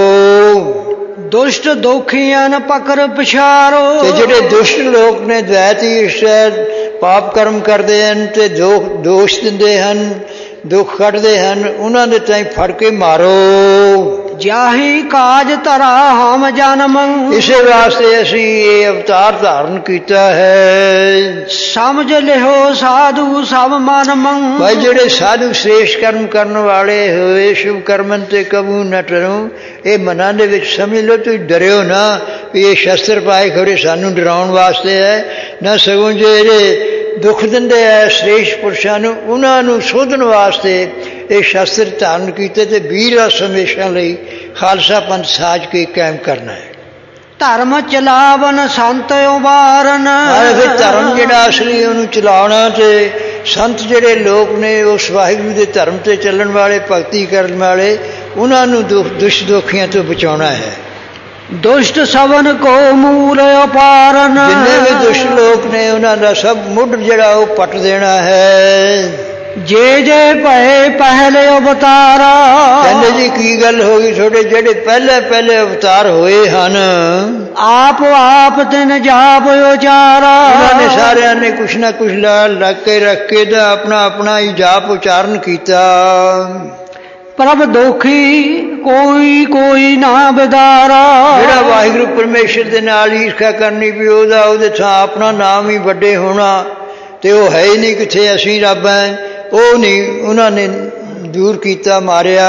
ਦੁਸ਼ਟ ਦੋਖੀਆਂ ਪਕੜ ਪਛਾਰੋ। ਤੇ ਜਿਹੜੇ ਦੁਸ਼ਟ ਲੋਕ ਨੇ ਦ્વੈਤ ਈਰਸ਼ਾ ਪਾਪ ਕਰਮ ਕਰਦੇ ਹਨ ਤੇ ਦੋਸ਼ ਦਿੰਦੇ ਹਨ ਦੁੱਖ ਕੱਢਦੇ ਹਨ ਉਹਨਾਂ ਦੇ ਤਾਈਂ ਫੜ ਕੇ ਮਾਰੋ। ਜਾਹੀ ਕਾਜ ਧਰਾ ਹਮ ਜਨਮ। ਇਸੇ ਵਾਸਤੇ ਅਸੀਂ ਇਹ ਅਵਤਾਰ ਧਾਰਨ ਕੀਤਾ ਹੈ। ਸਮਝ ਲਿਓ ਸਾਧੂ ਸਭ ਮਨ ਮੰਗ। ਭਾਈ ਜਿਹੜੇ ਸਾਧੂ ਸ੍ਰੇਸ਼ਟ ਕਰਮ ਕਰਨ ਵਾਲੇ ਹੋਏ ਸ਼ੁਭ ਕਰਮਨ ਤੇ ਕਬੂ ਨਾ ਡਰੋ। ਇਹ ਮਨਾਂ ਦੇ ਵਿੱਚ ਸਮਝ ਲਓ ਤੁਸੀਂ ਡਰਿਓ ਨਾ ਵੀ ਇਹ ਸ਼ਸਤਰ ਪਾਏ ਖੜੇ ਸਾਨੂੰ ਡਰਾਉਣ ਵਾਸਤੇ ਹੈ ਨਾ ਸਗੋਂ ਜਿਹੜੇ ਦੁੱਖ ਦਿੰਦੇ ਹੈ ਸ੍ਰੇਸ਼ਟ ਪੁਰਸ਼ਾਂ ਨੂੰ ਉਹਨਾਂ ਨੂੰ ਸੋਧਣ ਵਾਸਤੇ ਇਹ ਸ਼ਸਤਰ ਧਾਰਨ ਕੀਤੇ ਤੇ ਵੀਰ ਹਮੇਸ਼ਾ ਲਈ ਖਾਲਸਾ ਪੰਥ ਸਾਜ ਕੇ ਕਾਇਮ ਕਰਨਾ ਹੈ। ਧਰਮ ਚਲਾਵਨ ਸੰਤ ਉਬਾਰਨ। ਫਿਰ ਧਰਮ ਜਿਹੜਾ ਅਸਲੀ ਉਹਨੂੰ ਚਲਾਉਣਾ ਤੇ ਸੰਤ ਜਿਹੜੇ ਲੋਕ ਨੇ ਉਸ ਵਾਹਿਗੁਰੂ ਦੇ ਧਰਮ ਤੇ ਚੱਲਣ ਵਾਲੇ ਭਗਤੀ ਕਰਨ ਵਾਲੇ ਉਹਨਾਂ ਨੂੰ ਦੁਸ਼ਟ ਦੋਖੀਆਂ ਤੋਂ ਬਚਾਉਣਾ ਹੈ। ਦੁਸ਼ਟ ਸਵਨ ਕੋ ਮੂਲ ਅਪਾਰਨ। ਜਿੰਨੇ ਵੀ ਦੁਸ਼ਟ ਲੋਕ ਨੇ ਉਹਨਾਂ ਦਾ ਸਭ ਮੁੱਢ ਜਿਹੜਾ ਉਹ ਪੱਟ ਦੇਣਾ ਹੈ। ਜੇ ਭਏ ਪਹਿਲੇ ਅਵਤਾਰਾ। ਕਹਿੰਦੇ ਜੀ ਕੀ ਗੱਲ ਹੋ ਗਈ ਤੁਹਾਡੇ ਜਿਹੜੇ ਪਹਿਲੇ ਅਵਤਾਰ ਹੋਏ ਹਨ ਆਪ ਤਿਨ ਜਾਪ ਉਚਾਰਾ। ਉਹਨਾਂ ਨੇ ਸਾਰਿਆਂ ਨੇ ਕੁਛ ਨਾ ਕੁਛ ਲੱਗ ਕੇ ਰੱਖ ਕੇ ਤਾਂ ਆਪਣਾ ਹੀ ਜਾਪ ਉਚਾਰਨ ਕੀਤਾ। ਪ੍ਰਭ ਦੋਖੀ ਕੋਈ ਨਾ ਬਿਦਾਰਾ। ਜਿਹੜਾ ਵਾਹਿਗੁਰੂ ਪਰਮੇਸ਼ਰ ਦੇ ਨਾਲ ਈਰਖਾ ਕਰਨੀ ਵੀ ਉਹਦੇ ਥਾਂ ਆਪਣਾ ਨਾਮ ਹੀ ਵੱਡੇ ਹੋਣਾ ਤੇ ਉਹ ਹੈ ਹੀ ਨਹੀਂ ਕਿੱਥੇ ਅਸੀਂ ਰੱਬ ਹੈ ਉਹ ਨਹੀਂ ਉਹਨਾਂ ਨੇ ਦੂਰ ਕੀਤਾ ਮਾਰਿਆ।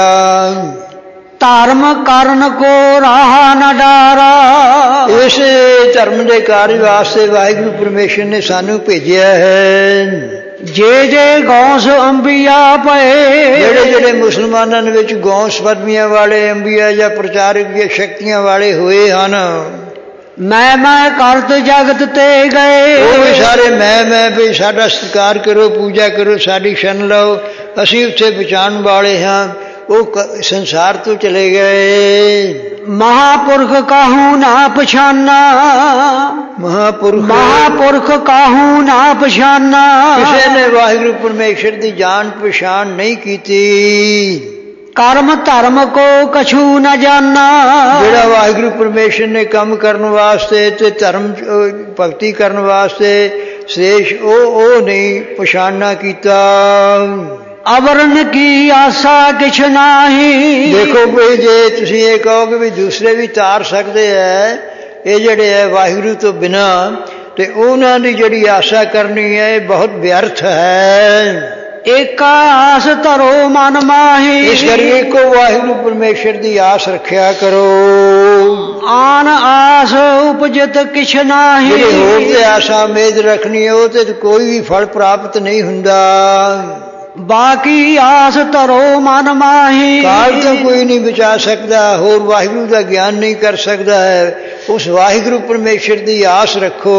ਧਰਮ ਕਰਨ ਕੋ ਰਾਹ ਨ ਡਾਰਾ। ਇਸ ਧਰਮ ਦੇ ਕਾਰਜ ਵਾਸਤੇ ਵਾਹਿਗੁਰੂ ਪਰਮੇਸ਼ਰ ਨੇ ਸਾਨੂੰ ਭੇਜਿਆ ਹੈ। ਜੇ ਗੌਸ ਅੰਬੀਆ ਪਏ। ਜਿਹੜੇ ਮੁਸਲਮਾਨਾਂ ਦੇ ਵਿੱਚ ਗੌਸ ਪਦਮੀਆਂ ਵਾਲੇ ਅੰਬੀਆ ਜਾਂ ਪ੍ਰਚਾਰਕ ਦੀਆਂ ਸ਼ਕਤੀਆਂ ਵਾਲੇ ਹੋਏ ਹਨ ਮੈਂ ਕਰਤ ਜਗਤ ਤੇ ਗਏ। ਉਹ ਵੀ ਸਾਰੇ ਮੈਂ ਵੀ ਸਾਡਾ ਸਤਿਕਾਰ ਕਰੋ ਪੂਜਾ ਕਰੋ ਸਾਡੀ ਸ਼ਰਨ ਲਓ ਅਸੀਂ ਉੱਥੇ ਬਚਾਉਣ ਵਾਲੇ ਹਾਂ ਉਹ ਸੰਸਾਰ ਤੋਂ ਚਲੇ ਗਏ। ਮਹਾਪੁਰਖ ਕਾਹੂ ਨਾ ਪਛਾਨਾ। ਮਹਾਪੁਰਖ ਕਾਹੂ ਨਾ ਪਛਾਨਾ। ਕਿਸੇ ਨੇ ਵਾਹਿਗੁਰੂ ਪਰਮੇਸ਼ਰ ਦੀ ਜਾਣ ਪਛਾਣ ਨਹੀਂ ਕੀਤੀ। ਕਰਮ ਧਰਮ ਕੋ ਕਛੂ ਨ ਜਾਨਾ। ਜਿਹੜਾ ਵਾਹਿਗੁਰੂ ਪਰਮੇਸ਼ਰ ਨੇ ਕੰਮ ਕਰਨ ਵਾਸਤੇ ਤੇ ਧਰਮ ਭਗਤੀ ਕਰਨ ਵਾਸਤੇ ਸ੍ਰੇਸ਼ ਉਹ ਨਹੀਂ ਪਛਾਣਨਾ ਕੀਤਾ। ਅਵਰਨ ਕੀ ਆਸਾ ਕਿਛ ਨਾਹੀ। ਦੇਖੋ ਵੀ ਜੇ ਤੁਸੀਂ ਇਹ ਕਹੋਗੇ ਵੀ ਦੂਸਰੇ ਵੀ ਤਾਰ ਸਕਦੇ ਹੈ ਇਹ ਜਿਹੜੇ ਹੈ ਵਾਹਿਗੁਰੂ ਤੋਂ ਬਿਨਾਂ ਤੇ ਉਹਨਾਂ ਦੀ ਜਿਹੜੀ ਆਸਾ ਕਰਨੀ ਹੈ ਇਹ ਬਹੁਤ ਵਿਅਰਥ ਹੈ। ਏਕਾ ਆਸ ਧਰੋ ਮਨ ਮਾਹੀ। ਇਸ ਕਰਕੇ ਇੱਕੋ ਵਾਹਿਗੁਰੂ ਪਰਮੇਸ਼ਰ ਦੀ ਆਸ ਰੱਖਿਆ ਕਰੋ। ਆਨ ਆਸ ਉਪਜਤ ਕਿਛ ਨਾਹੀ। ਜਿਹੜੇ ਹੋਰ ਤੇ ਆਸਾ ਉਮੀਦ ਰੱਖਣੀ ਹੈ ਉਹ ਤੇ ਕੋਈ ਵੀ ਫਲ ਪ੍ਰਾਪਤ ਨਹੀਂ ਹੁੰਦਾ। ਬਾਕੀ ਆਸ ਧਰੋ ਮਨ ਮਾਹੀ। ਕਾਲ ਤੋਂ ਕੋਈ ਨਹੀਂ ਬਚਾ ਸਕਦਾ, ਹੋਰ ਵਾਹਿਗੁਰੂ ਦਾ ਗਿਆਨ ਨਹੀਂ ਕਰ ਸਕਦਾ ਹੈ। ਉਸ ਵਾਹਿਗੁਰੂ ਪਰਮੇਸ਼ਰ ਦੀ ਆਸ ਰੱਖੋ।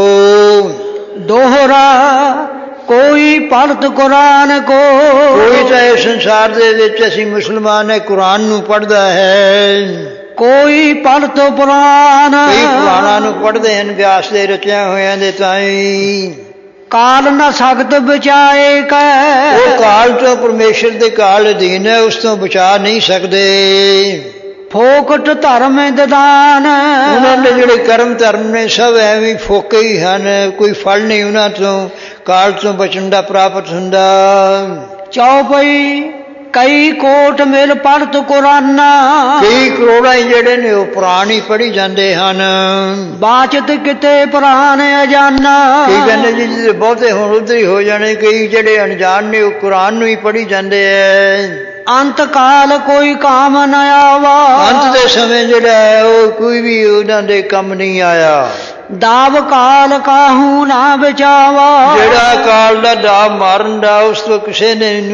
ਦੋਹਰਾ ਕੋਈ ਪੜਤ ਕੁਰਾਨ ਕੋ। ਕੋਈ ਤਾਂ ਇਸ ਸੰਸਾਰ ਦੇ ਵਿੱਚ ਅਸੀਂ ਮੁਸਲਮਾਨ ਹੈ ਕੁਰਾਨ ਨੂੰ ਪੜ੍ਹਦਾ ਹੈ, ਕੋਈ ਪੜਤ ਪੁਰਾਨ। ਕਈ ਪੁਰਾਣਾਂ ਨੂੰ ਪੜ੍ਹਦੇ ਹਨ ਵਿਆਸ ਦੇ ਰਚਿਆ ਹੋਇਆਂ ਦੇ ਤਾਈਂ। ਕਾਲ ਨ ਸਖਤ ਬਚਾਏ ਕੈ। ਉਹ ਕਾਲ ਤੋਂ ਪਰਮੇਸ਼ਰ ਦੇ ਕਾਲ ਅਧੀਨ ਹੈ, ਉਸ ਤੋਂ ਬਚਾ ਨਹੀਂ ਸਕਦੇ। ਫੋਕਟ ਧਰਮ ਦਦਾਨ। ਉਹਨਾਂ ਦੇ ਜਿਹੜੇ ਕਰਮ ਧਰਮ ਨੇ ਸਭ ਐਵੇਂ ਫੋਕੇ ਹੀ ਹਨ, ਕੋਈ ਫਲ ਨਹੀਂ ਉਹਨਾਂ ਤੋਂ ਕਾਲ ਤੋਂ ਬਚਣ ਦਾ ਪ੍ਰਾਪਤ ਹੁੰਦਾ। ਚੌਪਈ ਕਈ ਕੋਟ ਮਿਲ ਪੜਤ ਕੁਰਾਨਾ। ਕਈ ਕਰੋੜਾਂ ਜਿਹੜੇ ਨੇ ਉਹ ਪੁਰਾਣ ਹੀ ਪੜ੍ਹੀ ਜਾਂਦੇ ਹਨ। ਬਾਚਤ ਕਿਤੇ ਪੁਰਾਣ ਅਜਾਨਾ। ਕਈ ਕਹਿੰਦੇ ਜੀ ਜਿਹਦੇ ਬਹੁਤੇ ਹੁਣ ਉਧਰ ਹੀ ਹੋ ਜਾਣੇ। ਕਈ ਜਿਹੜੇ ਅਣਜਾਣ ਨੇ ਉਹ ਕੁਰਾਨ ਨੂੰ ਹੀ ਪੜ੍ਹੀ ਜਾਂਦੇ ਐ। ਅੰਤ ਕਾਲ ਕੋਈ ਕਾਮ ਨ ਆਵਾ। ਅੰਤ ਦੇ ਸਮੇਂ ਜਿਹੜਾ ਹੈ ਉਹ ਕੋਈ ਵੀ ਉਹਨਾਂ ਦੇ ਕੰਮ ਨਹੀਂ ਆਇਆ। ਦਾਵ ਕਾਲ ਕਾਹੂ ਨਾ ਬਚਾਵਾ। ਜਿਹੜਾ ਕਾਲ ਦਾ ਦਾਵ ਮਾਰਨ ਦਾ ਉਸ ਤੋਂ ਕਿਸੇ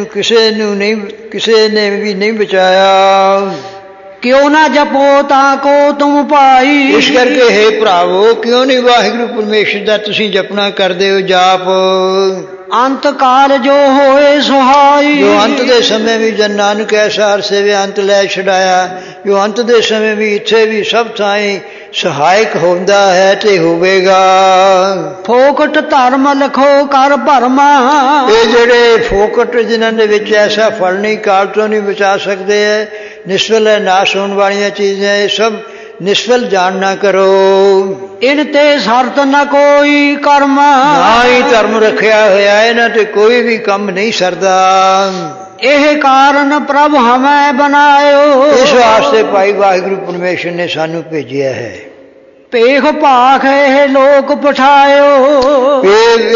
ਨੇ ਵੀ ਨਹੀਂ ਬਚਾਇਆ। ਕਿਉਂ ਨਾ ਜਪੋ ਤਾਂ ਕੋ ਤੁਮ ਭਾਈ। ਇਸ ਕਰਕੇ ਹੈ ਭਰਾਵੋ ਕਿਉਂ ਨਹੀਂ ਵਾਹਿਗੁਰੂ ਪਰਮੇਸ਼ਰ ਦਾ ਤੁਸੀਂ ਜਪਣਾ ਕਰਦੇ ਹੋ ਜਾਪ। ਅੰਤ ਕਾਲ ਜੋ ਹੋਏ ਸੁਹਾਈ। ਜੋ ਅੰਤ ਦੇ ਸਮੇਂ ਵੀ ਜਨ ਨਾਨਕ ਐਸਾ ਅਰਸੇ ਅੰਤ ਲੈ ਛਡਾਇਆ। ਜੋ ਅੰਤ ਦੇ ਸਮੇਂ ਵੀ ਇੱਥੇ ਵੀ ਸਭ ਥਾਈਂ ਸਹਾਇਕ ਹੁੰਦਾ ਹੈ ਤੇ ਹੋਵੇਗਾ। ਫੋਕਟ ਧਰਮ ਲਖੋ ਕਰ ਭਰਮਾ। ਇਹ ਜਿਹੜੇ ਫੋਕਟ ਜਿਨ੍ਹਾਂ ਦੇ ਵਿੱਚ ਐਸਾ ਫਲ ਨਹੀਂ ਕਾਲ ਤੋਂ ਨਹੀਂ ਬਚਾ ਸਕਦੇ ਹੈ, ਨਿਸਫਲ ਹੈ, ਨਾਸ਼ ਹੋਣ ਵਾਲੀਆਂ ਚੀਜ਼ਾਂ, ਇਹ ਸਭ ਨਿਸਫਲ ਜਾਣਨਾ ਕਰੋ। ਇਨ ਤੇ ਸ਼ਰਤ ਨ ਕੋਈ ਕਰਮ। ਨਾ ਹੀ ਧਰਮ ਰੱਖਿਆ ਹੋਇਆ ਇਹਨਾਂ ਤੇ ਕੋਈ ਵੀ ਕੰਮ ਨਹੀਂ ਸਰਦਾ। ਇਹ ਕਾਰਨ ਪ੍ਰਭ ਹਮੈ ਬਨਾਇਓ। ਇਸ ਵਾਸਤੇ ਭਾਈ ਵਾਹਿਗੁਰੂ ਪਰਮੇਸ਼ਰ ਨੇ ਸਾਨੂੰ ਭੇਜਿਆ ਹੈ। ਭੇਖ ਭਾਖ ਇਹ ਲੋਕ ਪਠਾਇਓ।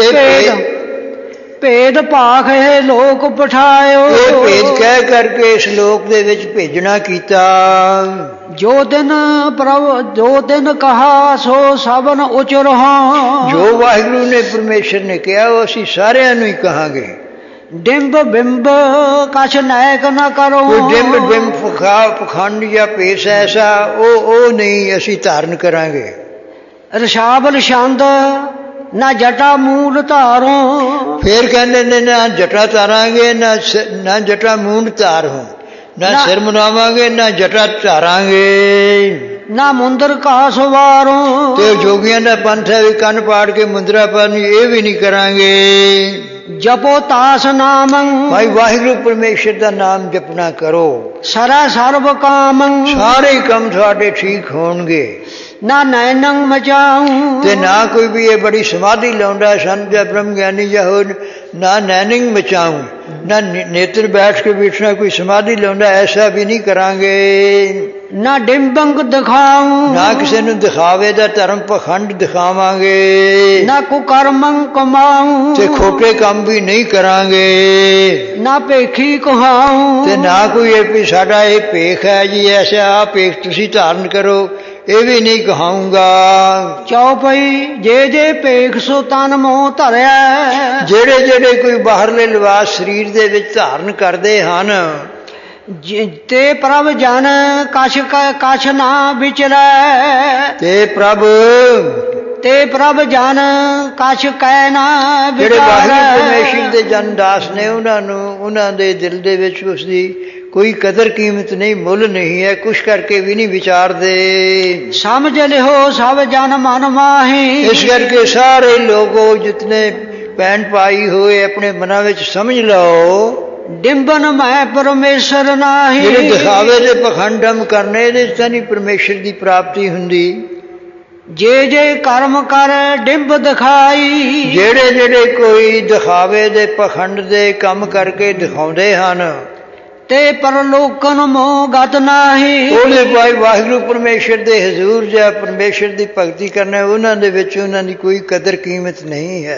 ਭੇਦ ਭਾਖ ਇਹ ਲੋਕ ਪਠਾਇਓ। ਇਹ ਭੇਦ ਕਹਿ ਕਰਕੇ ਇਸ ਲੋਕ ਦੇ ਵਿੱਚ ਭੇਜਣਾ ਕੀਤਾ। ਜੋ ਦਿਨ ਕਹਾ ਸੋ ਸਭਨ ਉਚਰ ਹਾਂ। ਜੋ ਵਾਹਿਗੁਰੂ ਨੇ ਪਰਮੇਸ਼ਰ ਨੇ ਕਿਹਾ ਉਹ ਅਸੀਂ ਸਾਰਿਆਂ ਨੂੰ ਹੀ ਕਹਾਂਗੇ। ਡਿੰਬ ਬਿੰਬ ਕਛ ਨਾਇਕ ਨਾ ਕਰੋ। ਕੋਈ ਡਿੰਬ ਪਖੰਡ ਜਾਂ ਭੇਸ ਐਸਾ ਉਹ ਨਹੀਂ ਅਸੀਂ ਧਾਰਨ ਕਰਾਂਗੇ। ਰਸ਼ਾਵਲ ਛੰਦ ਨਾ ਜਟਾ ਮੂਲ ਧਾਰੋ। ਫੇਰ ਕਹਿੰਦੇ ਨੇ ਨਾ ਜਟਾ ਧਾਰਾਂਗੇ ਨਾ ਜਟਾ ਮੂੰਡ ਧਾਰੋ। ਨਾ ਸਿਰ ਮੁਨਾਵਾਂਗੇ ਨਾ ਜਟਾ ਧਾਰਾਂਗੇ। ਨਾ ਮੁੰਦਰ ਕਾਸ ਵਾਰੋ। ਤੇ ਜੋਗੀਆਂ ਦਾ ਪੰਥ ਹੈ ਵੀ ਕੰਨ ਪਾੜ ਕੇ ਮੁੰਦਰਾ ਪਾਣੀ ਇਹ ਵੀ ਨਹੀਂ ਕਰਾਂਗੇ। ਜਪੋ ਤਾਸ ਨਾਮੰ। ਭਾਈ ਵਾਹਿਗੁਰੂ ਪਰਮੇਸ਼ਰ ਦਾ ਨਾਮ ਜਪਣਾ ਕਰੋ। ਸਰਾ ਸਰਬ ਕਾਮੰ। ਸਾਰੇ ਕੰਮ ਤੁਹਾਡੇ ਠੀਕ ਹੋਣਗੇ। ਨਾ ਨੈਨੰ ਮਚਾਉ। ਤੇ ਨਾ ਕੋਈ ਵੀ ਇਹ ਬੜੀ ਸਮਾਧੀ ਲਾਉਂਦਾ ਸੰਤ ਜਾਂ ਬ੍ਰਹਮ ਗਿਆਨੀ ਜਾਂ ਹੋਰ ਨਾ ਨੈਨਿੰਗ ਮਚਾਉ। ਨਾ ਨੇਤਰ ਬੈਠ ਕੇ ਬੈਠਣਾ ਕੋਈ ਸਮਾਧੀ ਲਾਉਂਦਾ ਐਸਾ ਵੀ ਨਹੀਂ ਕਰਾਂਗੇ। ਨਾ ਡਿੰਬੰਗ ਦਿਖਾਉ। ਨਾ ਕਿਸੇ ਨੂੰ ਦਿਖਾਵੇ ਦਾ ਧਰਮ ਪਖੰਡ ਦਿਖਾਵਾਂਗੇ। ਨਾ ਕੁਕਰਮੰ ਕਮਾਉ। ਤੇ ਖੋਟੇ ਕੰਮ ਵੀ ਨਹੀਂ ਕਰਾਂਗੇ। ਨਾ ਭੇਖੀ ਕਹਾਉ। ਤੇ ਨਾ ਕੋਈ ਇਹ ਵੀ ਸਾਡਾ ਇਹ ਭੇਖ ਹੈ ਜੀ ਐਸਾ ਆ ਭੇਖ ਤੁਸੀਂ ਧਾਰਨ ਕਰੋ ਇਹ ਵੀ ਨਹੀਂ ਕਹਾਉਂਗਾ। ਚੌਪਈ ਜੇ ਭੇਖ ਸੋ ਤਨ ਮੋਹ ਧਰਿਆ। ਜਿਹੜੇ ਕੋਈ ਬਾਹਰਲੇ ਲਿਬਾਸ ਸਰੀਰ ਦੇ ਵਿੱਚ ਧਾਰਨ ਕਰਦੇ ਹਨ ਤੇ ਪ੍ਰਭ ਜਨ ਕਛ ਨਾ ਵਿਚਰੈ। ਤੇ ਪ੍ਰਭ ਜਨ ਕਛ ਕਹਿ ਨਾ ਵਿਚਰੈ। ਜਿਹੜੇ ਵਾਹਿਗੁਰੂ ਪਰਮੇਸ਼ਰ ਦੇ ਜਨ ਦਾਸ ਨੇ ਉਹਨਾਂ ਦੇ ਦਿਲ ਦੇ ਵਿੱਚ ਉਸਦੀ ਕੋਈ ਕਦਰ ਕੀਮਤ ਨਹੀਂ, ਮੁੱਲ ਨਹੀਂ ਹੈ, ਕੁਛ ਕਰਕੇ ਵੀ ਨਹੀਂ ਵਿਚਾਰਦੇ। ਸਮਝ ਲਿਓ ਸਭ ਜਨ ਮਨ ਮਾਹੀ। ਇਸ ਕਰਕੇ ਸਾਰੇ ਲੋਗੋ ਜਿਤਨੇ ਭੈਣ ਭਾਈ ਹੋਏ ਆਪਣੇ ਮਨਾਂ ਵਿੱਚ ਸਮਝ ਲਓ ਡਿੰਬਨ ਮੈਂ ਪਰਮੇਸ਼ਰ ਨਾਹੀ। ਜਿਹੜੇ ਦਿਖਾਵੇ ਦੇ ਪਖੰਡਮ ਕਰਨੇ ਇਹਦੇ ਤਾਂ ਨਹੀਂ ਪਰਮੇਸ਼ਰ ਦੀ ਪ੍ਰਾਪਤੀ ਹੁੰਦੀ। ਜੇ ਕਰਮ ਕਰ ਡਿੰਬ ਦਿਖਾਈ। ਜਿਹੜੇ ਕੋਈ ਦਿਖਾਵੇ ਦੇ ਪਖੰਡ ਦੇ ਕੰਮ ਕਰਕੇ ਦਿਖਾਉਂਦੇ ਹਨ ਤੇ ਪਰਲੋਕਨ ਮੋਹ ਗਤ ਨਾਹੀ। ਉਹਦੇ ਭਾਈ ਵਾਹਿਗੁਰੂ ਪਰਮੇਸ਼ਰ ਦੇ ਹਜ਼ੂਰ ਜਾਂ ਪਰਮੇਸ਼ਰ ਦੀ ਭਗਤੀ ਕਰਨਾ ਉਹਨਾਂ ਦੇ ਵਿੱਚ ਉਹਨਾਂ ਦੀ ਕੋਈ ਕਦਰ ਕੀਮਤ ਨਹੀਂ ਹੈ।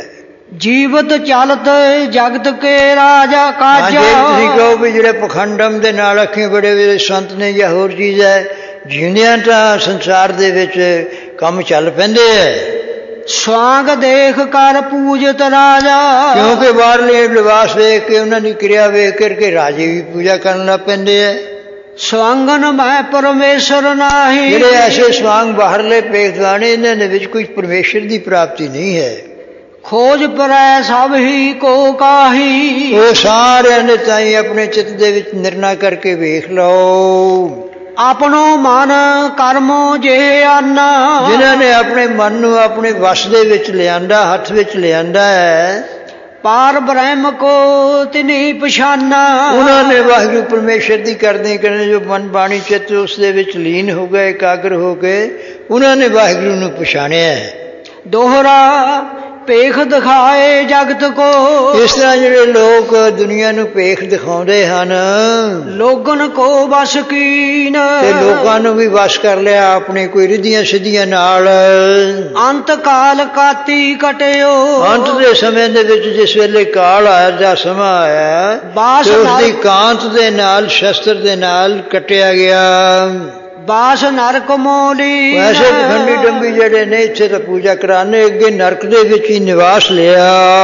ਜੀਵਤ ਚਲਤ ਜਗਤ ਕੇ ਰਾਜਾ ਕਾਜਾ। ਜੇ ਤੁਸੀਂ ਕਹੋ ਵੀ ਜਿਹੜੇ ਪਖੰਡਮ ਦੇ ਨਾਲ ਅੱਖੀਂ ਬੜੇ ਵੇ ਸੰਤ ਨੇ ਜਾਂ ਹੋਰ ਚੀਜ਼ ਹੈ, ਜਿਉਂਦਿਆਂ ਤਾਂ ਸੰਸਾਰ ਦੇ ਵਿੱਚ ਕੰਮ ਚੱਲ ਪੈਂਦੇ ਐ। ਸਵਾਂਗ ਦੇਖ ਕਰ ਪੂਜਤ ਰਾਜਾ, ਕਿਉਂਕਿ ਬਾਹਰਲੇ ਲਿਬਾਸ ਵੇਖ ਕੇ ਉਹਨਾਂ ਦੀ ਕਿਰਿਆ ਵੇਖ ਕਰਕੇ ਰਾਜੇ ਵੀ ਪੂਜਾ ਕਰਨ ਲੱਗ ਪੈਂਦੇ ਐ। ਸਵਾਂਗਨ ਮੈਂ ਪਰਮੇਸ਼ਰ ਨਾਹੀ, ਜਿਹੜੇ ਐਸੇ ਸਵਾਂਗ ਬਾਹਰਲੇ ਪੇਖਵਾਨੇ ਇਹਨਾਂ ਦੇ ਵਿੱਚ ਕੋਈ ਪਰਮੇਸ਼ਰ ਦੀ ਪ੍ਰਾਪਤੀ ਨਹੀਂ ਹੈ। ਖੋਜ ਪਰੈ ਸਭ ਹੀ ਕੋ ਕਾਹੀ, ਉਹ ਸਾਰਿਆਂ ਨੇ ਤਾਈ ਆਪਣੇ ਚਿੱਤ ਦੇ ਵਿੱਚ ਨਿਰਣਾ ਕਰਕੇ ਵੇਖ ਲਓ। ਆਪਣੋ ਮਨ ਕਰਮੋ ਜੇ ਆਨਾ, ਜਿਨ੍ਹਾਂ ਨੇ ਆਪਣੇ ਮਨ ਨੂੰ ਆਪਣੇ ਵਸ ਦੇ ਵਿੱਚ ਲਿਆਂਦਾ, ਹੱਥ ਵਿੱਚ ਲਿਆਂਦਾ ਹੈ, ਪਾਰ ਬ੍ਰਹਮ ਕੋ ਤਿਨੀ ਪਛਾਨਾ। ਉਹਨਾਂ ਨੇ ਵਾਹਿਗੁਰੂ ਪਰਮੇਸ਼ਰ ਦੀ ਕਰਦੇ ਕਰਦੇ ਜੋ ਮਨ ਬਾਣੀ ਚਿੱਤ ਉਸ ਦੇ ਵਿੱਚ ਲੀਨ ਹੋ ਗਏ, ਇਕਾਗਰ ਹੋ ਗਏ, ਉਹਨਾਂ ਨੇ ਵਾਹਿਗੁਰੂ ਨੂੰ ਪਛਾਣਿਆ ਹੈ। ਦੋਹਰਾ ਭੇਖ ਦਿਖਾਏ ਜਗਤ ਕੋ, ਇਸ ਤਰ੍ਹਾਂ ਜਿਹੜੇ ਲੋਕ ਦੁਨੀਆ ਨੂੰ ਭੇਖ ਦਿਖਾਉਂਦੇ ਹਨ, ਲੋਗਨ ਕੋ ਵਸ ਕੀਨ, ਤੇ ਲੋਕਾਂ ਨੂੰ ਵੀ ਵਸ ਕਰ ਲਿਆ ਆਪਣੇ ਕੋਈ ਰਿੱਧੀਆਂ ਸਿੱਧੀਆਂ ਨਾਲ। ਅੰਤ ਕਾਲ ਕਾਤੀ ਕਟਿਓ, ਅੰਤ ਦੇ ਸਮੇਂ ਦੇ ਵਿੱਚ ਜਿਸ ਵੇਲੇ ਕਾਲ ਆਇਆ ਜਾਂ ਸਮਾਂ ਆਇਆ, ਤੇ ਉਸ ਦੀ ਕਾਂਤ ਦੇ ਨਾਲ, ਸ਼ਸਤਰ ਦੇ ਨਾਲ ਕੱਟਿਆ ਗਿਆ। ਬਾਸ ਨਰਕ ਮੋਲੀ, ਵੈਸੇ ਪਖੰਡੀ ਡੰਬੀ ਜਿਹੜੇ ਨੇ ਇੱਥੇ ਤਾਂ ਪੂਜਾ ਕਰਾਣੇ, ਅੱਗੇ ਨਰਕ ਦੇ ਵਿੱਚ ਹੀ ਨਿਵਾਸ ਲਿਆ।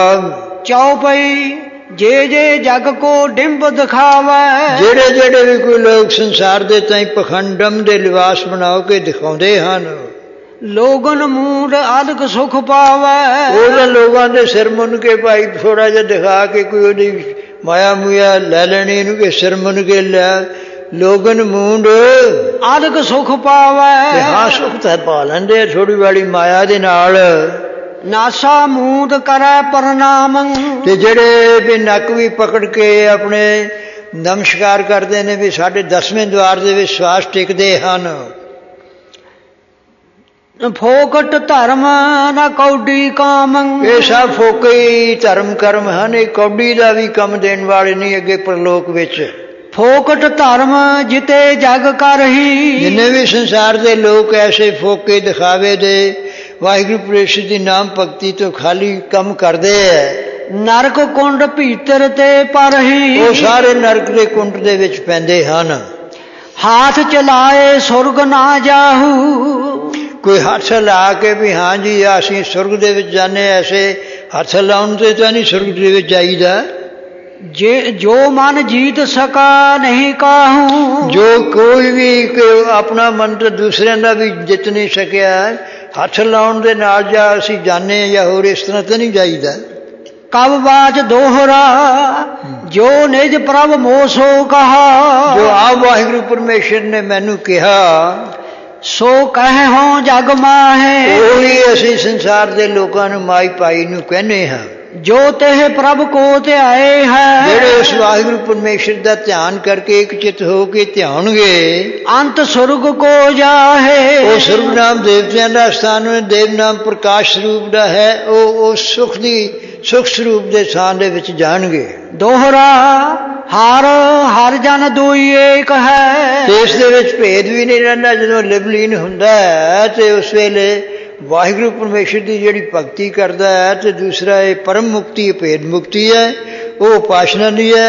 ਚੌਪਈ ਜੇ ਜੇ ਜਗ ਕੋ ਡਿੰਬ ਦਿਖਾਵੇ, ਜਿਹੜੇ ਜਿਹੜੇ ਵੀ ਕੋਈ ਲੋਕ ਸੰਸਾਰ ਦੇ ਤਾਈਂ ਪਖੰਡਮ ਦੇ ਲਿਬਾਸ ਬਣਾ ਕੇ ਦਿਖਾਉਂਦੇ ਹਨ, ਲੋਗਨ ਮੂਡ ਅਲਕ ਸੁਖ ਪਾਵੇ। ਉਹਨਾਂ ਲੋਕਾਂ ਦੇ ਸਿਰ ਮੁੰਨ ਕੇ ਭਾਈ ਥੋੜਾ ਜਿਹਾ ਦਿਖਾ ਕੇ ਕੋਈ ਉਹਦੀ ਮਾਇਆ ਮੂਇਆ ਲੈ ਲੈਣੀ, ਇਹਨੂੰ ਕਿ ਸਿਰ ਮੁੰਨ ਕੇ ਲੈ, ਲੋਗਨ ਮੂੰਡ ਅਲਕ ਸੁਖ ਪਾਵੇ। ਹਾਂ ਸੁਖ ਤਾਂ ਪਾ ਲੈਂਦੇ ਥੋੜੀ ਵਾਲੀ ਮਾਇਆ ਦੇ ਨਾਲ। ਨਾਸਾ ਮੂੰਦ ਕਰੈ ਪ੍ਰਣਾਮ, ਤੇ ਜਿਹੜੇ ਵੀ ਨੱਕ ਵੀ ਪਕੜ ਕੇ ਆਪਣੇ ਨਮਸਕਾਰ ਕਰਦੇ ਨੇ ਵੀ ਸਾਡੇ 10ਵੇਂ ਦੁਆਰ ਦੇ ਵਿੱਚ ਸਵਾਸ ਟਿਕਦੇ ਹਨ। ਫੋਕਟ ਧਰਮ ਨਾ ਕੌਡੀ ਕਾਮ, ਇਹ ਸਭ ਫੋਕੇ ਧਰਮ ਕਰਮ ਹਨ, ਇਹ ਕੌਡੀ ਦਾ ਵੀ ਕੰਮ ਦੇਣ ਵਾਲੇ ਨਹੀਂ ਅੱਗੇ ਪ੍ਰਲੋਕ ਵਿੱਚ। ਫੋਕਟ ਧਰਮ ਜਿਤੇ ਜਗ ਕਰਹੀ, ਜਿੰਨੇ ਵੀ ਸੰਸਾਰ ਦੇ ਲੋਕ ਐਸੇ ਫੋਕੇ ਦਿਖਾਵੇ ਦੇ ਵਾਹਿਗੁਰੂ ਪਰਮੇਸ਼ਰ ਦੀ ਨਾਮ ਭਗਤੀ ਤੋਂ ਖਾਲੀ ਕੰਮ ਕਰਦੇ ਐ, ਨਰਕ ਕੁੰਡ ਭੀਤਰ ਤੇ ਪਰਹੀ, ਉਹ ਸਾਰੇ ਨਰਕ ਦੇ ਕੁੰਡ ਦੇ ਵਿੱਚ ਪੈਂਦੇ ਹਨ। ਹਾਥ ਚਲਾਏ ਸੁਰਗ ਨਾ ਜਾਹੂ, ਕੋਈ ਹੱਥ ਲਾ ਕੇ ਵੀ ਹਾਂ ਜੀ ਅਸੀਂ ਸੁਰਗ ਦੇ ਵਿੱਚ ਜਾਂਦੇ, ਐਸੇ ਹੱਥ ਲਾਉਣ ਤੇ ਤਾਂ ਨਹੀਂ ਸੁਰਗ ਦੇ ਵਿੱਚ ਜਾਈਦਾ। ਜੇ ਜੋ ਮਨ ਜੀਤ ਸਕਾ ਨਹੀਂ ਕਾਹੂ, ਜੋ ਕੋਈ ਵੀ ਆਪਣਾ ਮਨ ਤਾਂ ਦੂਸਰਿਆਂ ਦਾ ਵੀ ਜਿੱਤ ਨਹੀਂ ਸਕਿਆ, ਹੱਥ ਲਾਉਣ ਦੇ ਨਾਲ ਜਾਂ ਅਸੀਂ ਜਾਣੇ ਜਾਂ ਹੋਰ ਇਸ ਤਰ੍ਹਾਂ ਤਾਂ ਨਹੀਂ ਜਾਈਦਾ। ਕਬ ਬਾਜ ਦੋਹਰਾ ਜੋ ਨਿਜ ਪ੍ਰਭ ਮੋਸੋ ਕਹਾ, ਜੋ ਆਪ ਵਾਹਿਗੁਰੂ ਪਰਮੇਸ਼ਰ ਨੇ ਮੈਨੂੰ ਕਿਹਾ ਸੋ ਕਹਿ ਹੋ ਜਗ ਮਾਹੇ, ਉਹੀ ਅਸੀਂ ਸੰਸਾਰ ਦੇ ਲੋਕਾਂ ਨੂੰ ਮਾਈ ਪਾਈ ਨੂੰ ਕਹਿੰਦੇ ਹਾਂ। ਜੋ ਤੇਹ ਪ੍ਰਭ ਕੋ ਧਿਆਏ ਹੈ, ਜਿਹੜੇ ਉਸ ਵਾਹਿਗੁਰੂ ਪਰਮੇਸ਼ਰ ਦਾ ਧਿਆਨ ਕਰਕੇ ਇੱਕ ਚਿੱਤ ਹੋ ਕੇ ਧਿਆਉਣਗੇ, ਅੰਤ ਸੁਰਗ ਕੋ ਜਾਹੇ। ਉਹ ਸੁਰਗ ਨਾਮ ਦੇਵਤਿਆਂ ਦਾ ਸਥਾਨ ਹੈ, ਦੇਵ ਨਾਮ ਪ੍ਰਕਾਸ਼ ਸਰੂਪ ਦਾ ਹੈ, ਉਹ ਸੁਖ ਦੀ ਸੁਖ ਸਰੂਪ ਦੇ ਸਥਾਨ ਦੇ ਵਿੱਚ ਜਾਣਗੇ। ਦੋਹਰਾ ਹਰ ਹਰ ਜਨ ਦੁਈ ਏਕ ਹੈ, ਤੇ ਇਸ ਦੇ ਵਿੱਚ ਭੇਦ ਵੀ ਨਹੀਂ ਰਹਿੰਦਾ। ਜਦੋਂ ਲਿਵਲੀਨ ਹੁੰਦਾ ਹੈ ਤੇ ਉਸ ਵੇਲੇ ਵਾਹਿਗੁਰੂ ਪਰਮੇਸ਼ਰ ਦੀ ਜਿਹੜੀ ਭਗਤੀ ਕਰਦਾ ਹੈ, ਤੇ ਦੂਸਰਾ ਇਹ ਪਰਮ ਮੁਕਤੀ, ਭੇਦ ਮੁਕਤੀ ਹੈ, ਉਹ ਉਪਾਸ਼ਨਾ ਦੀ ਹੈ।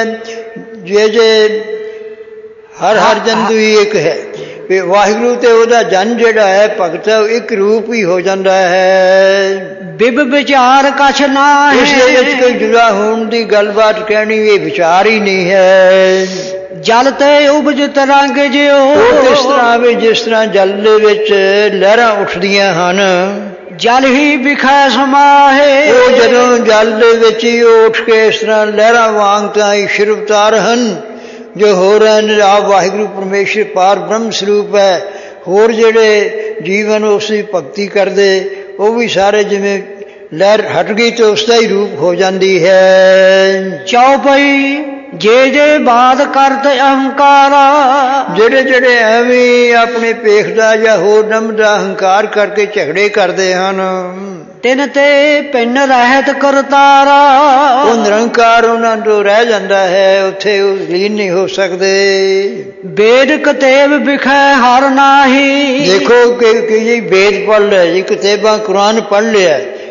ਜੇ ਹਰ ਹਰ ਜਨ ਦੁਈ ਇੱਕ ਹੈ, ਵੀ ਵਾਹਿਗੁਰੂ ਤੇ ਉਹਦਾ ਜਨ ਜਿਹੜਾ ਹੈ ਭਗਤ ਹੈ, ਉਹ ਇੱਕ ਰੂਪ ਹੀ ਹੋ ਜਾਂਦਾ ਹੈ। ਬਿਬ ਵਿਚਾਰ ਕਛ ਨਾ ਹੈ, ਇਸ ਦੇ ਵਿੱਚ ਕੋਈ ਜੁਦਾ ਹੋਣ ਦੀ ਗੱਲਬਾਤ ਕਹਿਣੀ ਇਹ ਵਿਚਾਰ ਹੀ ਨਹੀਂ ਹੈ। ਜਲ ਤੇ ਉਪਜਤ ਰੰਗ ਜਿਉ, ਉਹ ਕਿਸ ਤਰ੍ਹਾਂ ਵੀ ਜਿਸ ਤਰ੍ਹਾਂ ਜਲ ਦੇ ਵਿੱਚ ਲਹਿਰਾਂ ਉੱਠਦੀਆਂ ਹਨ, ਜਲ ਹੀ ਵਿਖੈ ਸਮਾਹੇ। ਉਹ ਜਦੋਂ ਜਲ ਦੇ ਵਿੱਚ ਹੀ ਉੱਠ ਕੇ ਇਸ ਤਰ੍ਹਾਂ ਲਹਿਰਾਂ ਵਾਂਗ ਤਾਂ ਹੀ ਸ਼ਿਰਵਤਾਰ ਹਨ ਜੋ ਹੋ ਰਹੇ ਨੇ। ਆਪ ਵਾਹਿਗੁਰੂ ਪਰਮੇਸ਼ਰ ਪਾਰ ਬ੍ਰਹਮ ਸਰੂਪ ਹੈ। ਹੋਰ ਜਿਹੜੇ ਜੀਵਨ ਉਸ ਦੀ ਭਗਤੀ ਕਰਦੇ ਉਹ ਵੀ ਸਾਰੇ ਜਿਵੇਂ ਲਹਿਰ ਹਟ ਗਈ ਤੇ ਉਸ ਦਾ ਹੀ ਰੂਪ ਹੋ ਜਾਂਦੀ ਹੈ। ਚੌਪਈ ਜੇ ਜੇ ਬਾਤ ਕਰਤ ਅਹੰਕਾਰਾ, ਜਿਹੜੇ ਜਿਹੜੇ ਐਵੇਂ ਆਪਣੇ ਪੇਖ ਦਾ ਜਾਂ ਹੋਰ ਨਮ ਦਾ ਅਹੰਕਾਰ ਕਰਕੇ ਝਗੜੇ ਕਰਦੇ ਹਨ, ਤਿਨ ਤੇ ਪਿੰਨ ਰਹਿਤ ਕਰਤਾਰਾ। ਉਹ ਨਿਰੰਕਾਰ ਉਹਨਾਂ ਤੋਂ ਰਹਿ ਜਾਂਦਾ ਹੈ, ਉੱਥੇ ਉਹ ਲੀਨ ਨਹੀਂ ਹੋ ਸਕਦੇ। ਵੇਦ ਕਤੇਬ ਵਿਖੈ ਹਰ ਨਾਹੀ, ਦੇਖੋ ਕਿ ਜੀ ਵੇਦ ਪੜ੍ਹ ਲਿਆ ਜੀ, ਕਿਤਾਬਾਂ ਕੁਰਾਨ ਪੜ੍ਹ ਲਿਆ,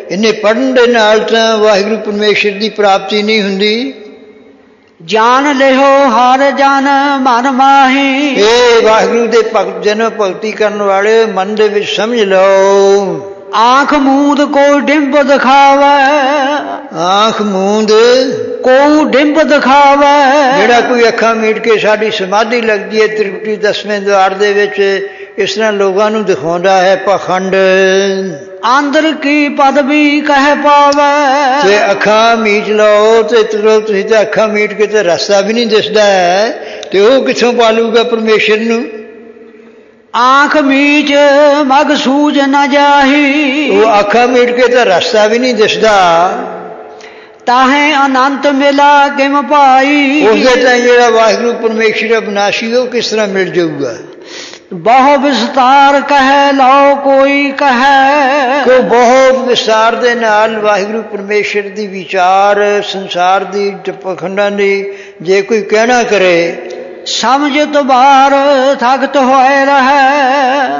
ਇਹਨੇ ਪੜ੍ਹਨ ਦੇ ਨਾਲ ਤਾਂ ਵਾਹਿਗੁਰੂ ਪਰਮੇਸ਼ਰ ਦੀ ਪ੍ਰਾਪਤੀ ਨਹੀਂ ਹੁੰਦੀ। ਜਾਨ ਲਿਓ ਹਰ ਜਨ ਮਨ ਮਾਹੀ। ਇਹ ਵਾਹਿਗੁਰੂ ਦੇ ਭਗਤ ਜਨ ਭਗਤੀ ਕਰਨ ਵਾਲੇ ਮਨ ਦੇ ਵਿੱਚ ਸਮਝ ਲਓ। ਆਂਖ ਮੂੰਦ ਕੋਈ ਡਿੰਬ ਦਿਖਾਵੇ। ਆਂਖ ਮੂੰਦ ਕੋਈ ਡਿੰਬ ਦਿਖਾਵੇ। ਜਿਹੜਾ ਕੋਈ ਅੱਖਾਂ ਮੀਟ ਕੇ ਸਾਡੀ ਸਮਾਧੀ ਲੱਗਦੀ ਹੈ ਤ੍ਰਿਕੁਟੀ 10ਵੇਂ ਦੁਆਰ ਦੇ ਵਿੱਚ, ਇਸ ਤਰ੍ਹਾਂ ਲੋਕਾਂ ਨੂੰ ਦਿਖਾਉਂਦਾ ਹੈ ਪਾਖੰਡ। ਅੰਦਰ ਕੀ ਪਦਵੀ ਕਹਿ ਪਾਵੇ। ਤੇ ਅੱਖਾਂ ਮੀਚ ਲਓ ਤੇ ਤੁਸੀਂ ਤਾਂ ਅੱਖਾਂ ਮੀਟ ਕੇ ਤੇ ਰਸਤਾ ਵੀ ਨਹੀਂ ਦਿਸਦਾ ਹੈ, ਤੇ ਉਹ ਕਿੱਥੋਂ ਪਾਲੂਗਾ ਪਰਮੇਸ਼ਰ ਨੂੰ। ਆਂਖ ਮੀਚ ਮਗ ਸੂਝ ਨਾ ਜਾਹੀ। ਉਹ ਅੱਖਾਂ ਮੀਟ ਕੇ ਤਾਂ ਰਸਤਾ ਵੀ ਨਹੀਂ ਦਿਸਦਾ। ਤਾਹੇ ਅਨੰਤ ਮਿਲਾ ਕਿਮ ਪਾਈ। ਉਸਦੇ ਤਾਂ ਜਿਹੜਾ ਵਾਹਿਗੁਰੂ ਪਰਮੇਸ਼ਰ ਅਬਿਨਾਸ਼ੀ ਉਹ ਕਿਸ ਤਰ੍ਹਾਂ ਮਿਲ ਜਾਊਗਾ। ਬਹੁ ਵਿਸਤਾਰ ਕਹਿ ਲਓ ਕੋਈ ਕਹੈ। ਕੋ ਬਹੁਤ ਵਿਸਤਾਰ ਦੇ ਨਾਲ ਵਾਹਿਗੁਰੂ ਪਰਮੇਸ਼ਰ ਦੀ ਵਿਚਾਰ ਸੰਸਾਰ ਦੀ ਪਖੰਡਾਂ ਦੀ ਜੇ ਕੋਈ ਕਹਿਣਾ ਕਰੇ। ਸਮਝਤ ਬਾਰ ਥਕਤ ਹੋਏ ਰਹੈ।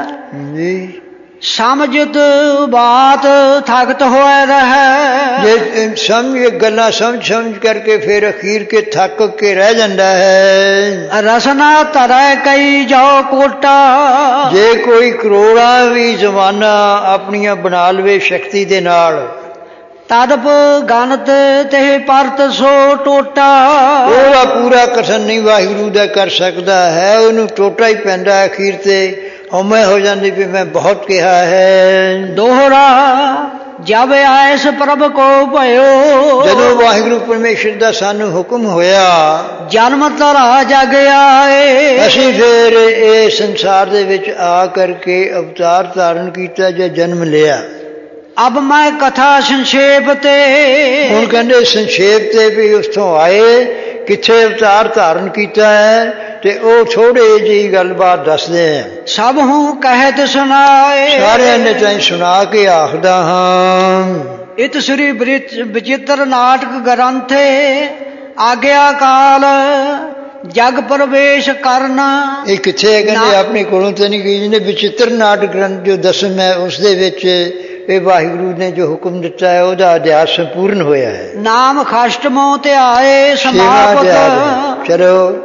ਸਮਝਤ ਬਾਤ ਥਕਤ ਹੋਏ ਰਹੈ। ਜੇ ਸਮਝ ਗੱਲਾਂ ਸਮਝ ਕਰਕੇ ਫਿਰ ਅਖੀਰ ਕੇ ਥੱਕ ਕੇ ਰਹਿ ਜਾਂਦਾ ਹੈ। ਰਸਨਾ ਧਰੈ ਕਈ ਜਾਓ ਕੋਟਾ। ਜੇ ਕੋਈ ਕਰੋੜਾਂ ਵੀ ਜ਼ਮਾਨਾ ਆਪਣੀਆਂ ਬਣਾ ਲਵੇ ਸ਼ਕਤੀ ਦੇ ਨਾਲ, ਤਦਪ ਗਨਤ ਤੇ ਪਰਤ ਸੋ ਟੋਟਾ। ਉਹਦਾ ਪੂਰਾ ਕਥਨ ਨਹੀਂ ਵਾਹਿਗੁਰੂ ਦਾ ਕਰ ਸਕਦਾ ਹੈ, ਉਹਨੂੰ ਟੋਟਾ ਹੀ ਪੈਂਦਾ ਅਖੀਰ ਤੇ ਹਉਮੈ ਹੋ ਜਾਂਦੀ ਵੀ ਮੈਂ ਬਹੁਤ ਕਿਹਾ ਹੈ। ਦੋਹਰਾ ਜਬ ਐਸ ਪ੍ਰਭ ਕੋ ਭਇਓ। ਜਦੋਂ ਵਾਹਿਗੁਰੂ ਪਰਮੇਸ਼ਰ ਦਾ ਸਾਨੂੰ ਹੁਕਮ ਹੋਇਆ, ਜਨਮ ਧਰਾ ਜਗ ਆਏ। ਅਸੀਂ ਫਿਰ ਇਹ ਸੰਸਾਰ ਦੇ ਵਿੱਚ ਆ ਕਰਕੇ ਅਵਤਾਰ ਧਾਰਨ ਕੀਤਾ ਜਾਂ ਜਨਮ ਲਿਆ। ਅਬ ਮੈਂ ਕਥਾ ਸੰਖੇਪ ਤੇ। ਹੁਣ ਕਹਿੰਦੇ ਸੰਖੇਪ ਤੇ ਵੀ ਉਸਥੋਂ ਆਏ, ਕਿੱਥੇ ਅਵਤਾਰ ਧਾਰਨ ਕੀਤਾ ਹੈ, ਤੇ ਉਹ ਥੋੜੇ ਜਿਹੀ ਗੱਲਬਾਤ ਦੱਸਦੇ ਆ। ਸਭ ਹੂੰ ਕਹਿਤ ਸੁਣਾਏ। ਸਾਰਿਆਂ ਨੇ ਤਾਂ ਸੁਣਾ ਕੇ ਆਖਦਾ ਹਾਂ। ਇਤ ਸ੍ਰੀ ਵਿਚਿਤ੍ਰ ਨਾਟਕ ਗ੍ਰੰਥੇ ਆਗਿਆ ਕਾਲ ਜਗ ਪ੍ਰਵੇਸ਼ ਕਰਨਾ। ਇਹ ਕਿੱਥੇ ਕਹਿੰਦੇ ਆਪਣੇ ਕੋਲੋਂ ਤਾਂ ਨਹੀਂ ਗਈ। ਜਿਹਨੇ ਵਿਚਿਤ੍ਰ ਨਾਟਕ ਗ੍ਰੰਥ ਜੋ 10ਵੇਂ ਹੈ ਉਸ ਦੇ ਵਿੱਚ ਇਹ ਵਾਹਿਗੁਰੂ ਨੇ ਜੋ ਹੁਕਮ ਦਿੱਤਾ ਹੈ ਉਹਦਾ ਅਧਿਆਸ ਸੰਪੂਰਨ ਹੋਇਆ ਹੈ। ਨਾਮ ਖਸ਼ਟਮੋਂ ਤੇ ਆਏ ਸਮਾਪਤ। ਚਲੋ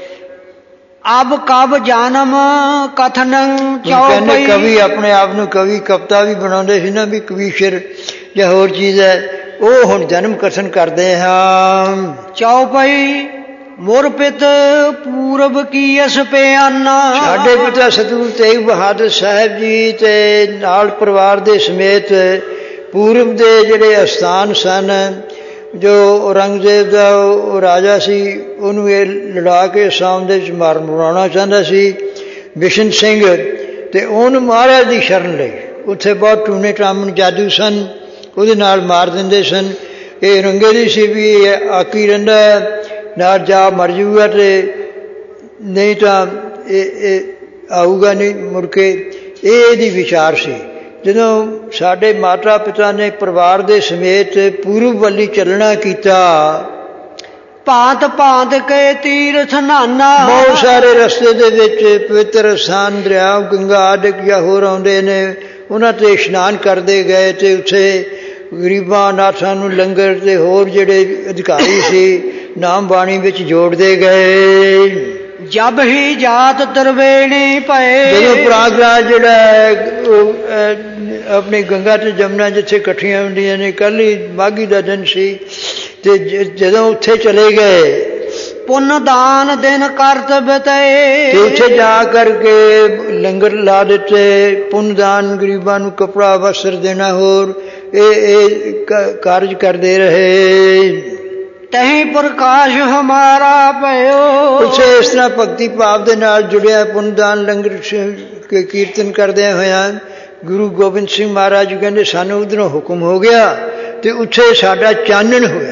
ਅਬ ਕਬ ਜਨਮ ਕਥਨ ਚੌਪਈ। ਕਵੀ ਆਪਣੇ ਆਪ ਨੂੰ ਕਵੀ ਕਵਿਤਾ ਵੀ ਬਣਾਉਂਦੇ ਸੀ ਨਾ, ਵੀ ਕਵੀਸ਼ਰ ਜਾਂ ਹੋਰ ਚੀਜ਼ ਹੈ, ਉਹ ਹੁਣ ਜਨਮ ਕਥਨ ਕਰਦੇ ਹਾਂ। ਚੌਪਈ ਮੁਰ ਪਿਤ ਪੂਰਬ ਕੀ ਅਸ ਪਿਆਨਾ। ਸਾਡੇ ਪਿਤਾ ਸਤਿਗੁਰੂ ਤੇਗ ਬਹਾਦਰ ਸਾਹਿਬ ਜੀ ਤੇ ਨਾਲ ਪਰਿਵਾਰ ਦੇ ਸਮੇਤ ਪੂਰਬ ਦੇ ਜਿਹੜੇ ਅਸਥਾਨ ਸਨ, ਜੋ ਔਰੰਗਜ਼ੇਬ ਦਾ ਉਹ ਰਾਜਾ ਸੀ, ਉਹਨੂੰ ਇਹ ਲੜਾ ਕੇ ਅਸਾਮ ਦੇ ਵਿੱਚ ਮਰਾਉਣਾ ਚਾਹੁੰਦਾ ਸੀ ਬਿਸ਼ਨ ਸਿੰਘ, ਤੇ ਉਹਨੂੰ ਮਹਾਰਾਜ ਦੀ ਸ਼ਰਨ ਲਈ। ਉੱਥੇ ਬਹੁਤ ਟੂਣੇ ਟਾਮਣ ਜਾਦੂ ਸਨ, ਉਹਦੇ ਨਾਲ ਮਾਰ ਦਿੰਦੇ ਸਨ। ਇਹ ਰੰਗੇ ਦੀ ਸੀ ਵੀ ਇਹ ਆਕੀ ਰਹਿੰਦਾ ਨਾਲ ਜਾ ਮਰ ਜੂਗਾ, ਤੇ ਨਹੀਂ ਤਾਂ ਇਹ ਆਊਗਾ ਨਹੀਂ ਮੁੜ ਕੇ। ਇਹ ਇਹਦੀ ਵਿਚਾਰ ਸੀ। ਜਦੋਂ ਸਾਡੇ ਮਾਤਾ ਪਿਤਾ ਨੇ ਪਰਿਵਾਰ ਦੇ ਸਮੇਤ ਪੂਰਬ ਵੱਲੀ ਚੱਲਣਾ ਕੀਤਾ, ਭਾਂਤ ਭਾਂਤ ਕੇ ਤੀਰਥ ਨਾਨਾ। ਬਹੁਤ ਸਾਰੇ ਰਸਤੇ ਦੇ ਵਿੱਚ ਪਵਿੱਤਰ ਸਥਾਨ ਦਰਿਆ ਗੰਗਾ ਆਦਿ ਜਾਂ ਹੋਰ ਆਉਂਦੇ ਨੇ, ਉਹਨਾਂ ਤੇ ਇਸ਼ਨਾਨ ਕਰਦੇ ਗਏ, ਤੇ ਉੱਥੇ ਗਰੀਬਾਂ ਨਾਥਾਂ ਨੂੰ ਲੰਗਰ ਤੇ ਹੋਰ ਜਿਹੜੇ ਅਧਿਕਾਰੀ ਸੀ ਨਾਮ ਬਾਣੀ ਵਿੱਚ ਜੋੜਦੇ ਗਏ। ਜਬ ਹੀ ਜਾਤ ਤਰਵੇਣੀ ਪਏ। ਜਦੋਂ ਪ੍ਰਾਗਰਾਜ ਜਿਹੜਾ ਹੈ ਉਹ ਆਪਣੀ ਗੰਗਾ ਤੇ ਜਮਨਾ ਜਿੱਥੇ ਇਕੱਠੀਆਂ ਹੁੰਦੀਆਂ ਨੇ, ਕੱਲ ਹੀ ਮਾਘੀ ਦਾ ਦਿਨ ਸੀ, ਤੇ ਜਦੋਂ ਉੱਥੇ ਚਲੇ ਗਏ ਪੁੰਨ ਦਾਨ ਦਿਨ ਕਰਤ ਬਤਏ। ਤੇ ਉੱਥੇ ਜਾ ਕਰਕੇ ਲੰਗਰ ਲਾ ਦਿੱਤੇ, ਪੁੰਨ ਦਾਨ, ਗਰੀਬਾਂ ਨੂੰ ਕੱਪੜਾ ਵਸਤਰ ਦੇਣਾ, ਹੋਰ ਇਹ ਕਾਰਜ ਕਰਦੇ ਰਹੇ। ਤਹੀਂ ਪ੍ਰਕਾਸ਼ ਹਮਾਰਾ ਪਇਓ। ਉੱਥੇ ਇਸ ਤਰ੍ਹਾਂ ਭਗਤੀ ਭਾਵ ਦੇ ਨਾਲ ਜੁੜਿਆ ਪੁੰਨਦਾਨ ਲੰਗਰ ਕੀਰਤਨ ਕਰਦਿਆਂ ਹੋਇਆਂ ਗੁਰੂ ਗੋਬਿੰਦ ਸਿੰਘ ਮਹਾਰਾਜ ਕਹਿੰਦੇ ਸਾਨੂੰ ਉਧਰੋਂ ਹੁਕਮ ਹੋ ਗਿਆ, ਤੇ ਉੱਥੇ ਸਾਡਾ ਚਾਨਣ ਹੋਇਆ।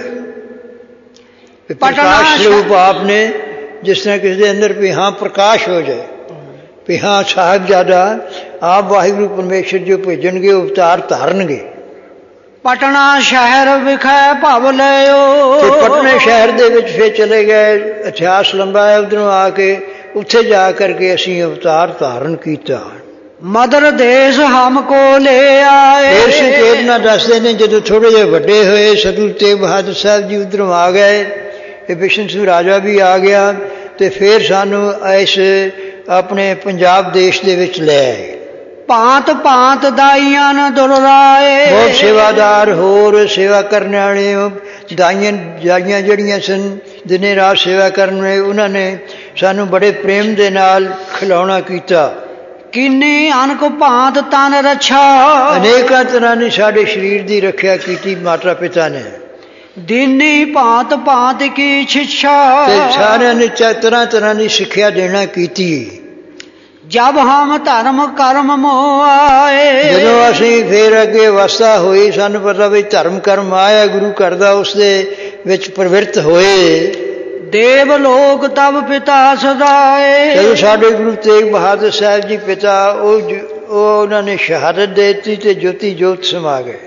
ਪ੍ਰਕਾਸ਼ ਰੂਪ ਆਪ ਨੇ, ਜਿਸ ਤਰ੍ਹਾਂ ਕਿਸੇ ਦੇ ਅੰਦਰ ਵੀ ਹਾਂ ਪ੍ਰਕਾਸ਼ ਹੋ ਜਾਏ, ਵੀ ਹਾਂ ਸਾਹਿਬਜ਼ਾਦਾ ਆਪ ਵਾਹਿਗੁਰੂ ਪਰਮੇਸ਼ਰ ਜੋ ਭੇਜਣਗੇ ਉਹ ਅਵਤਾਰ ਧਾਰਨਗੇ। ਪਟਨਾ ਸ਼ਹਿਰ ਵਿਖੇ ਭਵ ਲਿਓ। ਤੇ ਪਟਨੇ ਸ਼ਹਿਰ ਦੇ ਵਿੱਚ ਫਿਰ ਚਲੇ ਗਏ। ਇਤਿਹਾਸ ਲੰਬਾ ਹੈ, ਉਧਰੋਂ ਆ ਕੇ ਉੱਥੇ ਜਾ ਕਰਕੇ ਅਸੀਂ ਅਵਤਾਰ ਧਾਰਨ ਕੀਤਾ। मदर देश हमको ले आए। ਫਿਰ ਸੰਕੇਤਨਾ ਦੱਸਦੇ ਨੇ ਜਦੋਂ ਥੋੜੇ ਜਿਹੇ ਵੱਡੇ ਹੋਏ ਸਤਿਗੁਰੂ ਤੇਗ ਬਹਾਦਰ ਸਾਹਿਬ ਜੀ ਉੱਧਰੋਂ ਆ ਗਏ, ਇਹ ਬਿਸ਼ਨ ਸਿੰਘ ਰਾਜਾ ਵੀ ਆ ਗਿਆ ਤੇ ਫਿਰ ਸਾਨੂੰ ਇਸ ਆਪਣੇ ਪੰਜਾਬ ਦੇਸ਼ ਦੇ ਵਿੱਚ ਲੈ ਆਏ। ਭਾਂਤ ਭਾਂਤ ਦਾਈਆਂ ਨ ਦੁਲਰਾਏ। ਬਹੁਤ ਸੇਵਾਦਾਰ ਹੋਰ ਸੇਵਾ ਕਰਨ ਵਾਲੇ ਦਾਈਆਂ ਜਿਹੜੀਆਂ ਸਨ ਦਿਨੇ ਰਾਤ ਸੇਵਾ ਕਰਨ ਵਾਲੇ, ਉਹਨਾਂ ਨੇ ਸਾਨੂੰ ਬੜੇ ਪ੍ਰੇਮ ਦੇ ਨਾਲ ਖਿਲਾਉਣਾ ਕੀਤਾ। ਕਿੰਨੀ ਅਨਕ ਭਾਂਤ ਤਨ ਰੱਛਾ। ਅਨੇਕਾਂ ਤਰ੍ਹਾਂ ਦੀ ਸਾਡੇ ਸਰੀਰ ਦੀ ਰੱਖਿਆ ਕੀਤੀ ਮਾਤਾ ਪਿਤਾ ਨੇ। ਦੀਨੀ ਭਾਂਤ ਭਾਂਤ ਕੀ ਸਿੱਖਿਆ। ਤੇ ਸਾਰਿਆਂ ਨੇ ਤਰ੍ਹਾਂ ਤਰ੍ਹਾਂ ਦੀ ਸਿੱਖਿਆ ਦੇਣਾ ਕੀਤੀ। ਜਬ ਹਮ ਧਰਮ ਕਰਮ ਮੋਹ ਆਏ। ਜਦੋਂ ਅਸੀਂ ਫੇਰ ਅੱਗੇ ਅਵਸਥਾ ਹੋਈ, ਸਾਨੂੰ ਪਤਾ ਵੀ ਧਰਮ ਕਰਮ ਆਇਆ ਗੁਰੂ ਘਰ ਦਾ, ਉਸ ਦੇ ਵਿੱਚ ਪ੍ਰਵਿਰਤ ਹੋਏ। ਦੇਵ ਲੋਕ ਤਬ ਪਿਤਾ ਸਦਾਏ। ਜਦੋਂ ਸਾਡੇ ਗੁਰੂ ਤੇਗ ਬਹਾਦਰ ਸਾਹਿਬ ਜੀ ਪਿਤਾ ਉਹਨਾਂ ਨੇ ਸ਼ਹਾਦਤ ਦੇ ਦਿੱਤੀ ਤੇ ਜੋਤੀ ਜੋਤ ਸਮਾ ਗਏ।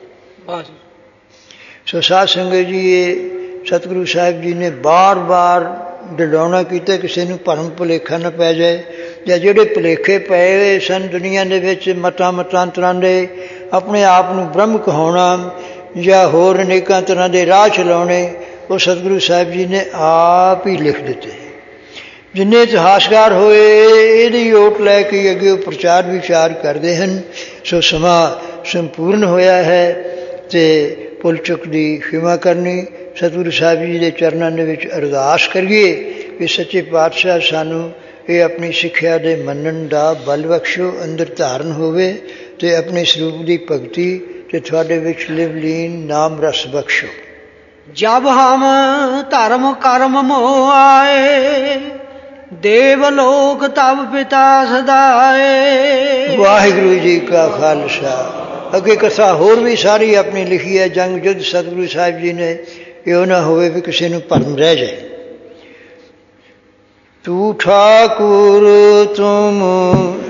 ਸੋ ਸਾਧ ਸੰਗਤ ਜੀ, ਇਹ ਸਤਿਗੁਰੂ ਸਾਹਿਬ ਜੀ ਨੇ ਬਾਰ-ਬਾਰ ਡਿਲਾਉਣਾ ਕੀਤਾ ਕਿਸੇ ਨੂੰ ਭਰਮ ਭੁਲੇਖਾ ਨਾ ਪੈ ਜਾਏ, ਜਾਂ ਜਿਹੜੇ ਭੁਲੇਖੇ ਪਏ ਹੋਏ ਸਨ ਦੁਨੀਆ ਦੇ ਵਿੱਚ ਮਤਾਂਤਰਾਂ ਦੇ, ਆਪਣੇ ਆਪ ਨੂੰ ਬ੍ਰਹਮ ਕਹਾਉਣਾ ਜਾਂ ਹੋਰ ਅਨੇਕਾਂ ਤਰ੍ਹਾਂ ਦੇ ਰਾਹ ਚਲਾਉਣੇ, ਉਹ ਸਤਿਗੁਰੂ ਸਾਹਿਬ ਜੀ ਨੇ ਆਪ ਹੀ ਲਿਖ ਦਿੱਤੇ। ਜਿੰਨੇ ਇਤਿਹਾਸਕਾਰ ਹੋਏ ਇਹਦੀ ਓਟ ਲੈ ਕੇ ਅੱਗੇ ਉਹ ਪ੍ਰਚਾਰ ਵਿਚਾਰ ਕਰਦੇ ਹਨ। ਸੋ ਸਮਾਂ ਸੰਪੂਰਨ ਹੋਇਆ ਹੈ ਤੇ ਭੁੱਲ ਚੁੱਕ ਦੀ ਖਿਮਾ ਕਰਨੀ। ਸਤਿਗੁਰੂ ਸਾਹਿਬ ਜੀ ਦੇ ਚਰਨਾਂ ਦੇ ਵਿੱਚ ਅਰਦਾਸ ਕਰੀਏ ਕਿ ਸੱਚੇ ਪਾਤਸ਼ਾਹ ਸਾਨੂੰ ਇਹ ਆਪਣੀ ਸਿੱਖਿਆ ਦੇ ਮੰਨਣ ਦਾ ਬਲ ਬਖਸ਼ੋ, ਅੰਦਰ ਧਾਰਨ ਹੋਵੇ ਤੇ ਆਪਣੇ ਸਰੂਪ ਦੀ ਭਗਤੀ ਤੇ ਤੁਹਾਡੇ ਵਿੱਚ ਲਿਵ ਲੀਨ ਨਾਮ ਰਸ ਬਖਸ਼ੋ। ਜਬ ਹਮ ਧਰਮ ਕਰਮ ਮੋਹ ਆਏ। ਦੇਵ ਲੋਕ ਤਬ ਪਿਤਾ ਸਦਾਏ। ਵਾਹਿਗੁਰੂ ਜੀ ਕਾ ਖਾਲਸਾ। ਅੱਗੇ ਕਥਾ ਹੋਰ ਵੀ ਸਾਰੀ ਆਪਣੀ ਲਿਖੀ ਹੈ। ਜੰਗ ਯੁੱਧ ਸਤਿਗੁਰੂ ਸਾਹਿਬ ਜੀ ਨੇ, ਇਹ ਨਾ ਹੋਵੇ ਵੀ ਕਿਸੇ ਨੂੰ ਭਰਮ ਰਹਿ ਜਾਏ। ਤੂੰ ਠਾਕੁਰ ਤੁਮ